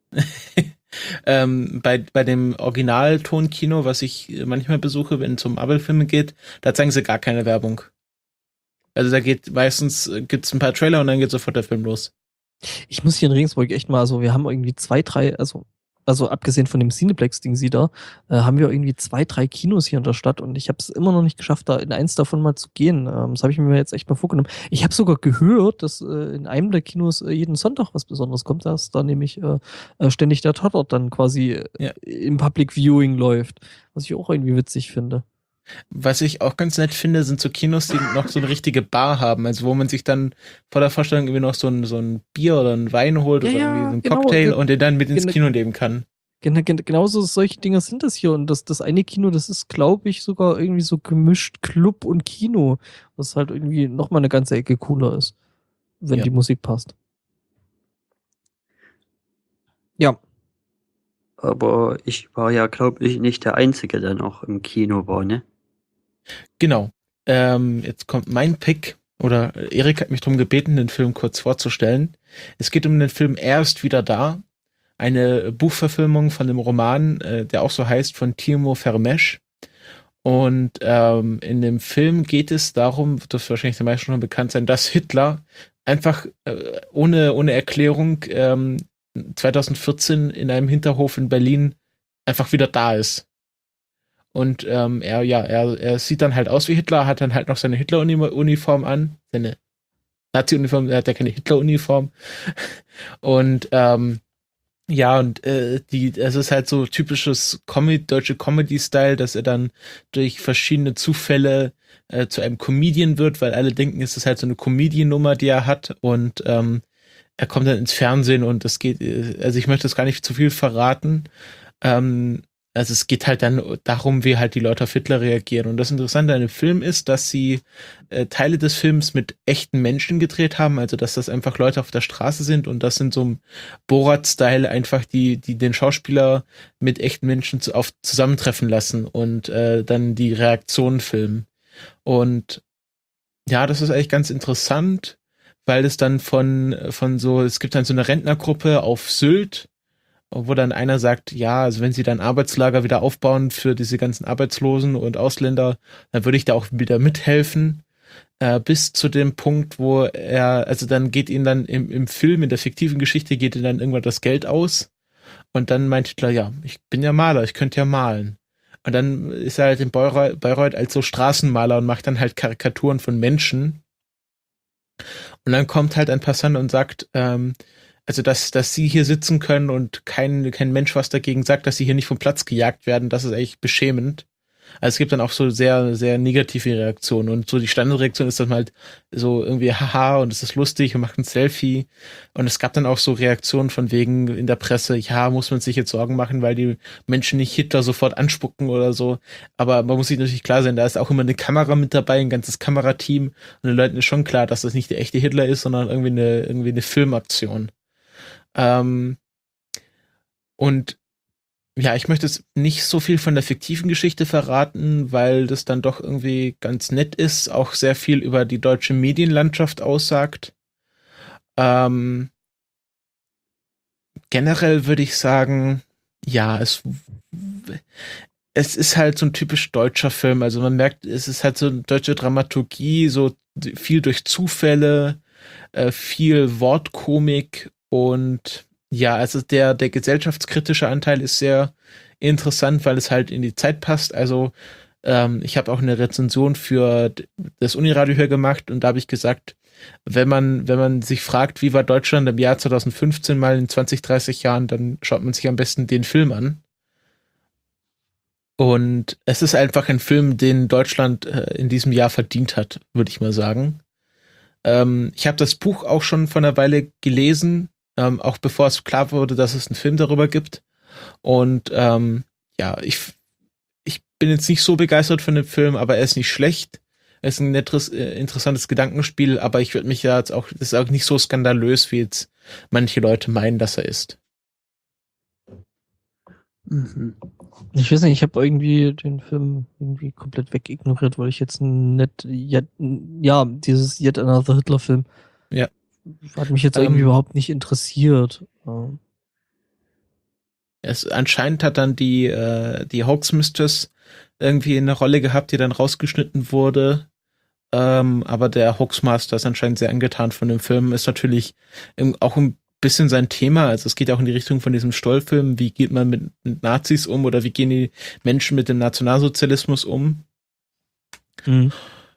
bei dem Originaltonkino, was ich manchmal besuche, wenn es um Marvel-Filme geht, da zeigen sie gar keine Werbung. Also da gibt's ein paar Trailer und dann geht sofort der Film los. Ich muss hier in Regensburg echt mal, also wir haben irgendwie 2, 3, also abgesehen von dem Cineplex-Ding sie da, haben wir irgendwie 2, 3 Kinos hier in der Stadt und ich habe es immer noch nicht geschafft, da in eins davon mal zu gehen. Das habe ich mir jetzt echt mal vorgenommen. Ich habe sogar gehört, dass in einem der Kinos jeden Sonntag was Besonderes kommt, dass da nämlich ständig der Tatort dann quasi im Public Viewing läuft, was ich auch irgendwie witzig finde. Was ich auch ganz nett finde, sind so Kinos, die noch so eine richtige Bar haben, also wo man sich dann vor der Vorstellung irgendwie noch so ein Bier oder einen Wein holt oder irgendwie so einen genau, Cocktail und den dann mit ins Kino nehmen kann. Genauso solche Dinger sind das hier. Und das eine Kino, das ist, glaube ich, sogar irgendwie so gemischt Club und Kino, was halt irgendwie nochmal eine ganze Ecke cooler ist, wenn die Musik passt. Ja. Aber ich war ja, glaube ich, nicht der Einzige, der noch im Kino war, ne? Genau. Jetzt kommt mein Pick, oder Erik hat mich darum gebeten, den Film kurz vorzustellen. Es geht um den Film Er ist wieder da, eine Buchverfilmung von dem Roman, der auch so heißt, von Timo Vermesch. Und in dem Film geht es darum, wird das wahrscheinlich den meisten schon bekannt sein, dass Hitler einfach ohne Erklärung 2014 in einem Hinterhof in Berlin einfach wieder da ist. Und er sieht dann halt aus wie Hitler, hat dann halt noch seine Hitler-Uniform an, seine Nazi-Uniform, er hat ja keine Hitler-Uniform. Und es ist halt so typisches deutsche Comedy-Style, dass er dann durch verschiedene Zufälle zu einem Comedian wird, weil alle denken, es ist halt so eine Comedian-Nummer, die er hat, und er kommt dann ins Fernsehen und es geht, also ich möchte das gar nicht zu viel verraten, also es geht halt dann darum, wie halt die Leute auf Hitler reagieren. Und das Interessante an dem Film ist, dass sie Teile des Films mit echten Menschen gedreht haben, also dass das einfach Leute auf der Straße sind und das in so einem Borat-Style einfach die den Schauspieler mit echten Menschen zusammentreffen lassen und dann die Reaktionen filmen. Und ja, das ist eigentlich ganz interessant, weil es dann es gibt dann so eine Rentnergruppe auf Sylt, wo dann einer sagt, ja, also wenn sie dann Arbeitslager wieder aufbauen für diese ganzen Arbeitslosen und Ausländer, dann würde ich da auch wieder mithelfen, bis zu dem Punkt, wo dann geht ihnen dann im Film, in der fiktiven Geschichte, geht ihnen dann irgendwann das Geld aus und dann meint Hitler, ja, ich bin ja Maler, ich könnte ja malen. Und dann ist er halt in Bayreuth als so Straßenmaler und macht dann halt Karikaturen von Menschen. Und dann kommt halt ein Passant und sagt, also dass sie hier sitzen können und kein Mensch was dagegen sagt, dass sie hier nicht vom Platz gejagt werden, das ist echt beschämend. Also es gibt dann auch so sehr, sehr negative Reaktionen und so die Standardreaktion ist dann halt so irgendwie haha und es ist lustig und macht ein Selfie und es gab dann auch so Reaktionen von wegen in der Presse, ja, muss man sich jetzt Sorgen machen, weil die Menschen nicht Hitler sofort anspucken oder so, aber man muss sich natürlich klar sein, da ist auch immer eine Kamera mit dabei, ein ganzes Kamerateam und den Leuten ist schon klar, dass das nicht der echte Hitler ist, sondern irgendwie eine Filmaktion. Und ja, ich möchte jetzt nicht so viel von der fiktiven Geschichte verraten, weil das dann doch irgendwie ganz nett ist, auch sehr viel über die deutsche Medienlandschaft aussagt. Generell würde ich sagen, ja, es ist halt so ein typisch deutscher Film. Also man merkt, es ist halt so eine deutsche Dramaturgie, so viel durch Zufälle, viel Wortkomik und ja, also der gesellschaftskritische Anteil ist sehr interessant, weil es halt in die Zeit passt. Also ich habe auch eine Rezension für das Uniradio hier gemacht und da habe ich gesagt, wenn man sich fragt, wie war Deutschland im Jahr 2015 mal in 20, 30 Jahren, dann schaut man sich am besten den Film an. Und es ist einfach ein Film, den Deutschland in diesem Jahr verdient hat, würde ich mal sagen. Ich habe das Buch auch schon vor einer Weile gelesen, auch bevor es klar wurde, dass es einen Film darüber gibt. Und ja, ich bin jetzt nicht so begeistert von dem Film, aber er ist nicht schlecht. ist ein nettes, interessantes Gedankenspiel, aber ich würde mich ja jetzt auch, das ist auch nicht so skandalös, wie jetzt manche Leute meinen, dass er ist. Mhm. Ich weiß nicht, ich habe irgendwie den Film irgendwie komplett wegignoriert, weil ich jetzt dieses Yet Another Hitler-Film Ja. hat mich jetzt irgendwie überhaupt nicht interessiert. Anscheinend hat dann die Hoax-Mistress irgendwie eine Rolle gehabt, die dann rausgeschnitten wurde. Aber der Hoaxmaster ist anscheinend sehr angetan von dem Film. Ist natürlich auch ein bisschen sein Thema. Also es geht auch in die Richtung von diesem Stoll-Film. Wie geht man mit Nazis um oder wie gehen die Menschen mit dem Nationalsozialismus um? Mhm.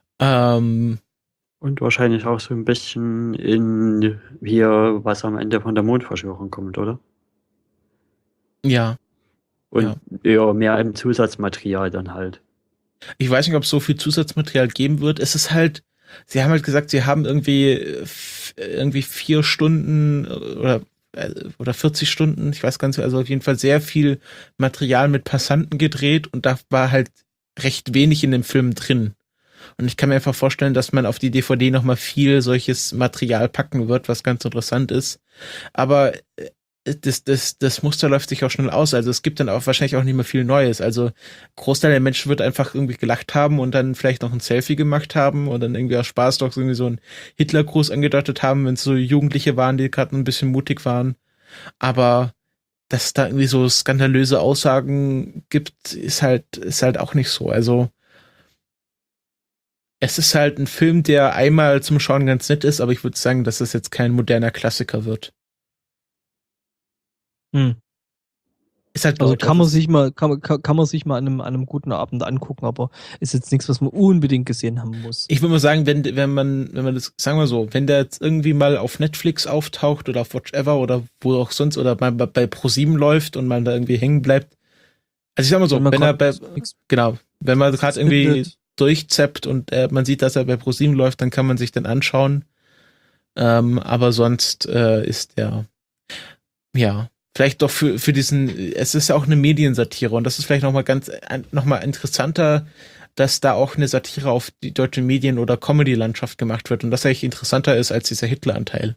Und wahrscheinlich auch so ein bisschen in hier, was am Ende von der Mondverschwörung kommt, oder? Ja. Und ja, mehr im Zusatzmaterial dann halt. Ich weiß nicht, ob es so viel Zusatzmaterial geben wird. Es ist halt, sie haben halt gesagt, sie haben irgendwie 4 Stunden oder 40 Stunden, ich weiß gar nicht, also auf jeden Fall sehr viel Material mit Passanten gedreht und da war halt recht wenig in dem Film drin. Und ich kann mir einfach vorstellen, dass man auf die DVD nochmal viel solches Material packen wird, was ganz interessant ist. Aber das Muster läuft sich auch schnell aus. Also es gibt dann auch wahrscheinlich auch nicht mehr viel Neues. Also Großteil der Menschen wird einfach irgendwie gelacht haben und dann vielleicht noch ein Selfie gemacht haben und dann irgendwie aus Spaß doch irgendwie so einen Hitlergruß angedeutet haben, wenn es so Jugendliche waren, die gerade ein bisschen mutig waren. Aber dass es da irgendwie so skandalöse Aussagen gibt, ist halt auch nicht so. Also es ist halt ein Film, der einmal zum Schauen ganz nett ist, aber ich würde sagen, dass es jetzt kein moderner Klassiker wird. Ist halt also kann man sich mal an einem guten Abend angucken, aber ist jetzt nichts, was man unbedingt gesehen haben muss. Ich würde mal sagen, wenn man das, sagen wir so, wenn der jetzt irgendwie mal auf Netflix auftaucht oder auf Watchever oder wo auch sonst oder mal bei Pro7 läuft und man da irgendwie hängen bleibt. Also ich sag mal so, wenn man gerade irgendwie durchzappt und man sieht, dass er bei Pro7 läuft, dann kann man sich den anschauen. Aber sonst ist der, ja, vielleicht doch für diesen, es ist ja auch eine Mediensatire und das ist vielleicht nochmal interessanter, dass da auch eine Satire auf die deutsche Medien- oder Comedy-Landschaft gemacht wird und das eigentlich interessanter ist als dieser Hitler-Anteil.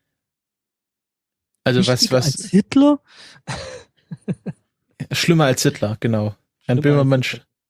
Also was als Hitler? Schlimmer als Hitler, genau. Ein Böhmermann,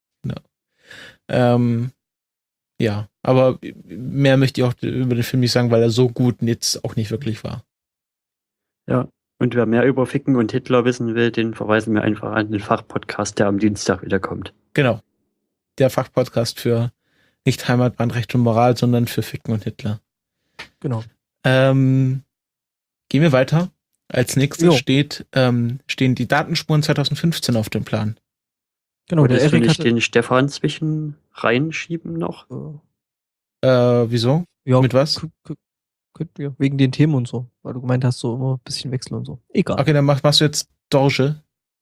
genau. Ja, aber mehr möchte ich auch über den Film nicht sagen, weil er so gut jetzt auch nicht wirklich war. Ja, und wer mehr über Ficken und Hitler wissen will, den verweisen wir einfach an den Fachpodcast, der am Dienstag wieder kommt. Genau. Der Fachpodcast für nicht Heimatbahn, Recht und Moral, sondern für Ficken und Hitler. Genau. Gehen wir weiter. Als nächstes stehen die Datenspuren 2015 auf dem Plan. Genau, der Erik nicht den Stefan zwischen reinschieben noch? Wieso? Ja, mit was? Wegen den Themen und so. Weil du gemeint hast, so immer ein bisschen wechseln und so. Egal. Okay, dann machst du jetzt Dorje.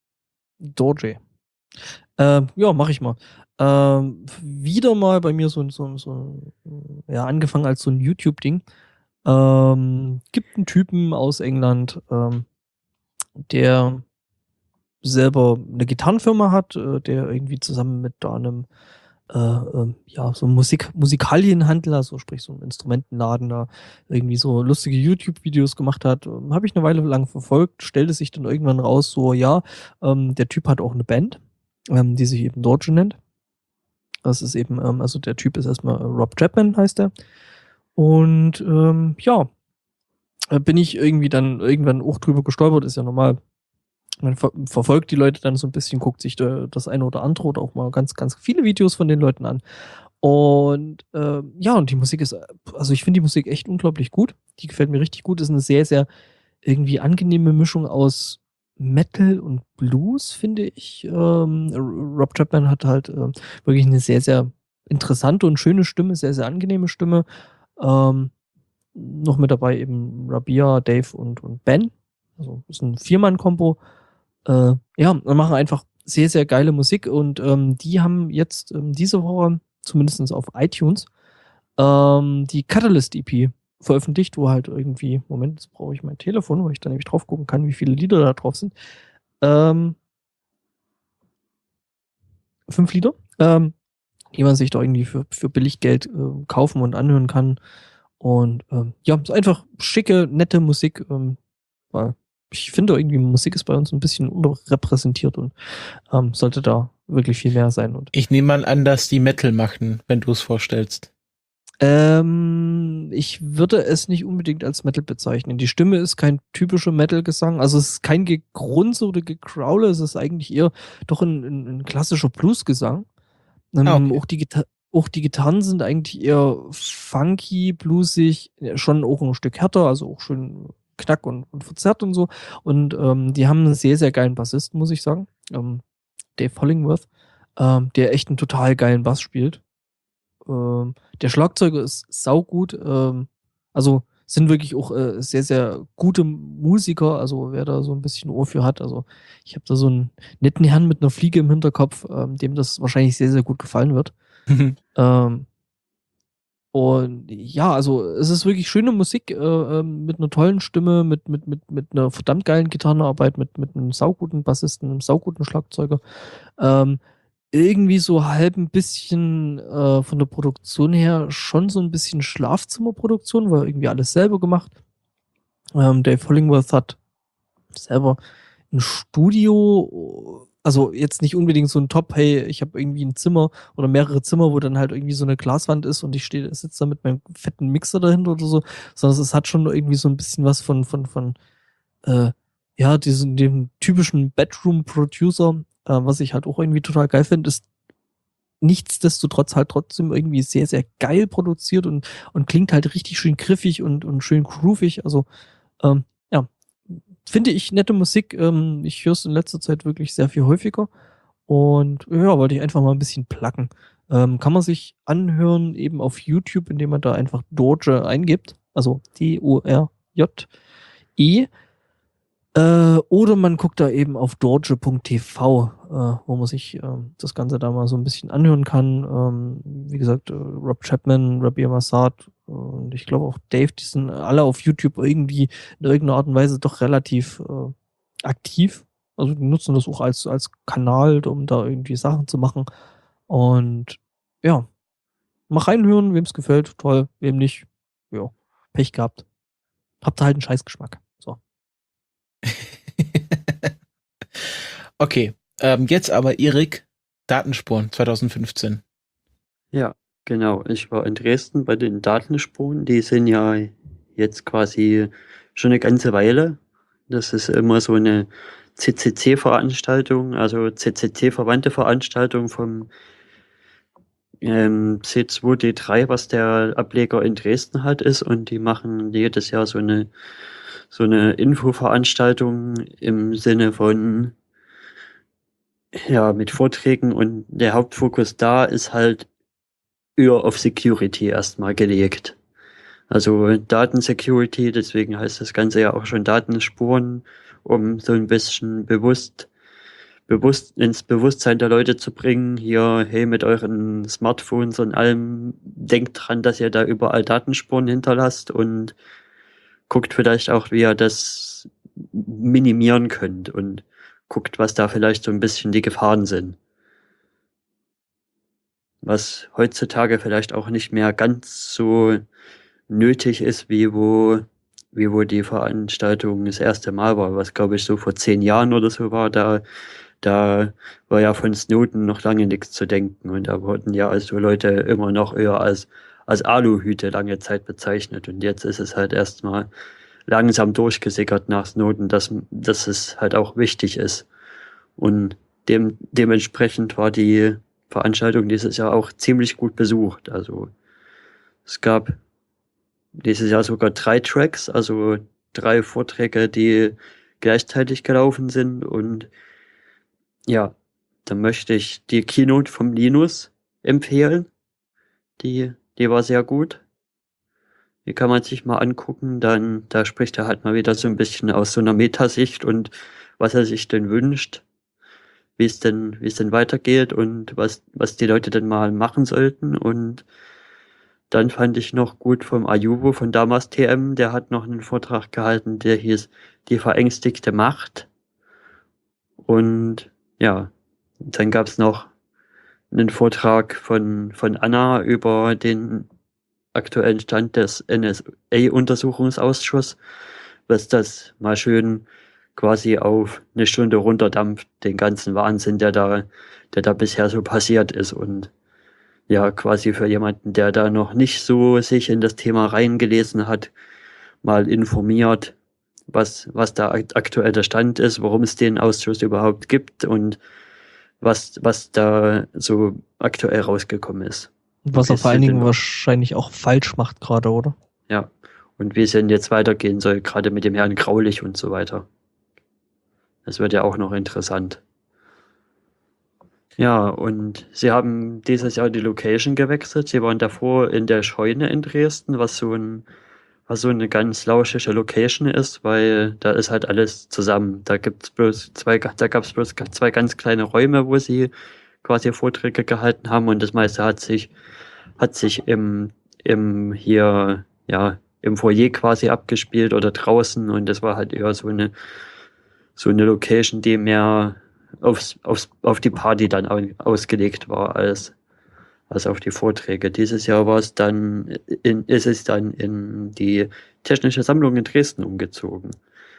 Ja, mach ich mal. Wieder mal bei mir angefangen als so ein YouTube-Ding. Gibt einen Typen aus England, der selber eine Gitarrenfirma hat, der irgendwie zusammen mit einem so Musikalienhandler, so sprich so ein Instrumentenladen, da irgendwie so lustige YouTube-Videos gemacht hat. Habe ich eine Weile lang verfolgt, stellte sich dann irgendwann raus, so der Typ hat auch eine Band, die sich eben Dorje nennt. Das ist eben, also der Typ ist erstmal Rob Chapman, heißt er. Und bin ich irgendwie dann irgendwann auch drüber gestolpert, ist ja normal. Man verfolgt die Leute dann so ein bisschen, guckt sich das eine oder andere oder auch mal ganz, ganz viele Videos von den Leuten an. Und und die Musik ist, also ich finde die Musik echt unglaublich gut. Die gefällt mir richtig gut. Ist eine sehr, sehr irgendwie angenehme Mischung aus Metal und Blues, finde ich. Rob Chapman hat halt wirklich eine sehr, sehr interessante und schöne Stimme, sehr, sehr angenehme Stimme. Noch mit dabei eben Rabia, Dave und Ben. Also ist ein 4-Mann-Kombo. Wir machen einfach sehr, sehr geile Musik und die haben jetzt diese Woche, zumindest auf iTunes, die Catalyst EP veröffentlicht, wo halt irgendwie, Moment, jetzt brauche ich mein Telefon, wo ich dann nämlich drauf gucken kann, wie viele Lieder da drauf sind. 5 Lieder. die man sich da irgendwie für billig Geld kaufen und anhören kann. Und ja, ist einfach schicke, nette Musik, weil ich finde irgendwie Musik ist bei uns ein bisschen unterrepräsentiert und sollte da wirklich viel mehr sein. Und Ich nehme mal an, dass die Metal machen, wenn du es vorstellst. ich würde es nicht unbedingt als Metal bezeichnen. Die Stimme ist kein typischer Metal-Gesang, also es ist kein Gegrunze oder Gekraule, es ist eigentlich eher doch ein klassischer Blues-Gesang. Okay. Auch die Gitarren sind eigentlich eher funky, bluesig, schon auch ein Stück härter, also auch schön knack und verzerrt und so. Und die haben einen sehr, sehr geilen Bassisten, muss ich sagen. Dave Hollingworth, der echt einen total geilen Bass spielt. Der Schlagzeuger ist saugut, also sind wirklich auch sehr, sehr gute Musiker, also wer da so ein bisschen Ohr für hat. Also ich habe da so einen netten Herrn mit einer Fliege im Hinterkopf, dem das wahrscheinlich sehr, sehr gut gefallen wird. Ähm, und ja, also es ist wirklich schöne Musik mit einer tollen Stimme, mit einer verdammt geilen Gitarrenarbeit, mit einem sauguten Bassisten, einem sauguten Schlagzeuger. Ähm, irgendwie so halb ein bisschen von der Produktion her schon so ein bisschen Schlafzimmerproduktion, weil irgendwie alles selber gemacht. Dave Hollingworth hat selber ein Studio, also jetzt nicht unbedingt so ein Top, hey, ich habe irgendwie ein Zimmer oder mehrere Zimmer, wo dann halt irgendwie so eine Glaswand ist und ich sitze da mit meinem fetten Mixer dahinter oder so, sondern es hat schon irgendwie so ein bisschen was von ja, dem typischen Bedroom-Producer, was ich halt auch irgendwie total geil finde, ist nichtsdestotrotz halt trotzdem irgendwie sehr, sehr geil produziert und klingt halt richtig schön griffig und schön groovig. Also, ja, finde ich nette Musik. Ich höre es in letzter Zeit wirklich sehr viel häufiger. Und ja, wollte ich einfach mal ein bisschen placken. Kann man sich anhören, eben auf YouTube, indem man da einfach Dorje eingibt. Also Dorje. Oder man guckt da eben auf dorje.tv, wo man sich das Ganze da mal so ein bisschen anhören kann. Wie gesagt, Rob Chapman, Rabia Massad und ich glaube auch Dave, die sind alle auf YouTube irgendwie in irgendeiner Art und Weise doch relativ aktiv. Also die nutzen das auch als Kanal, um da irgendwie Sachen zu machen. Und ja, mal reinhören, wem es gefällt, toll, wem nicht, ja, Pech gehabt. Habt ihr halt einen Scheißgeschmack. So. Okay, jetzt aber Erik, Datenspuren 2015. Ja, genau. Ich war in Dresden bei den Datenspuren. Die sind ja jetzt quasi schon eine ganze Weile. Das ist immer so eine CCC-Veranstaltung, also CCC-verwandte Veranstaltung vom C2D3, was der Ableger in Dresden hat, ist. Und die machen jedes Jahr so eine Infoveranstaltung im Sinne von, ja, mit Vorträgen. Und der Hauptfokus da ist halt eher auf Security erstmal gelegt. Also Datensecurity, deswegen heißt das Ganze ja auch schon Datenspuren, um so ein bisschen bewusst ins Bewusstsein der Leute zu bringen, hier, hey, mit euren Smartphones und allem, denkt dran, dass ihr da überall Datenspuren hinterlasst und guckt vielleicht auch, wie ihr das minimieren könnt und guckt, was da vielleicht so ein bisschen die Gefahren sind. Was heutzutage vielleicht auch nicht mehr ganz so nötig ist, wie wo die Veranstaltung das erste Mal war, was glaube ich so vor 10 Jahren oder so war, da war ja von Snowden noch lange nichts zu denken und da wurden ja also Leute immer noch eher als Aluhüte lange Zeit bezeichnet und jetzt ist es halt erstmal langsam durchgesickert nach Snowden, dass es halt auch wichtig ist und dementsprechend war die Veranstaltung dieses Jahr auch ziemlich gut besucht, also es gab dieses Jahr sogar 3 Tracks, also 3 Vorträge, die gleichzeitig gelaufen sind und ja, da möchte ich die Keynote vom Linus empfehlen. Die war sehr gut. Die kann man sich mal angucken. Da spricht er halt mal wieder so ein bisschen aus so einer Metasicht und was er sich denn wünscht, wie es denn weitergeht und was die Leute denn mal machen sollten. Und dann fand ich noch gut vom Ayubo von Damas TM, der hat noch einen Vortrag gehalten, der hieß Die verängstigte Macht. Und ja, dann gab's noch einen Vortrag von Anna über den aktuellen Stand des NSA-Untersuchungsausschusses, was das mal schön quasi auf eine Stunde runterdampft, den ganzen Wahnsinn, der da bisher so passiert ist. Und ja, quasi für jemanden, der da noch nicht so sich in das Thema reingelesen hat, mal informiert, was da aktuell der Stand ist, warum es den Ausschuss überhaupt gibt und was da so aktuell rausgekommen ist. Was er vor allen Dingen wahrscheinlich auch falsch macht gerade, oder? Ja, und wie es denn jetzt weitergehen soll, gerade mit dem Herrn Graulich und so weiter. Das wird ja auch noch interessant. Ja, und sie haben dieses Jahr die Location gewechselt. Sie waren davor in der Scheune in Dresden, was so eine ganz lauschige Location ist, weil da ist halt alles zusammen. Da gab's bloß zwei ganz kleine Räume, wo sie quasi Vorträge gehalten haben, und das meiste hat sich im Foyer quasi abgespielt oder draußen, und das war halt eher so eine Location, die mehr auf die Party dann ausgelegt war als auf die Vorträge. Dieses Jahr ist es dann in die Technische Sammlung in Dresden umgezogen.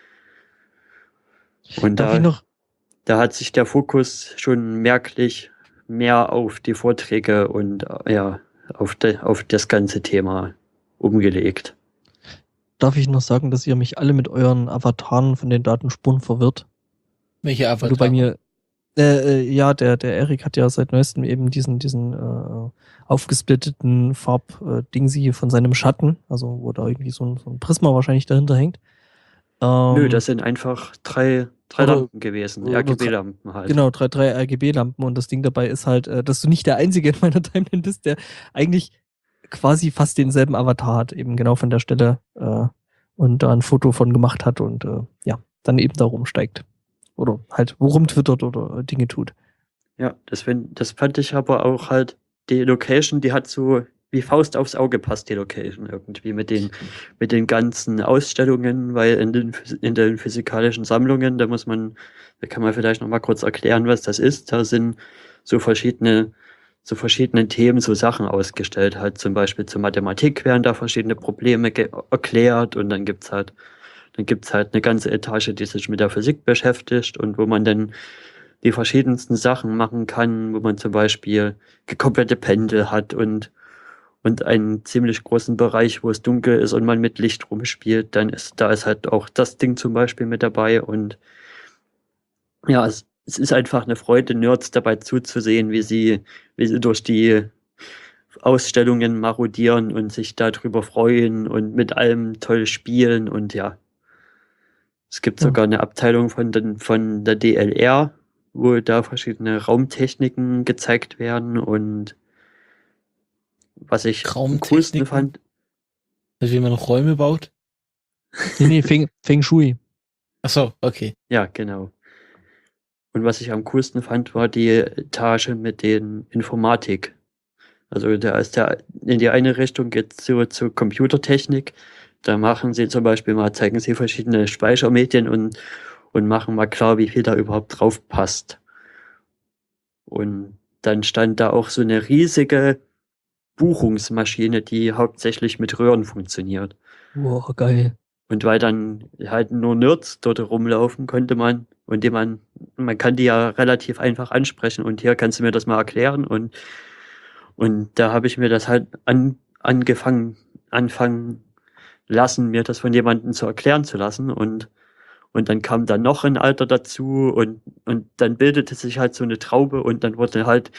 Und da hat sich der Fokus schon merklich mehr auf die Vorträge und auf das ganze Thema umgelegt. Darf ich noch sagen, dass ihr mich alle mit euren Avataren von den Datenspuren verwirrt? Welche Avatar? Du bei mir, der Erik hat ja seit neuestem eben diesen aufgesplitteten Farbdingsi von seinem Schatten, also wo da irgendwie so ein Prisma wahrscheinlich dahinter hängt. Nö, das sind einfach drei Lampen gewesen, RGB-Lampen halt. Genau, drei RGB-Lampen, und das Ding dabei ist halt, dass du nicht der Einzige in meiner Timeline bist, der eigentlich quasi fast denselben Avatar hat, eben genau von der Stelle und da ein Foto von gemacht hat und dann eben da rumsteigt. Oder halt rumtwittert oder Dinge tut. Ja, das fand ich aber auch halt, die Location, die hat so wie Faust aufs Auge passt, die Location irgendwie mit den ganzen Ausstellungen, weil in den physikalischen Sammlungen, da kann man vielleicht noch mal kurz erklären, was das ist. Da sind so verschiedene Themen, so Sachen ausgestellt, halt zum Beispiel zur Mathematik werden da verschiedene Probleme erklärt, und dann gibt's halt eine ganze Etage, die sich mit der Physik beschäftigt und wo man dann die verschiedensten Sachen machen kann, wo man zum Beispiel gekoppelte Pendel hat und einen ziemlich großen Bereich, wo es dunkel ist und man mit Licht rumspielt, da ist halt auch das Ding zum Beispiel mit dabei, und ja, es ist einfach eine Freude, Nerds dabei zuzusehen, wie sie durch die Ausstellungen marodieren und sich darüber freuen und mit allem toll spielen, und ja. Es gibt sogar eine Abteilung von der DLR, wo da verschiedene Raumtechniken gezeigt werden, und was ich am coolsten fand. Also wie man Räume baut? Nee, Feng Shui. Ach so, okay. Ja, genau. Und was ich am coolsten fand, war die Etage mit den Informatik. Also da ist in die eine Richtung geht zur Computertechnik. Da zeigen sie verschiedene Speichermedien und machen mal klar, wie viel da überhaupt drauf passt. Und dann stand da auch so eine riesige Buchungsmaschine, die hauptsächlich mit Röhren funktioniert. Wow, geil. Und weil dann halt nur Nerds dort rumlaufen, man kann die ja relativ einfach ansprechen, und hier kannst du mir das mal erklären, und da habe ich mir das halt anfangen lassen, mir das von jemandem zu erklären zu lassen, und dann kam da noch ein Alter dazu, und dann bildete sich halt so eine Traube, und dann wurde halt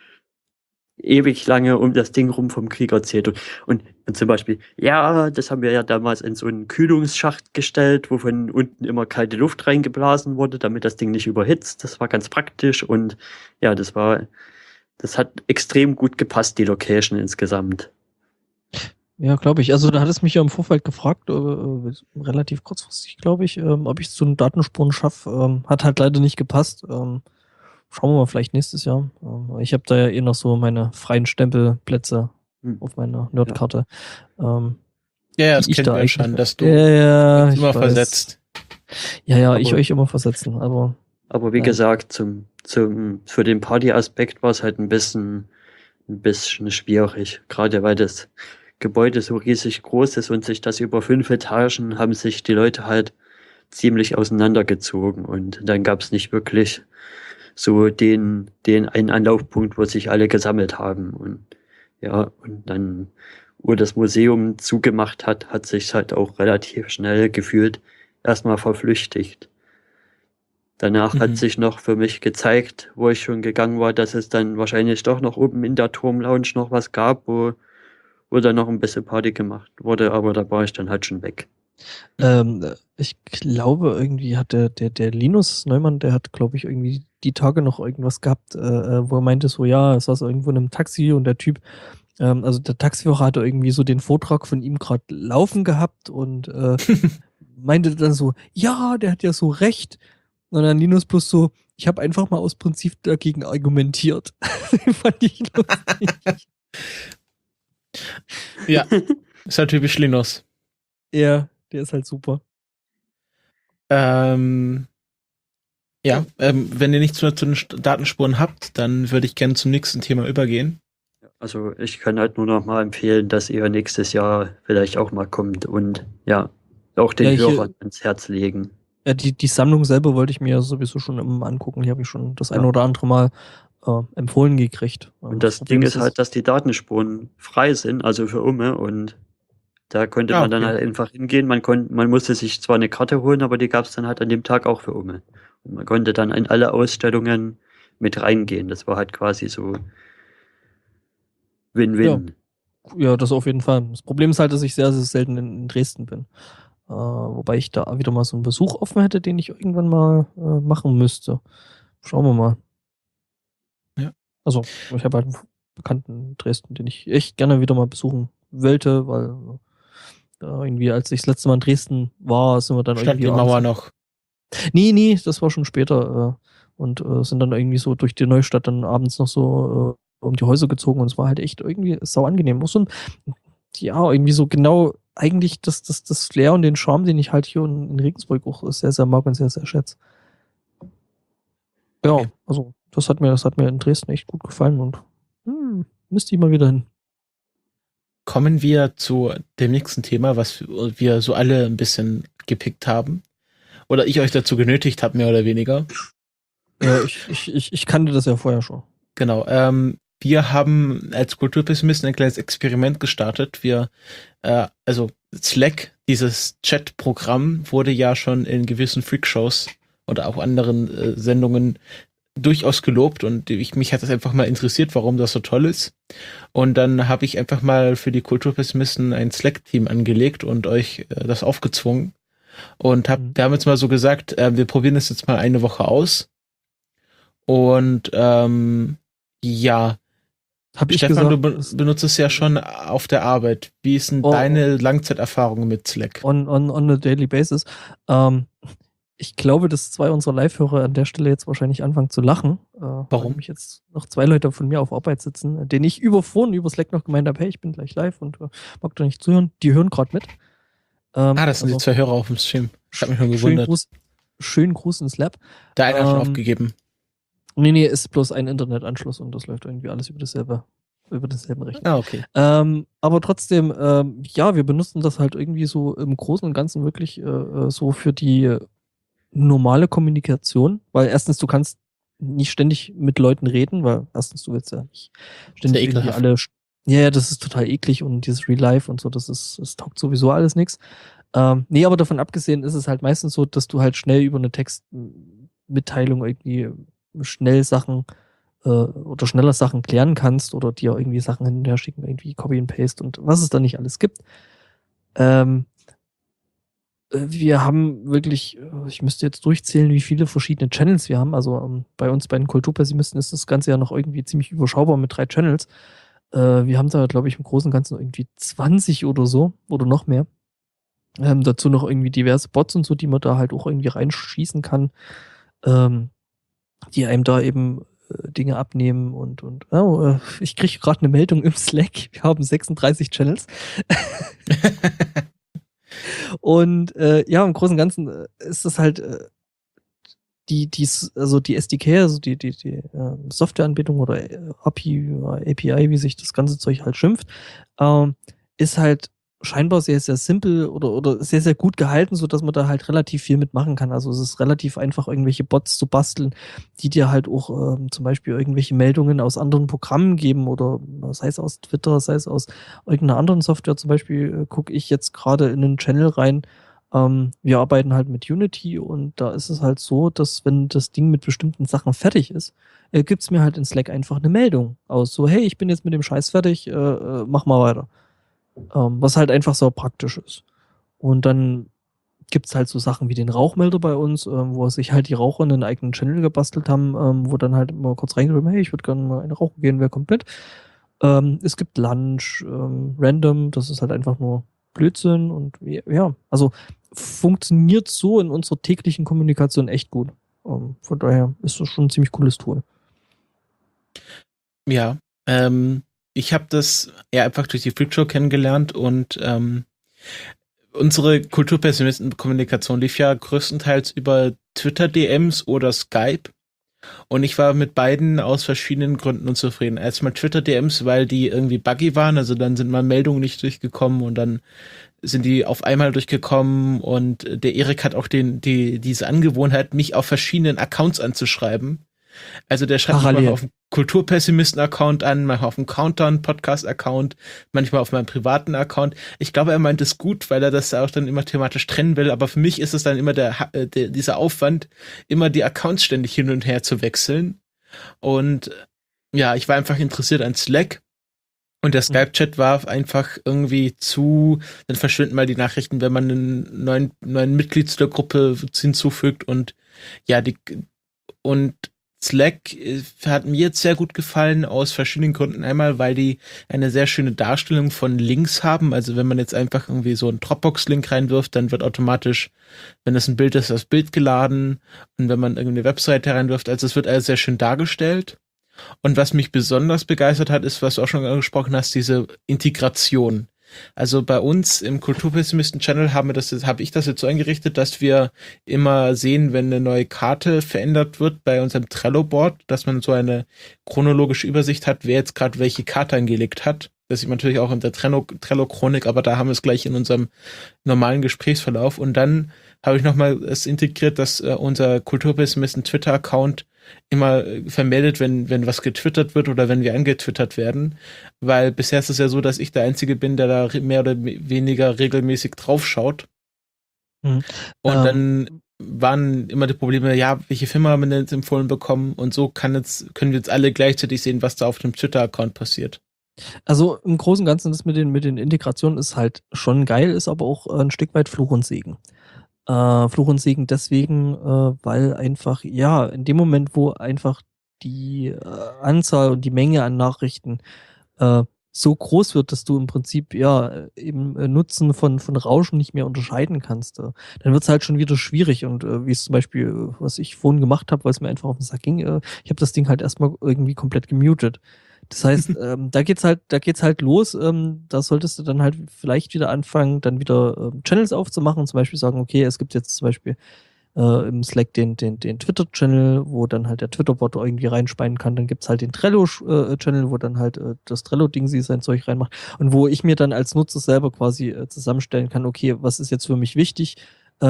ewig lange um das Ding rum vom Krieg erzählt, und zum Beispiel, ja, das haben wir ja damals in so einen Kühlungsschacht gestellt, wo von unten immer kalte Luft reingeblasen wurde, damit das Ding nicht überhitzt. Das war ganz praktisch, und ja, das hat extrem gut gepasst, die Location insgesamt. Ja, glaube ich. Also da hat es mich ja im Vorfeld gefragt, relativ kurzfristig, glaube ich, ob ich es zu den Datenspuren schaffe. Hat halt leider nicht gepasst. Schauen wir mal, vielleicht nächstes Jahr. Ich habe da ja noch so meine freien Stempelplätze auf meiner Nerdkarte. Das kennen wir schon, dass du immer versetzt. Ja, ich euch immer versetzen, aber Aber wie Ja. gesagt, für den Party-Aspekt war es halt ein bisschen schwierig. Gerade weil das Gebäude so riesig groß ist und sich das über 5 Etagen haben sich die Leute halt ziemlich auseinandergezogen. Und dann gab es nicht wirklich so den einen Anlaufpunkt, wo sich alle gesammelt haben. Und ja, und dann, wo das Museum zugemacht hat, hat sich halt auch relativ schnell gefühlt erstmal verflüchtigt. Danach hat sich noch für mich gezeigt, wo ich schon gegangen war, dass es dann wahrscheinlich doch noch oben in der Turmlounge noch was gab, wo dann noch ein bisschen Party gemacht wurde, aber da war ich dann halt schon weg. Ich glaube, irgendwie hat der Linus Neumann, der hat, glaube ich, irgendwie die Tage noch irgendwas gehabt, wo er meinte so, ja, es saß irgendwo in einem Taxi und der Typ, also der Taxifahrer hatte irgendwie so den Vortrag von ihm gerade laufen gehabt und meinte dann so, ja, der hat ja so recht. Und dann Linus bloß so, ich habe einfach mal aus Prinzip dagegen argumentiert. Fand ich lustig. Ja, ist halt typisch Linus. Ja, der ist halt super. Wenn ihr nichts mehr zu den Datenspuren habt, dann würde ich gerne zum nächsten Thema übergehen. Also ich kann halt nur noch mal empfehlen, dass ihr nächstes Jahr vielleicht auch mal kommt und ja, auch den Hörern ins Herz legen. Ja, die Sammlung selber wollte ich mir sowieso schon immer angucken. Die habe ich schon das eine oder andere Mal empfohlen gekriegt. Und das Ding ist halt, dass die Datenspuren frei sind, also für Umme, und da konnte man dann halt einfach hingehen. Man musste sich zwar eine Karte holen, aber die gab es dann halt an dem Tag auch für Umme. Und man konnte dann in alle Ausstellungen mit reingehen. Das war halt quasi so Win-Win. Ja, das auf jeden Fall. Das Problem ist halt, dass ich sehr, sehr selten in Dresden bin. Wobei ich da wieder mal so einen Besuch offen hätte, den ich irgendwann mal machen müsste. Schauen wir mal. Ja. Also, ich habe halt einen Bekannten in Dresden, den ich echt gerne wieder mal besuchen wollte, weil irgendwie, als ich das letzte Mal in Dresden war, sind wir dann Stand irgendwie... die Mauer noch? Nee, das war schon später. Und sind dann irgendwie so durch die Neustadt dann abends noch so um die Häuser gezogen und es war halt echt irgendwie sau angenehm. Auch so irgendwie so genau eigentlich das Flair und den Charme, den ich halt hier in Regensburg auch sehr, sehr mag und sehr, sehr schätze. Ja, also das hat mir in Dresden echt gut gefallen und müsste ich mal wieder hin. Kommen wir zu dem nächsten Thema, was wir so alle ein bisschen gepickt haben. Oder ich euch dazu genötigt habe, mehr oder weniger. Ja, ich kannte das ja vorher schon. Genau. Wir haben als Kulturpessimisten ein kleines Experiment gestartet. Also Slack, dieses Chat-Programm, wurde ja schon in gewissen Freakshows oder auch anderen Sendungen durchaus gelobt und mich hat das einfach mal interessiert, warum das so toll ist. Und dann habe ich einfach mal für die Kulturpessimisten ein Slack-Team angelegt und euch das aufgezwungen. Und wir haben jetzt mal so gesagt, wir probieren das jetzt mal eine Woche aus. Und ja, Stefan, du benutzt es ja schon auf der Arbeit. Wie ist denn deine Langzeiterfahrung mit Slack? On a daily basis. Ich glaube, dass 2 unserer Live-Hörer an der Stelle jetzt wahrscheinlich anfangen zu lachen. Warum? Weil nämlich jetzt noch 2 Leute von mir auf Arbeit sitzen, denen ich über Slack noch gemeint habe, hey, ich bin gleich live und mag da nicht zuhören. Die hören gerade mit. Das sind die 2 Hörer auf dem Stream. Ich habe mich schon gewundert. Schönen Gruß ins Lab. Der eine hat schon aufgegeben. Nee, ist bloß ein Internetanschluss und das läuft irgendwie alles über denselben Rechner. Ah, okay. Aber trotzdem, wir benutzen das halt irgendwie so im Großen und Ganzen wirklich so für die normale Kommunikation, weil erstens, du kannst nicht ständig mit Leuten reden, weil erstens, du willst ja nicht ständig irgendwie alle... Ja, das ist total eklig und dieses Real Life und so, das taugt sowieso alles nichts. Nee, aber davon abgesehen ist es halt meistens so, dass du halt schnell über eine Textmitteilung irgendwie schnell Sachen oder schneller Sachen klären kannst oder dir irgendwie Sachen hin und her schicken, irgendwie Copy and Paste und was es da nicht alles gibt. Wir haben wirklich, ich müsste jetzt durchzählen, wie viele verschiedene Channels wir haben. Also bei uns, bei den Kulturpessimisten, ist das Ganze ja noch irgendwie ziemlich überschaubar mit 3 Channels. Wir haben da, glaube ich, im Großen und Ganzen irgendwie 20 oder so oder noch mehr. Dazu noch irgendwie diverse Bots und so, die man da halt auch irgendwie reinschießen kann, die einem da eben Dinge abnehmen und ich kriege gerade eine Meldung im Slack. Wir haben 36 Channels. Und im Großen und Ganzen ist das halt also die SDK, also die Softwareanbindung oder API, wie sich das ganze Zeug halt schimpft, ist halt scheinbar sehr, sehr simpel oder sehr, sehr gut gehalten, sodass man da halt relativ viel mitmachen kann. Also es ist relativ einfach, irgendwelche Bots zu basteln, die dir halt auch zum Beispiel irgendwelche Meldungen aus anderen Programmen geben oder sei es aus Twitter, sei es aus irgendeiner anderen Software. Zum Beispiel gucke ich jetzt gerade in einen Channel rein. Wir arbeiten halt mit Unity und da ist es halt so, dass wenn das Ding mit bestimmten Sachen fertig ist, gibt's mir halt in Slack einfach eine Meldung aus. So, hey, ich bin jetzt mit dem Scheiß fertig, mach mal weiter. Was halt einfach so praktisch ist. Und dann gibt's halt so Sachen wie den Rauchmelder bei uns, wo sich halt die Raucher einen eigenen Channel gebastelt haben, wo dann halt immer kurz reingeschrieben, hey, ich würde gerne mal eine rauchen gehen, wer kommt mit? Es gibt Lunch, Random, das ist halt einfach nur Blödsinn und ja, also funktioniert so in unserer täglichen Kommunikation echt gut. Von daher ist das schon ein ziemlich cooles Tool. Ja, ich habe das eher einfach durch die Freakshow kennengelernt und unsere Kulturpessimisten-Kommunikation lief ja größtenteils über Twitter-DMs oder Skype. Und ich war mit beiden aus verschiedenen Gründen unzufrieden. Erstmal Twitter-DMs, weil die irgendwie buggy waren, also dann sind mal Meldungen nicht durchgekommen und dann sind die auf einmal durchgekommen und der Erik hat auch diese Angewohnheit, mich auf verschiedenen Accounts anzuschreiben. Also der schreibt mich mal auf dem Kulturpessimisten-Account an, manchmal auf dem Countdown-Podcast-Account, manchmal auf meinem privaten Account. Ich glaube, er meint es gut, weil er das auch dann immer thematisch trennen will, aber für mich ist es dann immer dieser Aufwand, immer die Accounts ständig hin und her zu wechseln. Und ja, ich war einfach interessiert an Slack. Und der Skype-Chat war einfach irgendwie dann verschwinden mal die Nachrichten, wenn man einen neuen Mitglied zu der Gruppe hinzufügt und ja, und Slack hat mir jetzt sehr gut gefallen, aus verschiedenen Gründen. Einmal, weil die eine sehr schöne Darstellung von Links haben. Also wenn man jetzt einfach irgendwie so einen Dropbox-Link reinwirft, dann wird automatisch, wenn das ein Bild ist, das Bild geladen. Und wenn man irgendeine Webseite reinwirft, also es wird alles sehr schön dargestellt. Und was mich besonders begeistert hat, ist, was du auch schon angesprochen hast, diese Integration. Also bei uns im Kulturpessimisten-Channel habe ich das jetzt so eingerichtet, dass wir immer sehen, wenn eine neue Karte verändert wird bei unserem Trello-Board, dass man so eine chronologische Übersicht hat, wer jetzt gerade welche Karte angelegt hat. Das sieht man natürlich auch in der Trello-Chronik, aber da haben wir es gleich in unserem normalen Gesprächsverlauf. Und dann habe ich nochmal es integriert, dass unser Kulturpessimisten-Twitter-Account immer vermeldet, wenn was getwittert wird oder wenn wir angetwittert werden, weil bisher ist es ja so, dass ich der Einzige bin, der da mehr oder weniger regelmäßig draufschaut. Und dann waren immer die Probleme, ja, welche Firma haben wir denn jetzt empfohlen bekommen und so können wir jetzt alle gleichzeitig sehen, was da auf dem Twitter-Account passiert. Also im Großen und Ganzen, das mit den Integrationen ist halt schon geil, ist aber auch ein Stück weit Fluch und Segen. Fluch und Segen deswegen, weil einfach, ja, in dem Moment, wo einfach die Anzahl und die Menge an Nachrichten so groß wird, dass du im Prinzip ja eben Nutzen von Rauschen nicht mehr unterscheiden kannst, dann wird es halt schon wieder schwierig. Und wie es zum Beispiel, was ich vorhin gemacht habe, weil es mir einfach auf den Sack ging, ich habe das Ding halt erstmal irgendwie komplett gemutet. Das heißt, da geht's halt los. Da solltest du dann halt vielleicht wieder anfangen, dann wieder Channels aufzumachen und zum Beispiel sagen, okay, es gibt jetzt zum Beispiel im Slack den Twitter-Channel, wo dann halt der Twitter-Bot irgendwie reinspeien kann. Dann gibt's halt den Trello-Channel, wo dann halt das Trello-Ding sein Zeug reinmacht und wo ich mir dann als Nutzer selber quasi zusammenstellen kann, okay, was ist jetzt für mich wichtig?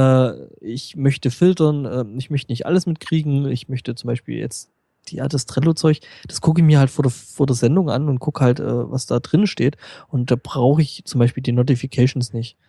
Ich möchte filtern, ich möchte nicht alles mitkriegen, ich möchte zum Beispiel jetzt das Trello-Zeug, das gucke ich mir halt vor der Sendung an und gucke halt, was da drin steht. Und da brauche ich zum Beispiel die Notifications nicht.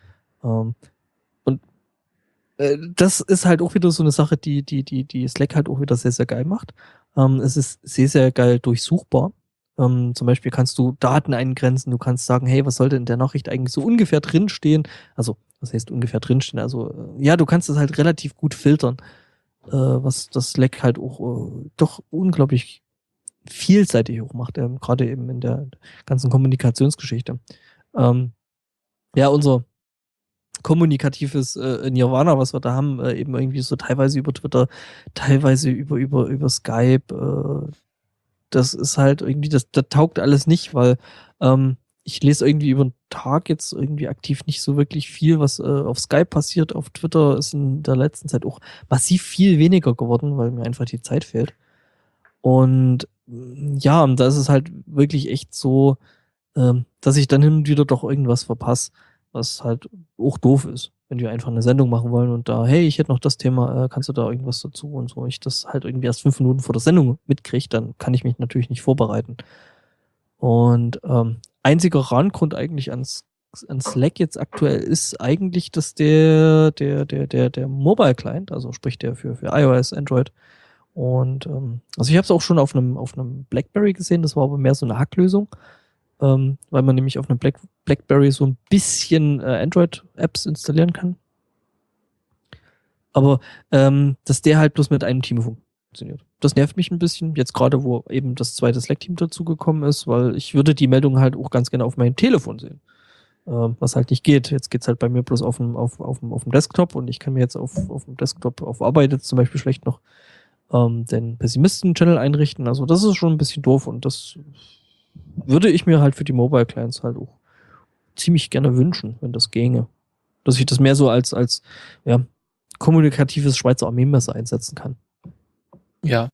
Das ist halt auch wieder so eine Sache, die Slack halt auch wieder sehr, sehr geil macht. Es ist sehr, sehr geil durchsuchbar. Zum Beispiel kannst du Daten eingrenzen, du kannst sagen, hey, was sollte in der Nachricht eigentlich so ungefähr drinstehen? Also, was heißt ungefähr drinstehen? Also, ja, du kannst das halt relativ gut filtern. Was das Slack halt auch doch unglaublich vielseitig auch macht, gerade eben in der ganzen Kommunikationsgeschichte. Ja, unser kommunikatives Nirvana, was wir da haben, eben irgendwie so teilweise über Twitter, teilweise über Skype, das ist halt irgendwie, das taugt alles nicht, weil ich lese irgendwie über den Tag jetzt irgendwie aktiv nicht so wirklich viel, was auf Skype passiert. Auf Twitter ist in der letzten Zeit auch massiv viel weniger geworden, weil mir einfach die Zeit fehlt. Und ja, und da ist es halt wirklich echt so, dass ich dann hin und wieder doch irgendwas verpasse, was halt auch doof ist, wenn wir einfach eine Sendung machen wollen und da, hey, ich hätte noch das Thema, kannst du da irgendwas dazu und so. Ich das halt irgendwie erst 5 Minuten vor der Sendung mitkriege, dann kann ich mich natürlich nicht vorbereiten. Und einziger Randgrund eigentlich an Slack jetzt aktuell ist eigentlich, dass der Mobile Client, also sprich der für iOS, Android und also ich habe es auch schon auf einem BlackBerry gesehen, das war aber mehr so eine Hacklösung, weil man nämlich auf einem BlackBerry so ein bisschen Android-Apps installieren kann. Aber dass der halt bloß mit einem Team funktioniert. Das nervt mich ein bisschen, jetzt gerade, wo eben das zweite Slack-Team dazugekommen ist, weil ich würde die Meldung halt auch ganz gerne auf meinem Telefon sehen. Was halt nicht geht. Jetzt geht's halt bei mir bloß auf dem Desktop und ich kann mir jetzt auf dem Desktop auf Arbeit jetzt zum Beispiel schlecht noch den Pessimisten-Channel einrichten. Also das ist schon ein bisschen doof und das würde ich mir halt für die Mobile Clients halt auch ziemlich gerne wünschen, wenn das ginge. Dass ich das mehr so als ja, kommunikatives Schweizer Armeemesser einsetzen kann. Ja.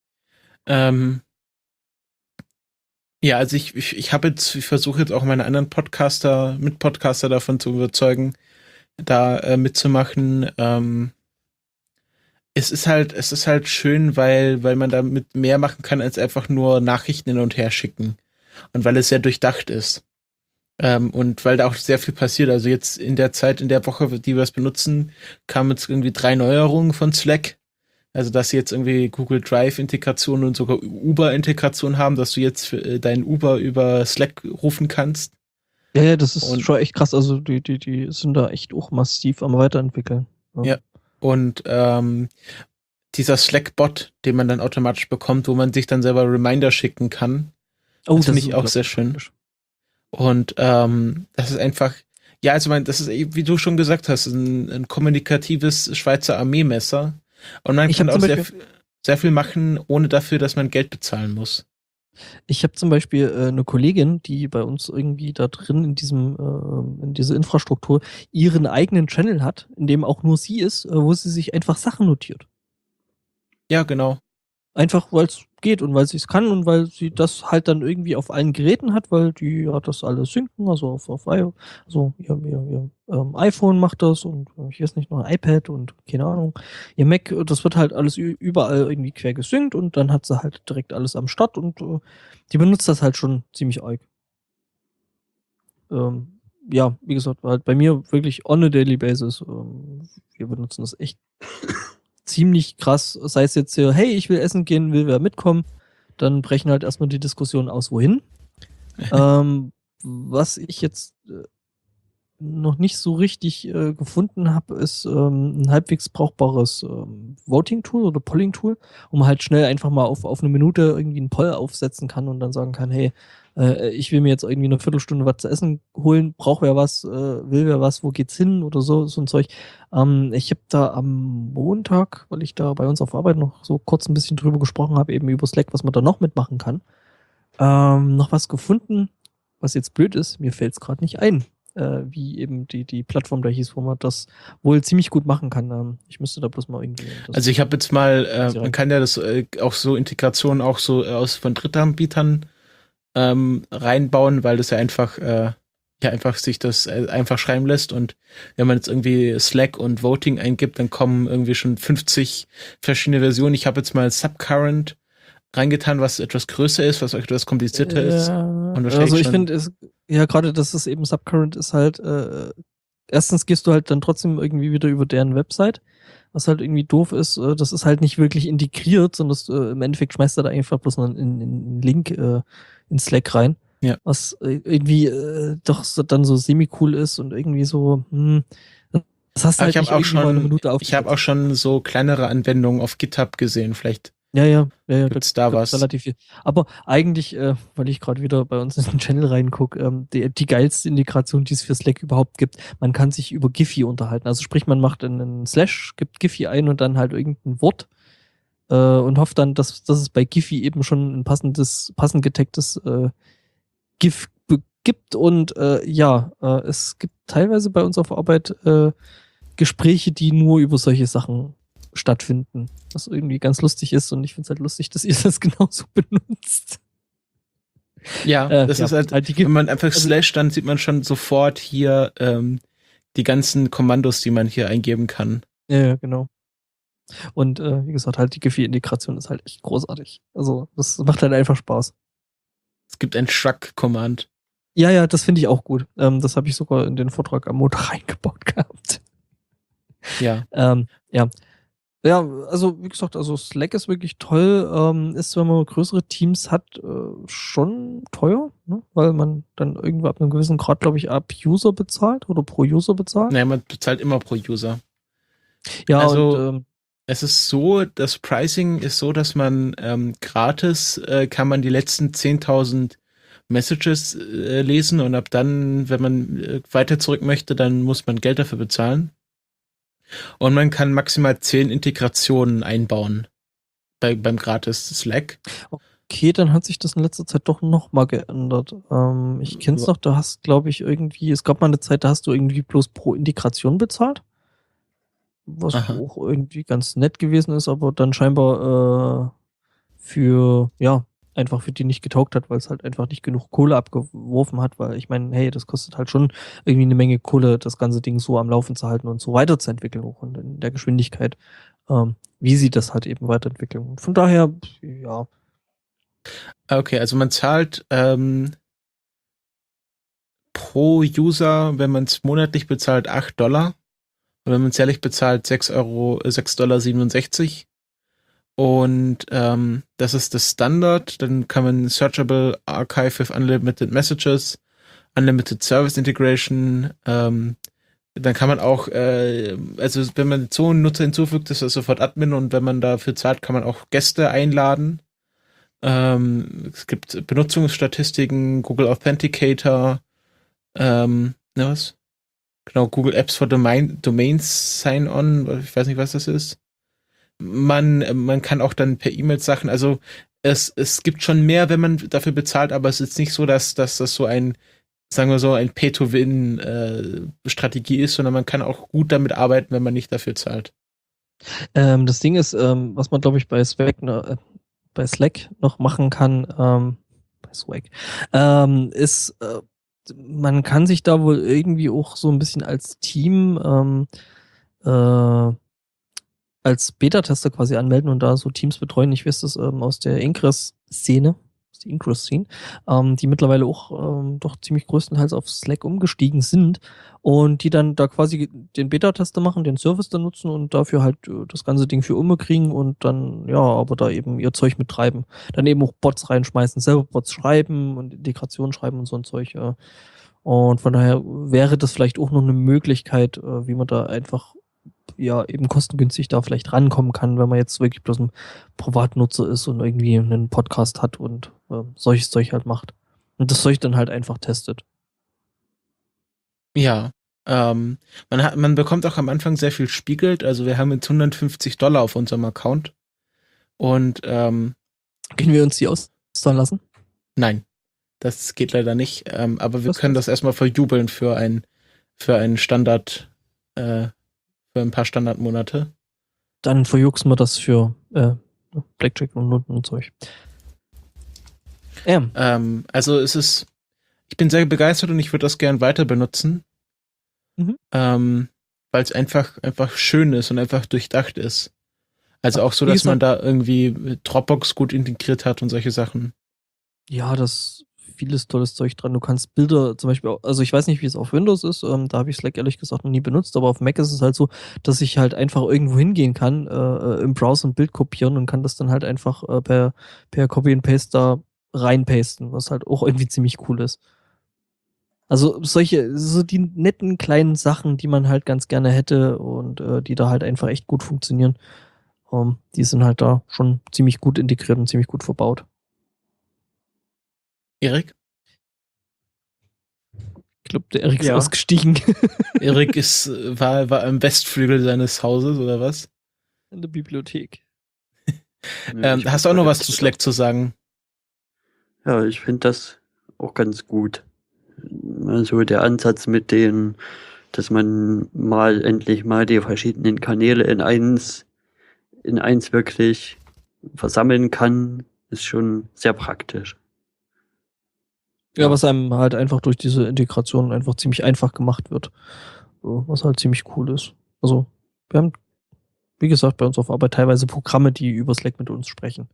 Ja, also ich versuche jetzt auch meine anderen Mitpodcaster davon zu überzeugen, da mitzumachen. Es ist halt schön, weil man damit mehr machen kann, als einfach nur Nachrichten hin und her schicken. Und weil es sehr durchdacht ist. Und weil da auch sehr viel passiert. Also jetzt in der Zeit, in der Woche, die wir es benutzen, kamen jetzt irgendwie 3 Neuerungen von Slack. Also, dass sie jetzt irgendwie Google Drive-Integration und sogar Uber-Integration haben, dass du jetzt für deinen Uber über Slack rufen kannst. Ja, das ist schon echt krass. Also, die sind da echt auch massiv am Weiterentwickeln. Ja. Und dieser Slack-Bot, den man dann automatisch bekommt, wo man sich dann selber Reminder schicken kann. Oh, das finde ich auch sehr schön. Und das ist einfach, ja, also das ist, wie du schon gesagt hast, ein kommunikatives Schweizer Armeemesser. Und man kann auch sehr viel machen, ohne dafür, dass man Geld bezahlen muss. Ich habe zum Beispiel eine Kollegin, die bei uns irgendwie da drin in dieser Infrastruktur ihren eigenen Channel hat, in dem auch nur sie ist, wo sie sich einfach Sachen notiert. Ja, genau. Einfach, weil es geht und weil sie es kann und weil sie das halt dann irgendwie auf allen Geräten hat, weil die ja das alles synken, also auf also ihr iPhone macht das und ich weiß nicht, noch ein iPad und keine Ahnung. Ihr Mac, das wird halt alles überall irgendwie quer gesynkt und dann hat sie halt direkt alles am Start und die benutzt das halt schon ziemlich arg. Ja, wie gesagt, halt bei mir wirklich on a daily basis. Wir benutzen das echt ziemlich krass, sei es jetzt hier, hey, ich will essen gehen, will wer mitkommen, dann brechen halt erstmal die Diskussionen aus, wohin. Was ich jetzt noch nicht so richtig gefunden habe, ist ein halbwegs brauchbares Voting-Tool oder Polling-Tool, wo man halt schnell einfach mal auf eine Minute irgendwie einen Poll aufsetzen kann und dann sagen kann, hey, ich will mir jetzt irgendwie eine Viertelstunde was zu essen holen, braucht wer was, will wer was, wo geht's hin oder so ein Zeug. Ich habe da am Montag, weil ich da bei uns auf Arbeit noch so kurz ein bisschen drüber gesprochen habe, eben über Slack, was man da noch mitmachen kann, noch was gefunden, was jetzt blöd ist, mir fällt's gerade nicht ein, wie eben die Plattform da hieß, wo man das wohl ziemlich gut machen kann. Ich müsste da bloß mal irgendwie... Also ich habe jetzt mal, man kann ja das auch so Integrationen auch so von Drittanbietern reinbauen, weil das ja einfach sich das einfach schreiben lässt und wenn man jetzt irgendwie Slack und Voting eingibt, dann kommen irgendwie schon 50 verschiedene Versionen. Ich habe jetzt mal Subcurrent reingetan, was etwas größer ist, was etwas komplizierter ist. Und also ich finde, ja gerade, dass es eben Subcurrent ist halt, erstens gehst du halt dann trotzdem irgendwie wieder über deren Website, was halt irgendwie doof ist, das ist halt nicht wirklich integriert, sondern im Endeffekt schmeißt er da einfach bloß noch einen Link in Slack rein, ja. Was irgendwie doch so, dann so semi-cool ist und irgendwie so, das hast du halt nicht irgendwie mal eine Minute aufgesetzt. Ich habe auch schon so kleinere Anwendungen auf GitHub gesehen, vielleicht. Ja, gibt's da was. Relativ viel. Aber eigentlich, weil ich gerade wieder bei uns in den Channel reingucke, die geilste Integration, die es für Slack überhaupt gibt, man kann sich über Giphy unterhalten. Also sprich, man macht einen Slash, gibt Giphy ein und dann halt irgendein Wort und hofft dann, dass es bei Giphy eben schon ein passend getaggtes GIF gibt und es gibt teilweise bei uns auf Arbeit Gespräche, die nur über solche Sachen stattfinden, was irgendwie ganz lustig ist und ich finde es halt lustig, dass ihr das genauso benutzt. Ja, das ist halt, wenn man einfach also- slash, dann sieht man schon sofort hier die ganzen Kommandos, die man hier eingeben kann. Ja, genau. Und wie gesagt, halt die Gefi-Integration ist halt echt großartig. Also das macht halt einfach Spaß. Es gibt ein Shrug-Command. Ja, das finde ich auch gut. Das habe ich sogar in den Vortrag am Montag eingebaut gehabt. Ja. Ja. Ja, also wie gesagt, also Slack ist wirklich toll. Ist, wenn man größere Teams hat, schon teuer, ne? Weil man dann irgendwo ab einem gewissen Grad, glaube ich, ab User bezahlt oder pro User bezahlt. Naja, man bezahlt immer pro User. Ja, also, und es ist so, das Pricing ist so, dass man gratis kann man die letzten 10.000 Messages lesen und ab dann, wenn man weiter zurück möchte, dann muss man Geld dafür bezahlen. Und man kann maximal 10 Integrationen einbauen beim gratis Slack. okay, dann hat sich das in letzter Zeit doch noch mal geändert. Ich kenn's noch, du hast, glaube ich, irgendwie, es gab mal eine Zeit, da hast du irgendwie bloß pro Integration bezahlt. Was auch irgendwie ganz nett gewesen ist, aber dann scheinbar einfach für die nicht getaugt hat, weil es halt einfach nicht genug Kohle abgeworfen hat, weil ich meine, hey, das kostet halt schon irgendwie eine Menge Kohle, das ganze Ding so am Laufen zu halten und so weiterzuentwickeln, auch in der Geschwindigkeit, wie sie das halt eben weiterentwickeln. Und von daher, ja. Okay, also man zahlt pro User, wenn man es monatlich bezahlt, $8. Und wenn man es jährlich bezahlt, $6,67. Und das ist das Standard. Dann kann man Searchable Archive with Unlimited Messages, Unlimited Service Integration, dann kann man auch, also wenn man so einen Nutzer hinzufügt, ist er sofort Admin und wenn man dafür zahlt, kann man auch Gäste einladen. Es gibt Benutzungsstatistiken, Google Authenticator, was? Genau, Google Apps for Domains Sign-On, ich weiß nicht, was das ist. Man kann auch dann per E-Mail Sachen, also es gibt schon mehr, wenn man dafür bezahlt, aber es ist nicht so, dass das so ein, sagen wir so, ein Pay-to-Win-Strategie ist, sondern man kann auch gut damit arbeiten, wenn man nicht dafür zahlt. Das Ding ist, was man, glaube ich, bei Slack noch machen kann, bei Swag, ist, man kann sich da wohl irgendwie auch so ein bisschen als Team als Beta-Tester quasi anmelden und da so Teams betreuen. Ich weiß das aus der Ingress-Szene, die mittlerweile auch doch ziemlich größtenteils auf Slack umgestiegen sind und die dann da quasi den Beta-Tester machen, den Service dann nutzen und dafür halt das ganze Ding für Umme kriegen und dann, ja, aber da eben ihr Zeug mittreiben. Dann eben auch Bots reinschmeißen, selber Bots schreiben und Integration schreiben und so ein Zeug. Und von daher wäre das vielleicht auch noch eine Möglichkeit, wie man da einfach ja eben kostengünstig da vielleicht rankommen kann, wenn man jetzt wirklich bloß ein Privatnutzer ist und irgendwie einen Podcast hat und solches Zeug halt macht. Und das Zeug dann halt einfach testet. Ja, man bekommt auch am Anfang sehr viel Spielgeld, also wir haben jetzt $150 auf unserem Account und können wir uns die auszahlen lassen? Nein, das geht leider nicht, aber wir können das erstmal verjubeln für einen Standard, für ein paar Standardmonate. Dann verjuxen wir das für Blackjack und Zeug. Also ich bin sehr begeistert und ich würde das gern weiter benutzen, weil es einfach schön ist und einfach durchdacht ist. Also auch so, dass man da irgendwie Dropbox gut integriert hat und solche Sachen. Ja, das vieles tolles Zeug dran. Du kannst Bilder zum Beispiel, also ich weiß nicht, wie es auf Windows ist, da habe ich Slack ehrlich gesagt noch nie benutzt, aber auf Mac ist es halt so, dass ich halt einfach irgendwo hingehen kann, im Browser ein Bild kopieren und kann das dann halt einfach per Copy and Paste da reinpasten, was halt auch irgendwie ziemlich cool ist. Also so die netten kleinen Sachen, die man halt ganz gerne hätte und die da halt einfach echt gut funktionieren, die sind halt da schon ziemlich gut integriert und ziemlich gut verbaut. Erik? Ich glaube, der Erik ist ausgestiegen. Erik war im Westflügel seines Hauses, oder was? In der Bibliothek. Hast du auch noch was zu Slack zu sagen? Ja, ich finde das auch ganz gut. so der Ansatz mit den, dass man mal endlich mal die verschiedenen Kanäle in eins wirklich versammeln kann, ist schon sehr praktisch. Ja, was einem halt einfach durch diese Integration einfach ziemlich einfach gemacht wird. So, was halt ziemlich cool ist. Also, wir haben, wie gesagt, bei uns auf Arbeit teilweise Programme, die über Slack mit uns sprechen.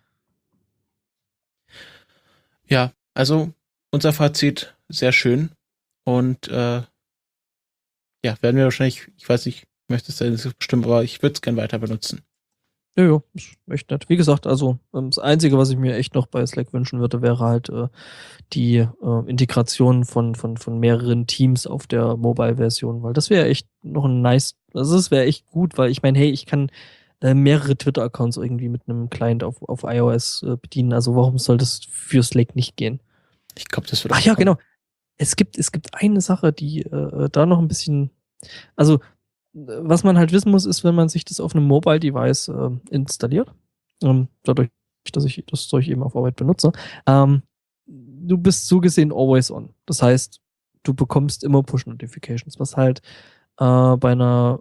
Ja, also unser Fazit sehr schön. Und ja, werden wir wahrscheinlich, ich weiß nicht, ich möchte es ja nicht bestimmt, aber ich würde es gern weiter benutzen. Ja, ist echt nett. Wie gesagt, also das Einzige, was ich mir echt noch bei Slack wünschen würde, wäre halt die Integration von mehreren Teams auf der Mobile-Version, weil das wäre echt noch ein nice, also das wäre echt gut, weil ich meine, hey, ich kann mehrere Twitter-Accounts irgendwie mit einem Client auf iOS bedienen, also warum soll das für Slack nicht gehen? Ich glaube, das wird Ach ja, genau. Es gibt eine Sache, die da noch ein bisschen, also was man halt wissen muss, ist, wenn man sich das auf einem Mobile-Device installiert, dadurch, dass ich das Zeug eben auf Arbeit benutze, du bist so gesehen always on. Das heißt, du bekommst immer Push-Notifications, was halt bei einer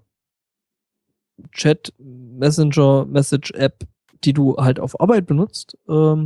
Chat-Messenger-Message-App, die du halt auf Arbeit benutzt,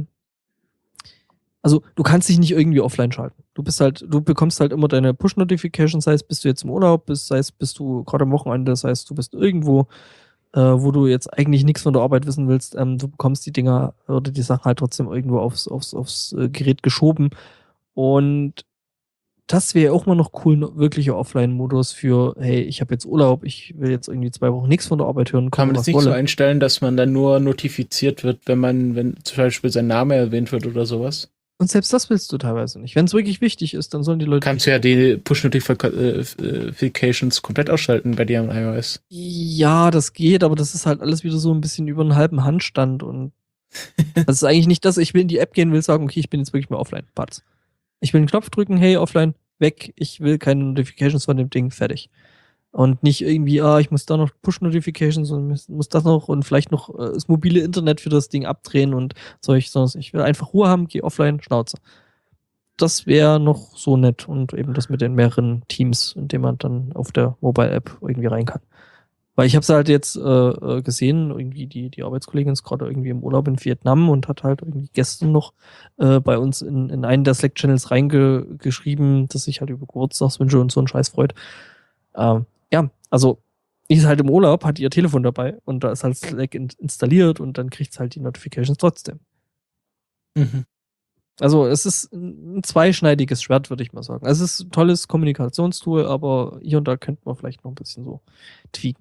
also du kannst dich nicht irgendwie offline schalten. Du bekommst halt immer deine Push-Notifications, sei es bist du jetzt im Urlaub, sei es bist du gerade am Wochenende, sei es du bist irgendwo, wo du jetzt eigentlich nichts von der Arbeit wissen willst, du bekommst die Dinger oder die Sachen halt trotzdem irgendwo aufs Gerät geschoben. Und das wäre auch mal noch cool, wirklicher Offline-Modus für, hey, ich habe jetzt Urlaub, ich will jetzt irgendwie 2 Wochen nichts von der Arbeit hören. Kann man das nicht so einstellen, dass man dann nur notifiziert wird, wenn zum Beispiel sein Name erwähnt wird oder sowas? Und selbst das willst du teilweise nicht. Wenn es wirklich wichtig ist, dann sollen die Leute... Kannst du ja die Push-Notifications komplett ausschalten bei dir am iOS. Ja, das geht, aber das ist halt alles wieder so ein bisschen über einen halben Handstand und das ist eigentlich nicht das, ich will in die App gehen, will sagen, okay, ich bin jetzt wirklich mal offline. Parts. Ich will einen Knopf drücken, hey, offline, weg, ich will keine Notifications von dem Ding, fertig. Und nicht irgendwie, ich muss da noch Push-Notifications und muss das noch und vielleicht noch das mobile Internet für das Ding abdrehen und solch, sondern ich will einfach Ruhe haben, geh offline, Schnauze. Das wäre noch so nett und eben das mit den mehreren Teams, in denen man dann auf der Mobile-App irgendwie rein kann. Weil ich habe es halt jetzt gesehen, irgendwie die Arbeitskollegin ist gerade irgendwie im Urlaub in Vietnam und hat halt irgendwie gestern noch bei uns in einen der Slack-Channels reingeschrieben, dass sich halt über Geburtstagswünsche und so einen Scheiß freut. Ja, also die ist halt im Urlaub, hat ihr Telefon dabei und da ist halt Slack installiert und dann kriegt es halt die Notifications trotzdem. Mhm. Also es ist ein zweischneidiges Schwert, würde ich mal sagen. Also es ist ein tolles Kommunikationstool, aber hier und da könnte man vielleicht noch ein bisschen so tweaken.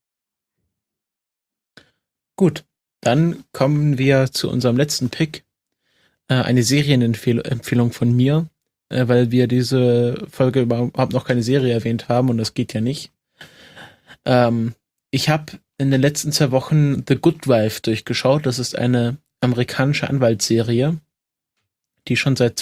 Gut, dann kommen wir zu unserem letzten Pick. Eine Serienempfehlung von mir, weil wir diese Folge überhaupt noch keine Serie erwähnt haben und das geht ja nicht. Ich habe in den letzten 2 Wochen The Good Wife durchgeschaut. Das ist eine amerikanische Anwaltsserie, die schon seit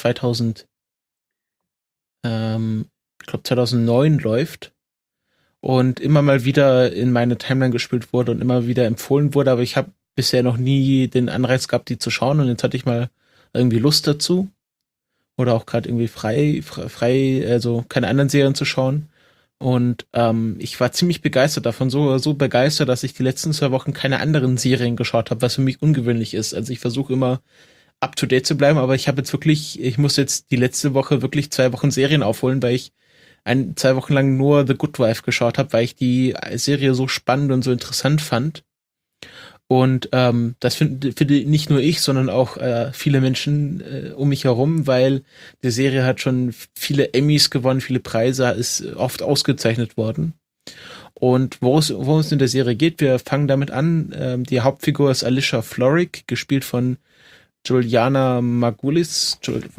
2009 läuft und immer mal wieder in meine Timeline gespielt wurde und immer wieder empfohlen wurde, aber ich habe bisher noch nie den Anreiz gehabt, die zu schauen und jetzt hatte ich mal irgendwie Lust dazu oder auch gerade irgendwie frei, also keine anderen Serien zu schauen. Und ich war ziemlich begeistert davon, so begeistert, dass ich die letzten 2 Wochen keine anderen Serien geschaut habe, was für mich ungewöhnlich ist. Also ich versuche immer up to date zu bleiben, aber ich muss jetzt die letzte Woche wirklich 2 Wochen Serien aufholen, weil ich 2 Wochen lang nur The Good Wife geschaut habe, weil ich die Serie so spannend und so interessant fand. Und das finde nicht nur ich, sondern auch viele Menschen um mich herum, weil die Serie hat schon viele Emmys gewonnen, viele Preise, ist oft ausgezeichnet worden. Und worum es in der Serie geht, wir fangen damit an. Die Hauptfigur ist Alicia Florrick, gespielt von Juliana Margulis.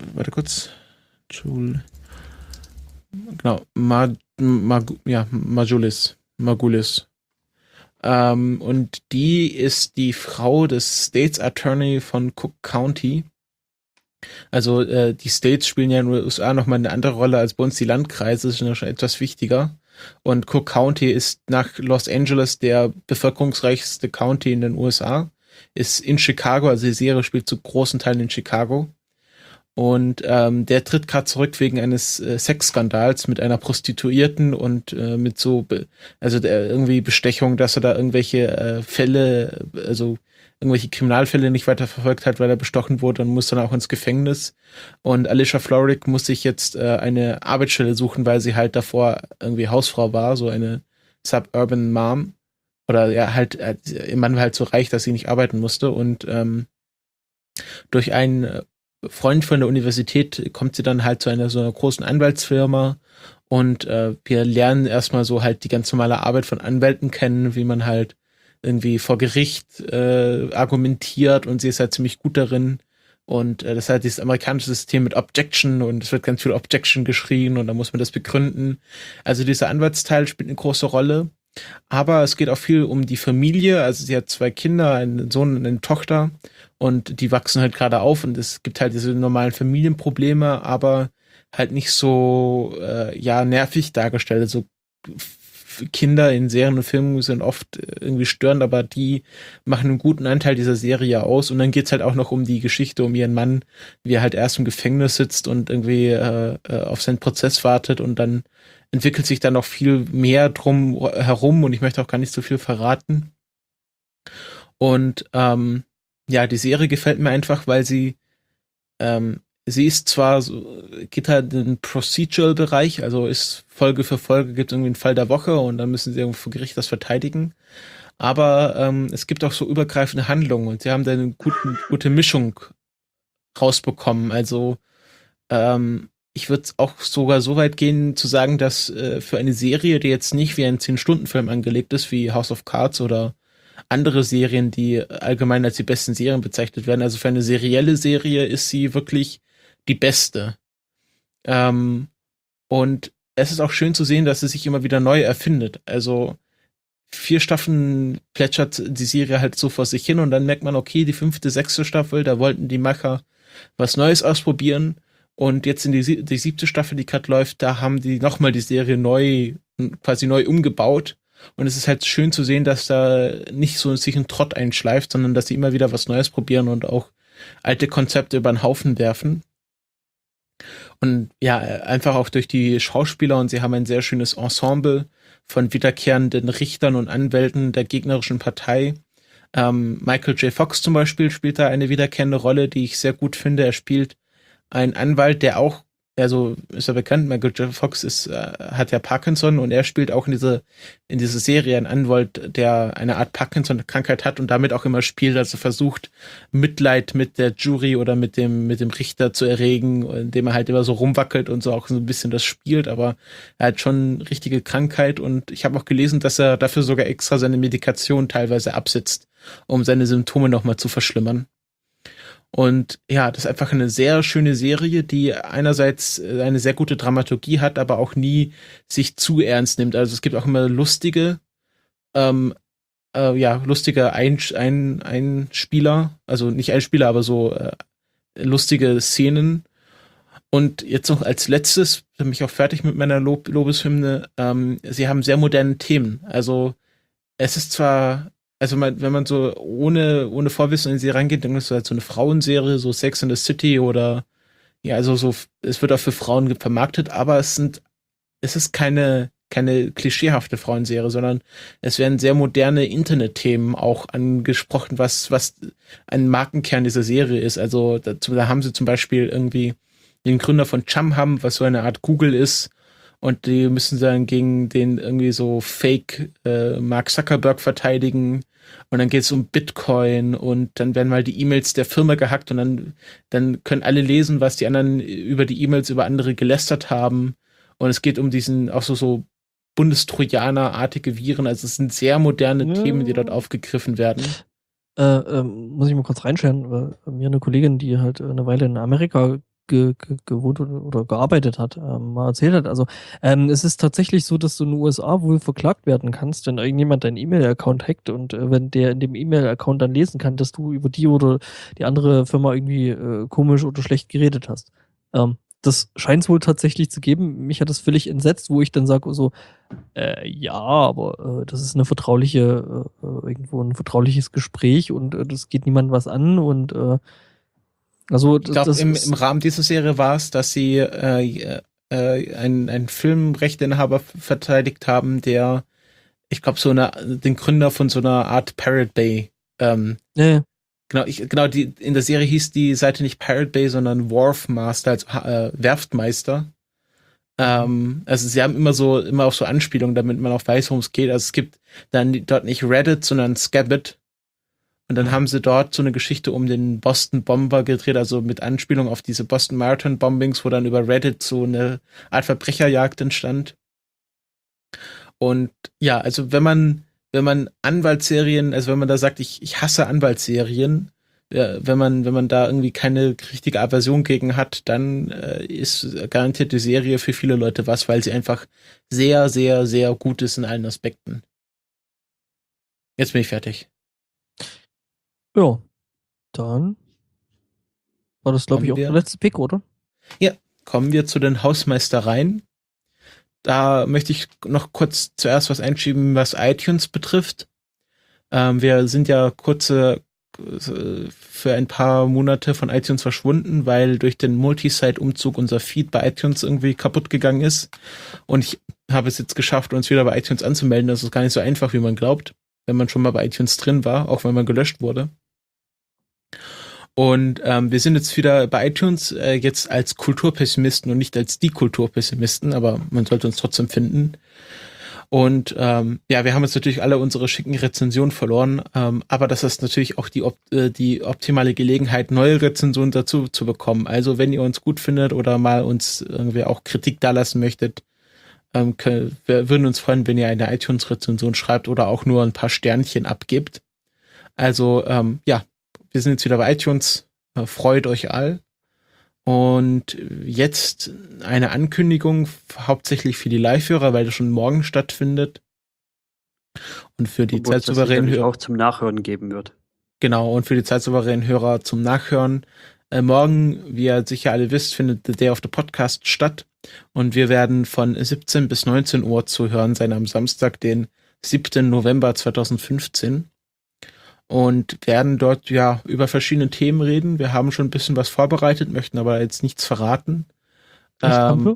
Margulis. Und die ist die Frau des States Attorney von Cook County. Also die States spielen ja in den USA nochmal eine andere Rolle als bei uns die Landkreise, sind ja schon etwas wichtiger. Und Cook County ist nach Los Angeles der bevölkerungsreichste County in den USA. Ist in Chicago, also die Serie spielt zu großen Teilen in Chicago. Und der tritt gerade zurück wegen eines Sexskandals mit einer Prostituierten und mit so, also der irgendwie Bestechung, dass er da irgendwelche Fälle, also irgendwelche Kriminalfälle nicht weiter verfolgt hat, weil er bestochen wurde und muss dann auch ins Gefängnis. Und Alicia Florrick muss sich jetzt eine Arbeitsstelle suchen, weil sie halt davor irgendwie Hausfrau war, so eine Suburban Mom. Oder ja, halt, ihr Mann war halt so reich, dass sie nicht arbeiten musste. Und durch einen Freund von der Universität kommt sie dann halt zu so einer großen Anwaltsfirma. Und wir lernen erstmal so halt die ganz normale Arbeit von Anwälten kennen, wie man halt irgendwie vor Gericht argumentiert, und sie ist halt ziemlich gut darin. Und das ist halt dieses amerikanische System mit Objection, und es wird ganz viel Objection geschrien und da muss man das begründen. Also dieser Anwaltsteil spielt eine große Rolle. Aber es geht auch viel um die Familie. Also sie hat 2 Kinder, einen Sohn und eine Tochter, und die wachsen halt gerade auf, und es gibt halt diese normalen Familienprobleme, aber halt nicht so nervig dargestellt. Also Kinder in Serien und Filmen sind oft irgendwie störend, aber die machen einen guten Anteil dieser Serie aus. Und dann geht's halt auch noch um die Geschichte um ihren Mann, wie er halt erst im Gefängnis sitzt und irgendwie auf seinen Prozess wartet, und dann entwickelt sich dann noch viel mehr drum herum, und ich möchte auch gar nicht so viel verraten. Und die Serie gefällt mir einfach, weil sie ist zwar so, geht halt in den Procedural-Bereich, also ist Folge für Folge, gibt irgendwie einen Fall der Woche und dann müssen sie irgendwo vor Gericht das verteidigen. Aber es gibt auch so übergreifende Handlungen, und sie haben da eine gute Mischung rausbekommen. Also ich würde auch sogar so weit gehen zu sagen, dass für eine Serie, die jetzt nicht wie ein 10-Stunden-Film angelegt ist, wie House of Cards oder andere Serien, die allgemein als die besten Serien bezeichnet werden, also für eine serielle Serie ist sie wirklich die beste. Und es ist auch schön zu sehen, dass sie sich immer wieder neu erfindet. Also 4 Staffeln plätschert die Serie halt so vor sich hin, und dann merkt man, okay, die 5., 6. Staffel, da wollten die Macher was Neues ausprobieren, und jetzt in die 7. Staffel, die gerade läuft, da haben die nochmal die Serie quasi neu umgebaut. Und es ist halt schön zu sehen, dass da nicht so sich ein Trott einschleift, sondern dass sie immer wieder was Neues probieren und auch alte Konzepte über den Haufen werfen. Und ja, einfach auch durch die Schauspieler, und sie haben ein sehr schönes Ensemble von wiederkehrenden Richtern und Anwälten der gegnerischen Partei. Michael J. Fox zum Beispiel spielt da eine wiederkehrende Rolle, die ich sehr gut finde. Er spielt einen Anwalt, der auch, also ist ja bekannt, Michael J. Fox hat ja Parkinson, und er spielt auch in diese Serie einen Anwalt, der eine Art Parkinson-Krankheit hat und damit auch immer spielt, also versucht, Mitleid mit der Jury oder mit dem Richter zu erregen, indem er halt immer so rumwackelt und so auch so ein bisschen das spielt, aber er hat schon eine richtige Krankheit, und ich habe auch gelesen, dass er dafür sogar extra seine Medikation teilweise absetzt, um seine Symptome nochmal zu verschlimmern. Und ja, das ist einfach eine sehr schöne Serie, die einerseits eine sehr gute Dramaturgie hat, aber auch nie sich zu ernst nimmt. Also es gibt auch immer lustige Einspieler, also nicht Einspieler, aber so lustige Szenen. Und jetzt noch als letztes, bin ich auch fertig mit meiner Lobeshymne, sie haben sehr moderne Themen. Also es ist zwar, also wenn man so ohne Vorwissen in sie reingeht, dann ist es halt so eine Frauenserie, so Sex in the City oder ja, also so, es wird auch für Frauen vermarktet, aber es ist keine klischeehafte Frauenserie, sondern es werden sehr moderne Internetthemen auch angesprochen, was ein Markenkern dieser Serie ist. Also da haben sie zum Beispiel irgendwie den Gründer von Chumham, was so eine Art Google ist, und die müssen dann gegen den irgendwie so Fake Mark Zuckerberg verteidigen, und dann geht es um Bitcoin, und dann werden mal die E-Mails der Firma gehackt, und dann können alle lesen, was die anderen über die E-Mails über andere gelästert haben, und es geht um diesen auch so Bundestrojaner-artige Viren, also es sind sehr moderne Themen, die dort aufgegriffen werden. Muss ich mal kurz reinscheren, weil mir eine Kollegin, die halt eine Weile in Amerika gewohnt oder gearbeitet hat, mal erzählt hat. Also es ist tatsächlich so, dass du in den USA wohl verklagt werden kannst, wenn irgendjemand deinen E-Mail-Account hackt, und wenn der in dem E-Mail-Account dann lesen kann, dass du über die oder die andere Firma irgendwie komisch oder schlecht geredet hast. Das scheint es wohl tatsächlich zu geben. Mich hat das völlig entsetzt, wo ich dann sage so, ja, aber das ist eine irgendwo ein vertrauliches Gespräch, und das geht niemandem was an, und Also Ich glaube, im Rahmen dieser Serie war es, dass sie einen Filmrechteinhaber verteidigt haben, der, ich glaube, den Gründer von so einer Art Pirate Bay. Ja. Genau, in der Serie hieß die Seite nicht Pirate Bay, sondern Wharf Master, also Werftmeister. Also sie haben immer auch so Anspielungen, damit man auch weiß, worum es geht. Also es gibt dann dort nicht Reddit, sondern Scabbit. Und dann haben sie dort so eine Geschichte um den Boston Bomber gedreht, also mit Anspielung auf diese Boston Marathon Bombings, wo dann über Reddit so eine Art Verbrecherjagd entstand. Und ja, also wenn man Anwaltsserien, also wenn man da sagt, ich hasse Anwaltsserien, wenn man da irgendwie keine richtige Aversion gegen hat, dann ist garantiert die Serie für viele Leute was, weil sie einfach sehr, sehr, sehr gut ist in allen Aspekten. Jetzt bin ich fertig. Ja, dann war das, glaube ich, auch der letzte Pick, oder? Ja, kommen wir zu den Hausmeistereien. Da möchte ich noch kurz zuerst was einschieben, was iTunes betrifft. Wir sind ja für ein paar Monate von iTunes verschwunden, weil durch den Multisite-Umzug unser Feed bei iTunes irgendwie kaputt gegangen ist. Und ich habe es jetzt geschafft, uns wieder bei iTunes anzumelden. Das ist gar nicht so einfach, wie man glaubt, wenn man schon mal bei iTunes drin war, auch wenn man gelöscht wurde. Und wir sind jetzt wieder bei iTunes, jetzt als Kulturpessimisten und nicht als die Kulturpessimisten, aber man sollte uns trotzdem finden. Und wir haben jetzt natürlich alle unsere schicken Rezensionen verloren, aber das ist natürlich auch die optimale Gelegenheit, neue Rezensionen dazu zu bekommen. Also wenn ihr uns gut findet oder mal uns irgendwie auch Kritik dalassen möchtet, wir würden uns freuen, wenn ihr eine iTunes-Rezension schreibt oder auch nur ein paar Sternchen abgebt. Also wir sind jetzt wieder bei iTunes. Freut euch all. Und jetzt eine Ankündigung, hauptsächlich für die Live-Hörer, weil das schon morgen stattfindet. Und für die zeitsouveränen Hörer auch zum Nachhören geben wird. Genau, und für die zeitsouveränen Hörer zum Nachhören. Morgen, wie ihr sicher alle wisst, findet The Day of the Podcast statt. Und wir werden von 17 bis 19 Uhr zu hören sein am Samstag, den 7. November 2015. Und werden dort über verschiedene Themen reden. Wir haben schon ein bisschen was vorbereitet, möchten aber jetzt nichts verraten. Also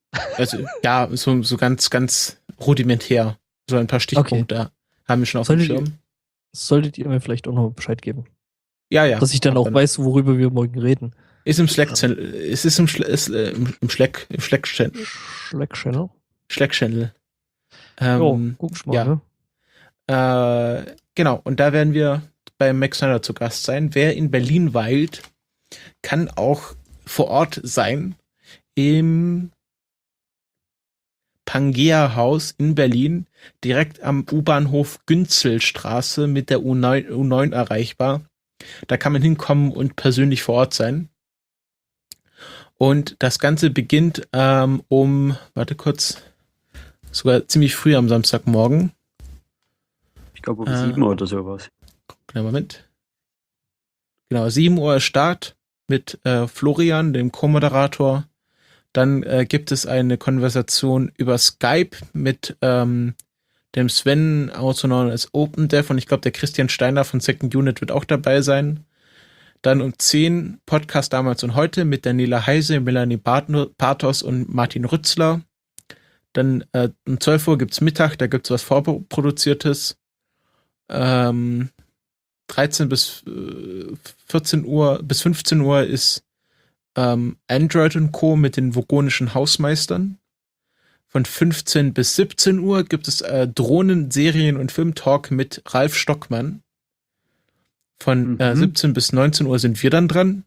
so ganz, ganz rudimentär. So ein paar Stichpunkte haben wir schon auf dem Schirm. Solltet ihr mir vielleicht auch noch Bescheid geben? Ja. Dass ich dann auch weiß, worüber wir morgen reden. Ist im Slack-Channel. Es ist im Slack-Channel. Slack-Channel. Guck mal, ne? Genau, und da werden wir bei Max Snyder zu Gast sein. Wer in Berlin weilt, kann auch vor Ort sein im Pangea-Haus in Berlin, direkt am U-Bahnhof Günzelstraße mit der U9 erreichbar. Da kann man hinkommen und persönlich vor Ort sein. Und das Ganze beginnt sogar ziemlich früh am Samstagmorgen. Ich glaube um 7 Uhr oder sowas. Kleinen Moment. Genau, 7 Uhr ist Start mit Florian, dem Co-Moderator. Dann gibt es eine Konversation über Skype mit dem Sven, also known als OpenDev, und ich glaube, der Christian Steiner von Second Unit wird auch dabei sein. Dann um 10 Podcast damals und heute mit Daniela Heise, Melanie Pathos und Martin Rützler. Dann um 12 Uhr gibt's Mittag, da gibt's was Vorproduziertes. 13 bis 14 Uhr bis 15 Uhr ist Android & Co. mit den vogonischen Hausmeistern. Von 15 bis 17 Uhr gibt es Drohnen-, Serien- und Filmtalk mit Ralf Stockmann. Von 17 bis 19 Uhr sind wir dann dran.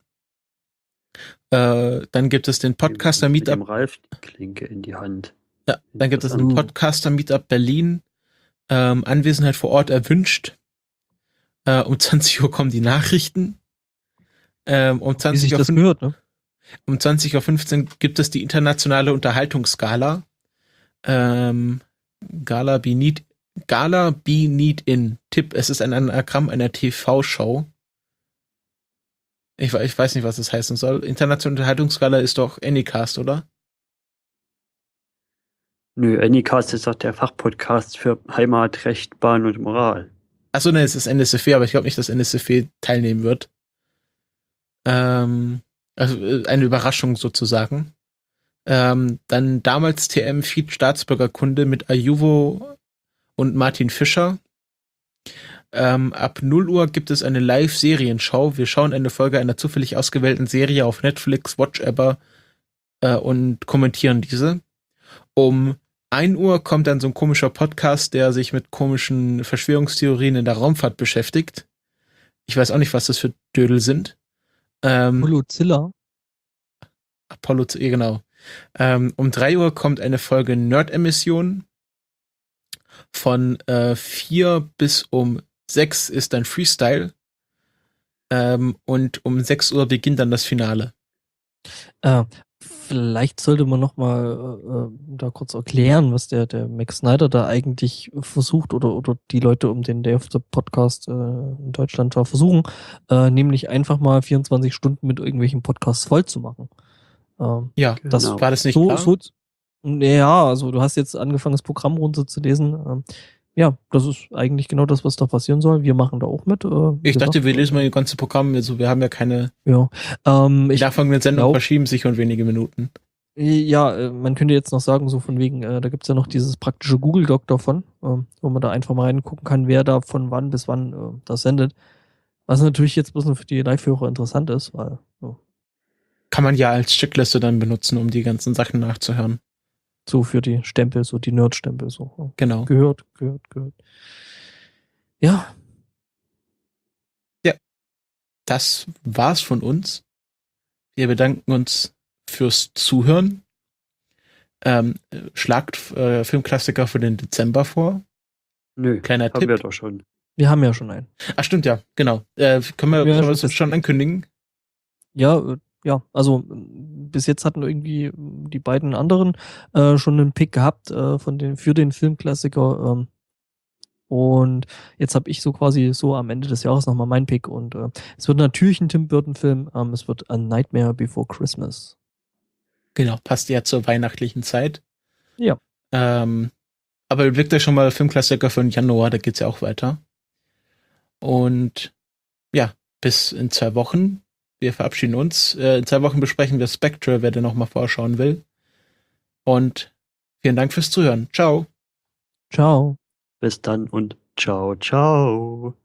Dann gibt es den Podcaster-Meetup. Mit dem Ralf die Klinke in die Hand. Ja, dann gibt es ein Podcaster-Meetup Berlin. Anwesenheit vor Ort erwünscht. Um 20 Uhr kommen die Nachrichten. Um 20 Uhr gehört, ne? Um 20.15 Uhr gibt es die internationale Unterhaltungsgala. Gala Be Need In. Tipp, es ist ein Anagramm einer TV-Show. Ich weiß nicht, was das heißen soll. Internationale Unterhaltungsgala ist doch Anycast, oder? Nö, Anycast ist doch der Fachpodcast für Heimat, Recht, Bahn und Moral. Achso, ne, es ist NSFW, aber ich glaube nicht, dass NSFW teilnehmen wird. Also eine Überraschung sozusagen. Dann damals TM Feed Staatsbürgerkunde mit Ayuvo und Martin Fischer. Ab 0 Uhr gibt es eine Live-Serienschau. Wir schauen eine Folge einer zufällig ausgewählten Serie auf Netflix, Watch-Ever und kommentieren diese. Um 1 Uhr kommt dann so ein komischer Podcast, der sich mit komischen Verschwörungstheorien in der Raumfahrt beschäftigt. Ich weiß auch nicht, was das für Dödel sind. Holozilla. Apollo, genau. Um 3 Uhr kommt eine Folge Nerd-Emission. Von 4 bis um 6 ist dann Freestyle. Und um 6 Uhr beginnt dann das Finale. Vielleicht sollte man noch mal da kurz erklären, was der Max Snyder da eigentlich versucht oder die Leute um den Day of the Podcast in Deutschland da versuchen, nämlich einfach mal 24 Stunden mit irgendwelchen Podcasts voll zu machen. Ja, das genau. war das nicht klar? Ja, also du hast jetzt angefangen, das Programm runterzulesen. Ja, das ist eigentlich genau das, was da passieren soll. Wir machen da auch mit. Ich dachte, wir lesen mal das ganze Programm. Also wir haben ja keine. Ja. Die nachfolgenden Sendungen verschieben sich um wenige Minuten. Ja, man könnte jetzt noch sagen, so von wegen, da gibt's ja noch dieses praktische Google-Doc davon, wo man da einfach mal reingucken kann, wer da von wann bis wann das sendet. Was natürlich jetzt bloß nur für die Live-Hörer interessant ist, weil. Kann man ja als Checkliste dann benutzen, um die ganzen Sachen nachzuhören. So für die Stempel, so die Nerd-Stempel, so. Genau. Gehört. Ja. Ja. Das war's von uns. Wir bedanken uns fürs Zuhören. Schlagt Filmklassiker für den Dezember vor. Nö, Kleiner haben Tipp. wir doch schon. Wir haben ja schon einen. Ach, stimmt, ja, genau. Können wir das schon ankündigen? Ja, also bis jetzt hatten irgendwie die beiden anderen schon einen Pick gehabt für den Filmklassiker. Und jetzt habe ich so quasi so am Ende des Jahres nochmal meinen Pick. Und es wird natürlich ein Tim Burton-Film. Es wird A Nightmare Before Christmas. Genau, passt ja zur weihnachtlichen Zeit. Ja. Aber überlegt euch schon mal Filmklassiker für den Januar, da geht's ja auch weiter. Und ja, bis in 2 Wochen. Wir verabschieden uns. In 2 Wochen besprechen wir Spectre, wer da nochmal vorschauen will. Und vielen Dank fürs Zuhören. Ciao. Ciao. Bis dann und ciao, ciao.